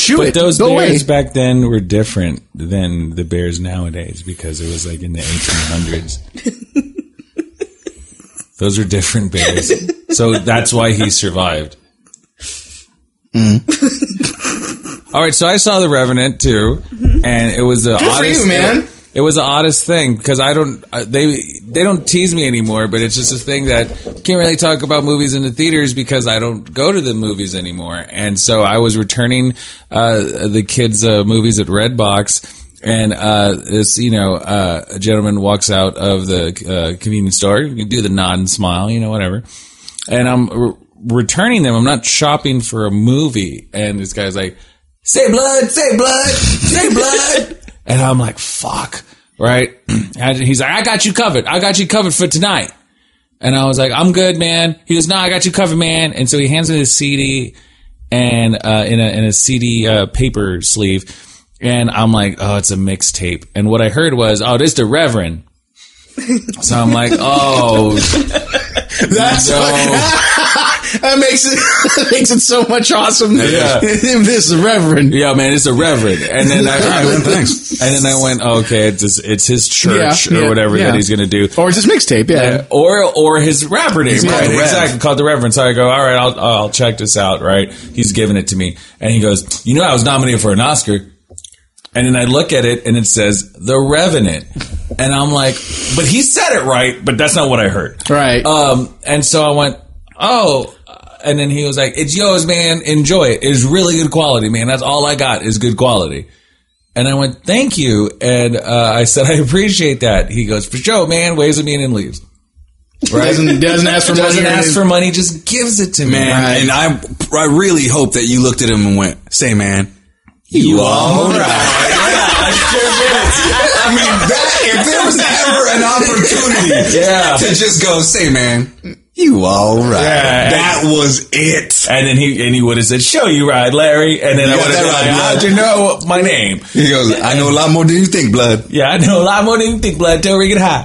Chew But it. those Go bears away. back then were different than the bears nowadays because it was like in the 1800s. Those are different bears. So that's why he survived. All right, so I saw The Revenant too, and it was the Good for oddest. you, man. It was the oddest thing because I don't. They don't tease me anymore, but it's just a thing that can't really talk about movies in the theaters because I don't go to the movies anymore. And so I was returning the kids' movies at Redbox. And this, a gentleman walks out of the convenience store. You can do the nod and smile, whatever. And I'm returning them. I'm not shopping for a movie. And this guy's like, "Say blood, say blood, say blood." And I'm like, "Fuck." Right? And he's like, "I got you covered. I got you covered for tonight." And I was like, "I'm good, man." He goes, "No, I got you covered, man." And so he hands me this CD and in a CD paper sleeve. And I'm like, "Oh, it's a mixtape." And what I heard was, "Oh, this the Reverend." So I'm like, "Oh, That's that makes it so much awesome. Yeah. This is Reverend. yeah, man, it's a Reverend." And then Thanks. And then I went, "Okay, it's his church or whatever that he's going to do." Or just mixtape, yeah. Or his rapper name, Yeah, right? the Rev. Exactly, called the Reverend. So I go, "All right, I'll check this out." Right? He's giving it to me, and he goes, "I was nominated for an Oscar." And then I look at it, and it says The Revenant, and I'm like, "But he said it right, but that's not what I heard." Right. And so I went, "Oh." And then he was like, "It's yours, man. Enjoy it. It's really good quality, man. That's all I got is good quality." And I went, "Thank you." And I said, "I appreciate that." He goes, "For sure, man." Waves at me and then leaves. Right? Doesn't ask for money. Doesn't ask for money, just gives it to me. Man, Right. and I really hope that you looked at him and went, "Say, man, you all right." I sure did. I mean, if there was ever an opportunity to just go, "Say, man, you all right." Yeah. That was it. And then he would have said, "Show you right, Larry." And then I You would got have been that like, right, "How'd blood." you know my name?" He goes, "I know a lot more than you think, blood." Yeah, I know a lot more than you think, blood. Tell Rick it high.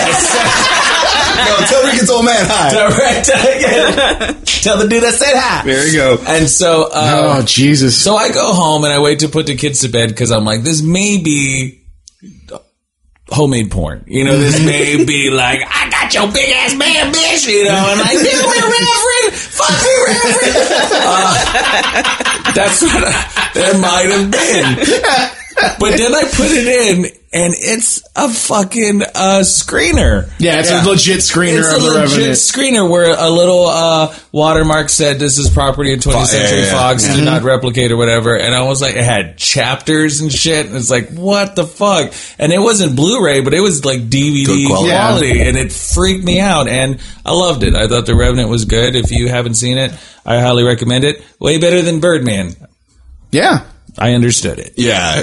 No, tell Ricketts old man hi. Tell the dude I said hi. There you go. And so, Oh, Jesus. so I go home and I wait to put the kids to bed because I'm like, this may be homemade porn. This may be like, "I got your big ass man, bitch," and like, "You Reverend, fuck you, Reverend." That's what that might have been. But then I put it in, and it's a fucking screener. Yeah, it's a legit screener It's of a The legit Revenant. screener where a little watermark said, "This is property of 20th Century Fox. Do not replicate," or whatever. And I was like, it had chapters and shit. And it's like, what the fuck? And it wasn't Blu-ray, but it was like DVD Good quality. quality. And it freaked me out. And I loved it. I thought The Revenant was good. If you haven't seen it, I highly recommend it. Way better than Birdman. Yeah. I understood it. Yeah.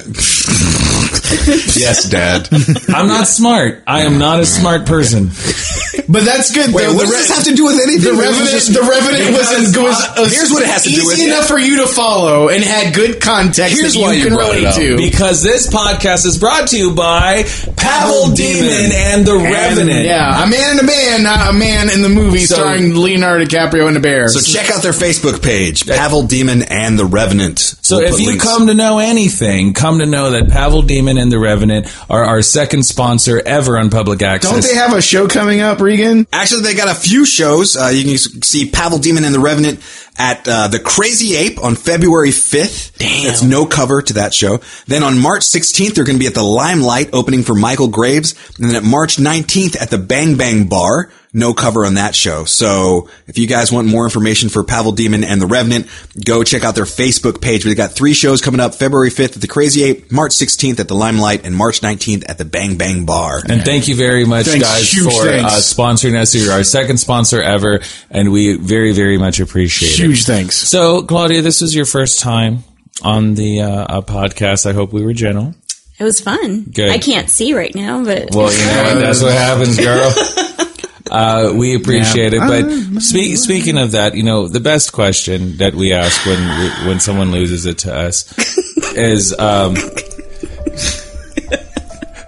Yes, Dad. I'm not smart. I am not a smart person. But that's good. Wait, though. what does this have to do with anything? The Revenant was Here's what it has to do with easy it. enough for you to follow and had good context Here's that why you you can brought it relate up. to. Because this podcast is brought to you by Pavel Demon and The Revenant. Yeah, a man in a band, not a man in the movie So- starring Leonardo DiCaprio and a bear. So check out their Facebook page, Pavel Demon and the Revenant. So We'll if put you links. come to know anything, come to know that Pavel Demon and The Revenant are our second sponsor ever on Public Access. Don't they have a show coming up, Regan? Actually, they got a few shows. You can see Pavel Demon and the Revenant at the Crazy Ape on February 5th. Damn. That's no cover to that show. Then on March 16th, they're going to be at the Limelight opening for Michael Graves. And then at March 19th at the Bang Bang Bar. No cover on that show. So if you guys want more information for Pavel Demon and the Revenant, go check out their Facebook page. We've got 3 shows coming up. February 5th at the Crazy Ape, March 16th at the Limelight, and March 19th at the Bang Bang Bar. And thank you very much, Thanks. guys, Huge for thanks. sponsoring us. You're our second sponsor ever, and we very, very much appreciate it. Huge thanks. So, Claudia, this is your first time on the podcast. I hope we were gentle. It was fun. Good. I can't see right now, but Well, that's what happens, girl. We appreciate it. But speaking of that, the best question that we ask when someone loses it to us is,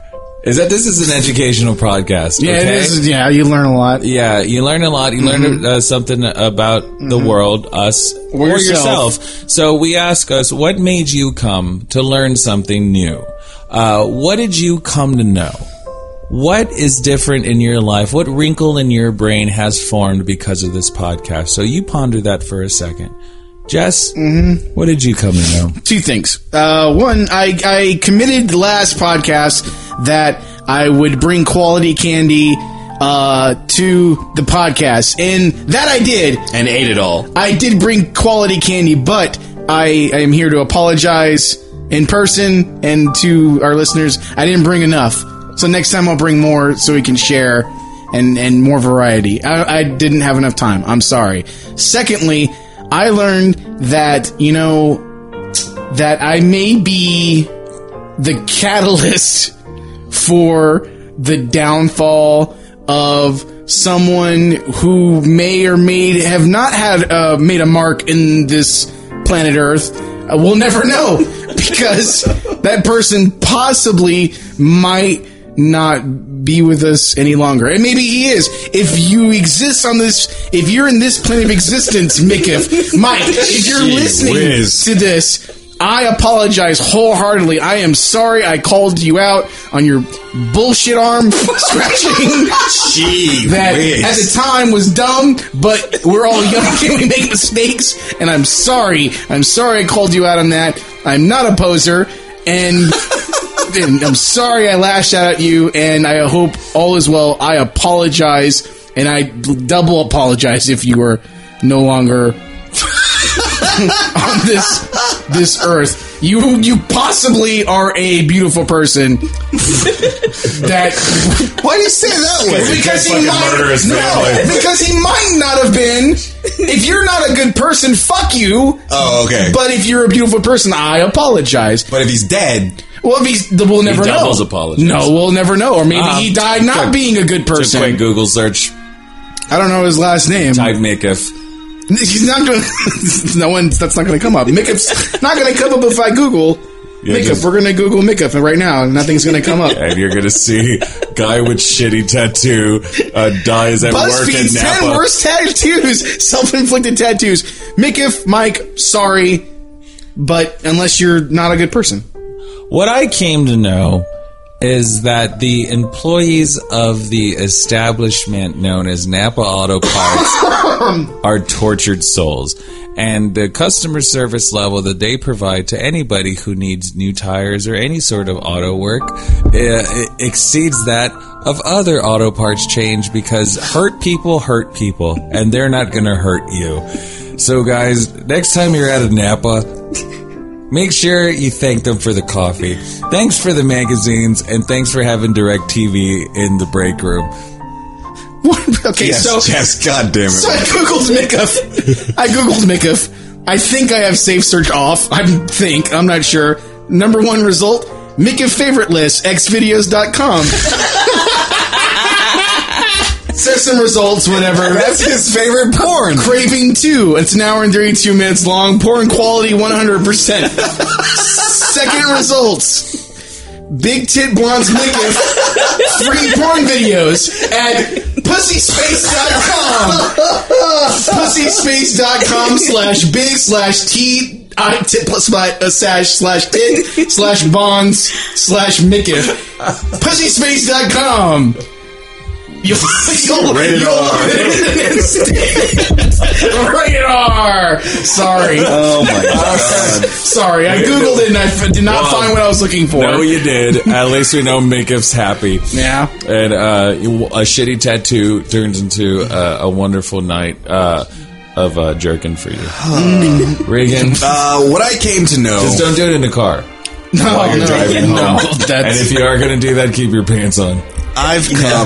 this is an educational podcast. Yeah, okay? it is. Yeah, you learn a lot. Yeah, you learn a lot. You learn something about the world, us, or yourself. So we ask us, what made you come to learn something new? What did you come to know? What is different in your life? What wrinkle in your brain has formed because of this podcast? So you ponder that for a second. Jess, what did you come to know? Two things. One, I committed the last podcast that I would bring quality candy to the podcast, and that I did. And ate it all. I did bring quality candy, but I am here to apologize in person and to our listeners. I didn't bring enough. So next time I'll bring more so we can share and more variety. I didn't have enough time. I'm sorry. Secondly, I learned that, that I may be the catalyst for the downfall of someone who may or may have not had made a mark in this planet Earth. We'll never know, because that person possibly might not be with us any longer. And maybe he is. If you exist on this, if you're in this plane of existence, Mike, if you're listening to this, I apologize wholeheartedly. I am sorry I called you out on your bullshit arm scratching. That at the time was dumb, but we're all young and we make mistakes, and I'm sorry. I'm sorry I called you out on that. I'm not a poser, and I'm sorry I lashed out at you, and I hope all is well. I apologize, and I double apologize if you are no longer on this earth. You possibly are a beautiful person. That why do you say it that way? Because he might not have been. If you're not a good person, fuck you. Oh, okay. But if you're a beautiful person, I apologize. But if he's dead, well, we'll never know. Doubles apologize. No, we'll never know. Or maybe he died not being a good person. Just quick Google search. I don't know his last name. Type Mikif. He's not going. That's not going to come up. Mikif's not going to come up if I Google Mikif. We're going to Google Mikif, and right now nothing's going to come up. And you're going to see guy with shitty tattoo dies at work in BuzzFeed's Napa. 10 worst tattoos, self-inflicted tattoos. Mikif, Mike, sorry, but unless you're not a good person. What I came to know is that the employees of the establishment known as Napa Auto Parts are tortured souls. And the customer service level that they provide to anybody who needs new tires or any sort of auto work exceeds that of other auto parts change, because hurt people, and they're not going to hurt you. So guys, next time you're at a Napa, make sure you thank them for the coffee. Thanks for the magazines, and thanks for having DirecTV in the break room. Okay, yes, God damn it. So I googled Mikif. I think I have Safe Search off. I'm not sure. Number one result, Mikif favorite list, xvideos.com. Says some results, whatever. That's his favorite porn. Craving 2. It's an hour and 32 minutes long. Porn quality 100%. Second results. Big Tit Blondes Mikif. Free porn videos at pussyspace.com. pussyspace.com/big/tit/bonds/Mikif. Pussyspace.com. You'll rated R. Sorry. Oh my god. Sorry, I googled it and I did not find what I was looking for. No, you did. At least we know Mikif's happy. Yeah. And a shitty tattoo turns into a wonderful night of jerking for you. Reagan, what I came to know. just don't do it in the car while you're driving home. And if you are going to do that, keep your pants on. I've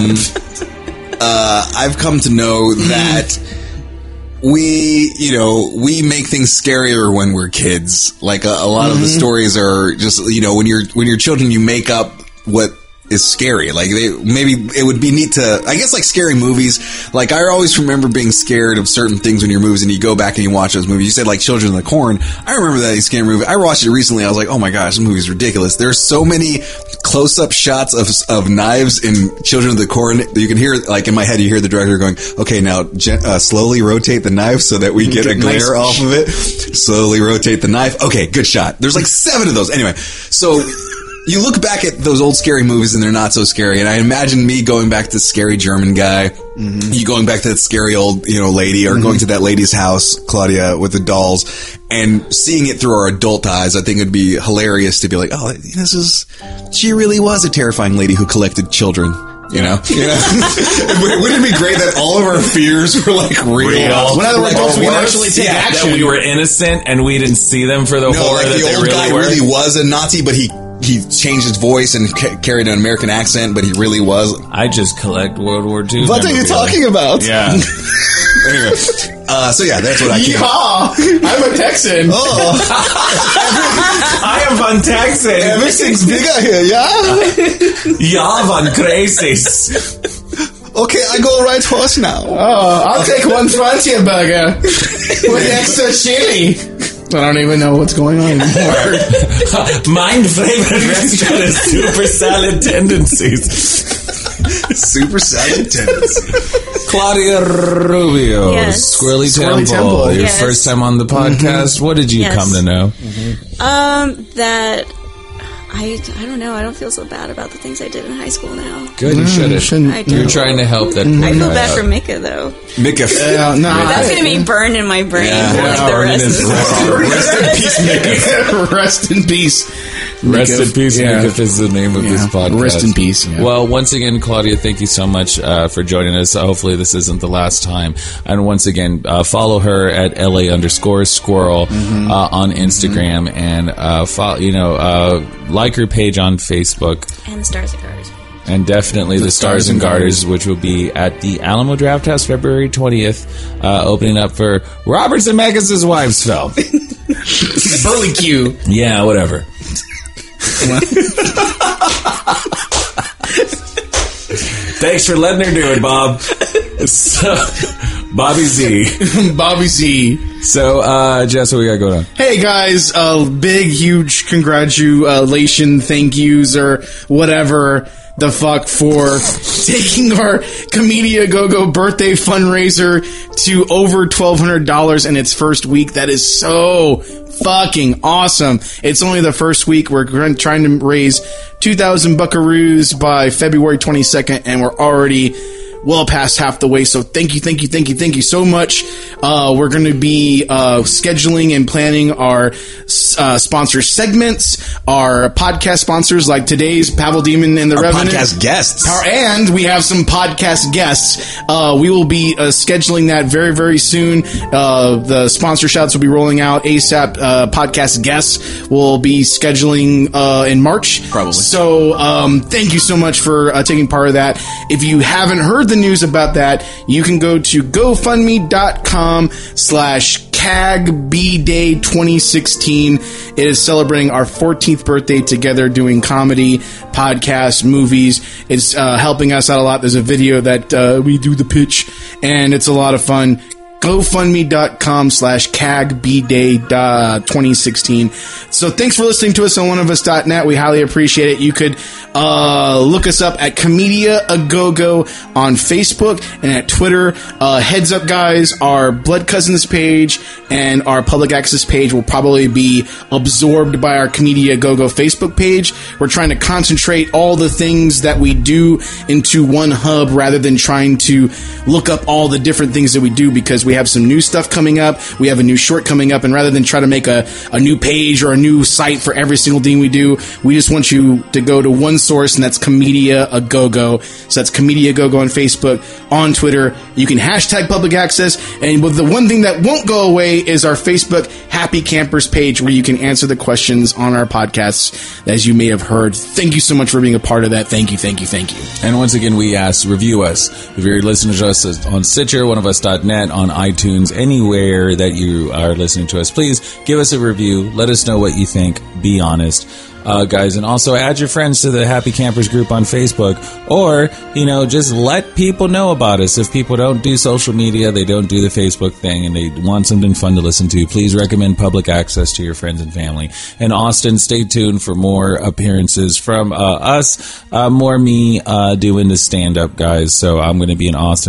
come to know that we make things scarier when we're kids. Like a lot of the stories are just, when you're children, you make up what is scary. Like maybe it would be neat to, I guess, like scary movies. Like I always remember being scared of certain things when you're movies, and you go back and you watch those movies. You said like Children of the Corn. I remember that scary movie. I watched it recently. I was like, oh my gosh, this movie's ridiculous. There's so many close-up shots of knives in Children of the Corn. You can hear, like in my head, you hear the director going, okay, now slowly rotate the knife so that we get a glare off of it. Slowly rotate the knife. Okay, good shot. There's like 7 of those. Anyway, so you look back at those old scary movies and they're not so scary. And I imagine me going back to the scary German guy, you going back to that scary old, lady, or going to that lady's house, Claudia, with the dolls, and seeing it through our adult eyes. I think it'd be hilarious to be like, oh, she really was a terrifying lady who collected children. Wouldn't it be great that all of our fears were like real? When other adults we actually take action. That we were innocent and we didn't see them for the horror that they really were. The old guy really was a Nazi, but he changed his voice and carried an American accent, but he really was. I just collect World War II. What are you talking about? Yeah. Anyway, so yeah, that's what I came up. I'm a Texan. Oh. I am von Texan. Everything's bigger here, yeah? Ja, von Crazies. Okay, I go right horse now. Oh, I'll take one Frontier burger with extra chili. I don't even know what's going on anymore. My favorite restaurant is Super Salad Tendencies. Super Salad Tendencies. Claudia Rubio, Yes. Squirrely Temple. Your Yes. first time on the podcast. What did you come to know? That I don't know. I don't feel so bad about the things I did in high school now. Good, you shouldn't. I do. You're trying to help that. I feel bad for Mika though. Mika. That's going to be burned in my brain for like the rest of the Rest in peace. Rest in peace, Mika is the name of this podcast. Rest in peace. Yeah. Well, once again, Claudia, thank you so much for joining us. Hopefully this isn't the last time. And once again, follow her at LA_squirrel on Instagram and like her page on Facebook. And the Stars and Garters. And definitely the Stars and Garters, which will be at the Alamo Drafthouse February 20th, opening up for Robert Zemeckis' Wives Fell. Burly Q. Yeah, whatever. Thanks for letting her do it, Bob. So, Bobby Z. Bobby Z. So, Jess, what we got going on? Hey guys, big, huge congratulation, thank yous, or whatever the fuck for taking our Comedia Go-Go birthday fundraiser to over $1,200 in its first week. That is so fucking awesome. It's only the first week. We're trying to raise 2,000 buckaroos by February 22nd, and we're already well past half the way. So thank you so much. We're going to be scheduling and planning our sponsor segments, our podcast sponsors like today's Pavel Demon and the Revenant. Podcast guests. And we have some podcast guests. We will be scheduling that very, very soon. The sponsor shouts will be rolling out ASAP. Podcast guests will be scheduling in March. Probably. So thank you so much for taking part of that. If you haven't heard the news about that, you can go to GoFundMe.com/CAGBDay 2016. It is celebrating our 14th birthday together doing comedy, podcasts, movies. It's helping us out a lot. There's a video that we do the pitch, and it's a lot of fun. GoFundMe.com/CAGBDay 2016. So thanks for listening to us on oneofus.net. We highly appreciate it. You could look us up at Comedia A Go-Go on Facebook and at Twitter. Heads up, guys, our Blood Cousins page and our public access page will probably be absorbed by our Comedia A Go-Go Facebook page. We're trying to concentrate all the things that we do into one hub rather than trying to look up all the different things that we do, because we have some new stuff coming up. We have a new short coming up, and rather than try to make a new page or a new site for every single thing we do, we just want you to go to one source, and that's Comedia A Go-Go. So that's Comedia A Go-Go on Facebook, on Twitter. You can hashtag public access, and with the one thing that won't go away is our Facebook Happy Campers page, where you can answer the questions on our podcasts, as you may have heard. Thank you so much for being a part of that. Thank you. And once again, we ask, review us. If you're listening to us on Stitcher, oneofus.net, on iTunes, anywhere that you are listening to us. Please give us a review. Let us know what you think. Be honest. Guys, and also add your friends to the Happy Campers group on Facebook, or, just let people know about us. If people don't do social media, they don't do the Facebook thing, and they want something fun to listen to, please recommend Public Access to your friends and family. And Austin, stay tuned for more appearances from us, more me doing the stand-up, guys. So I'm going to be in Austin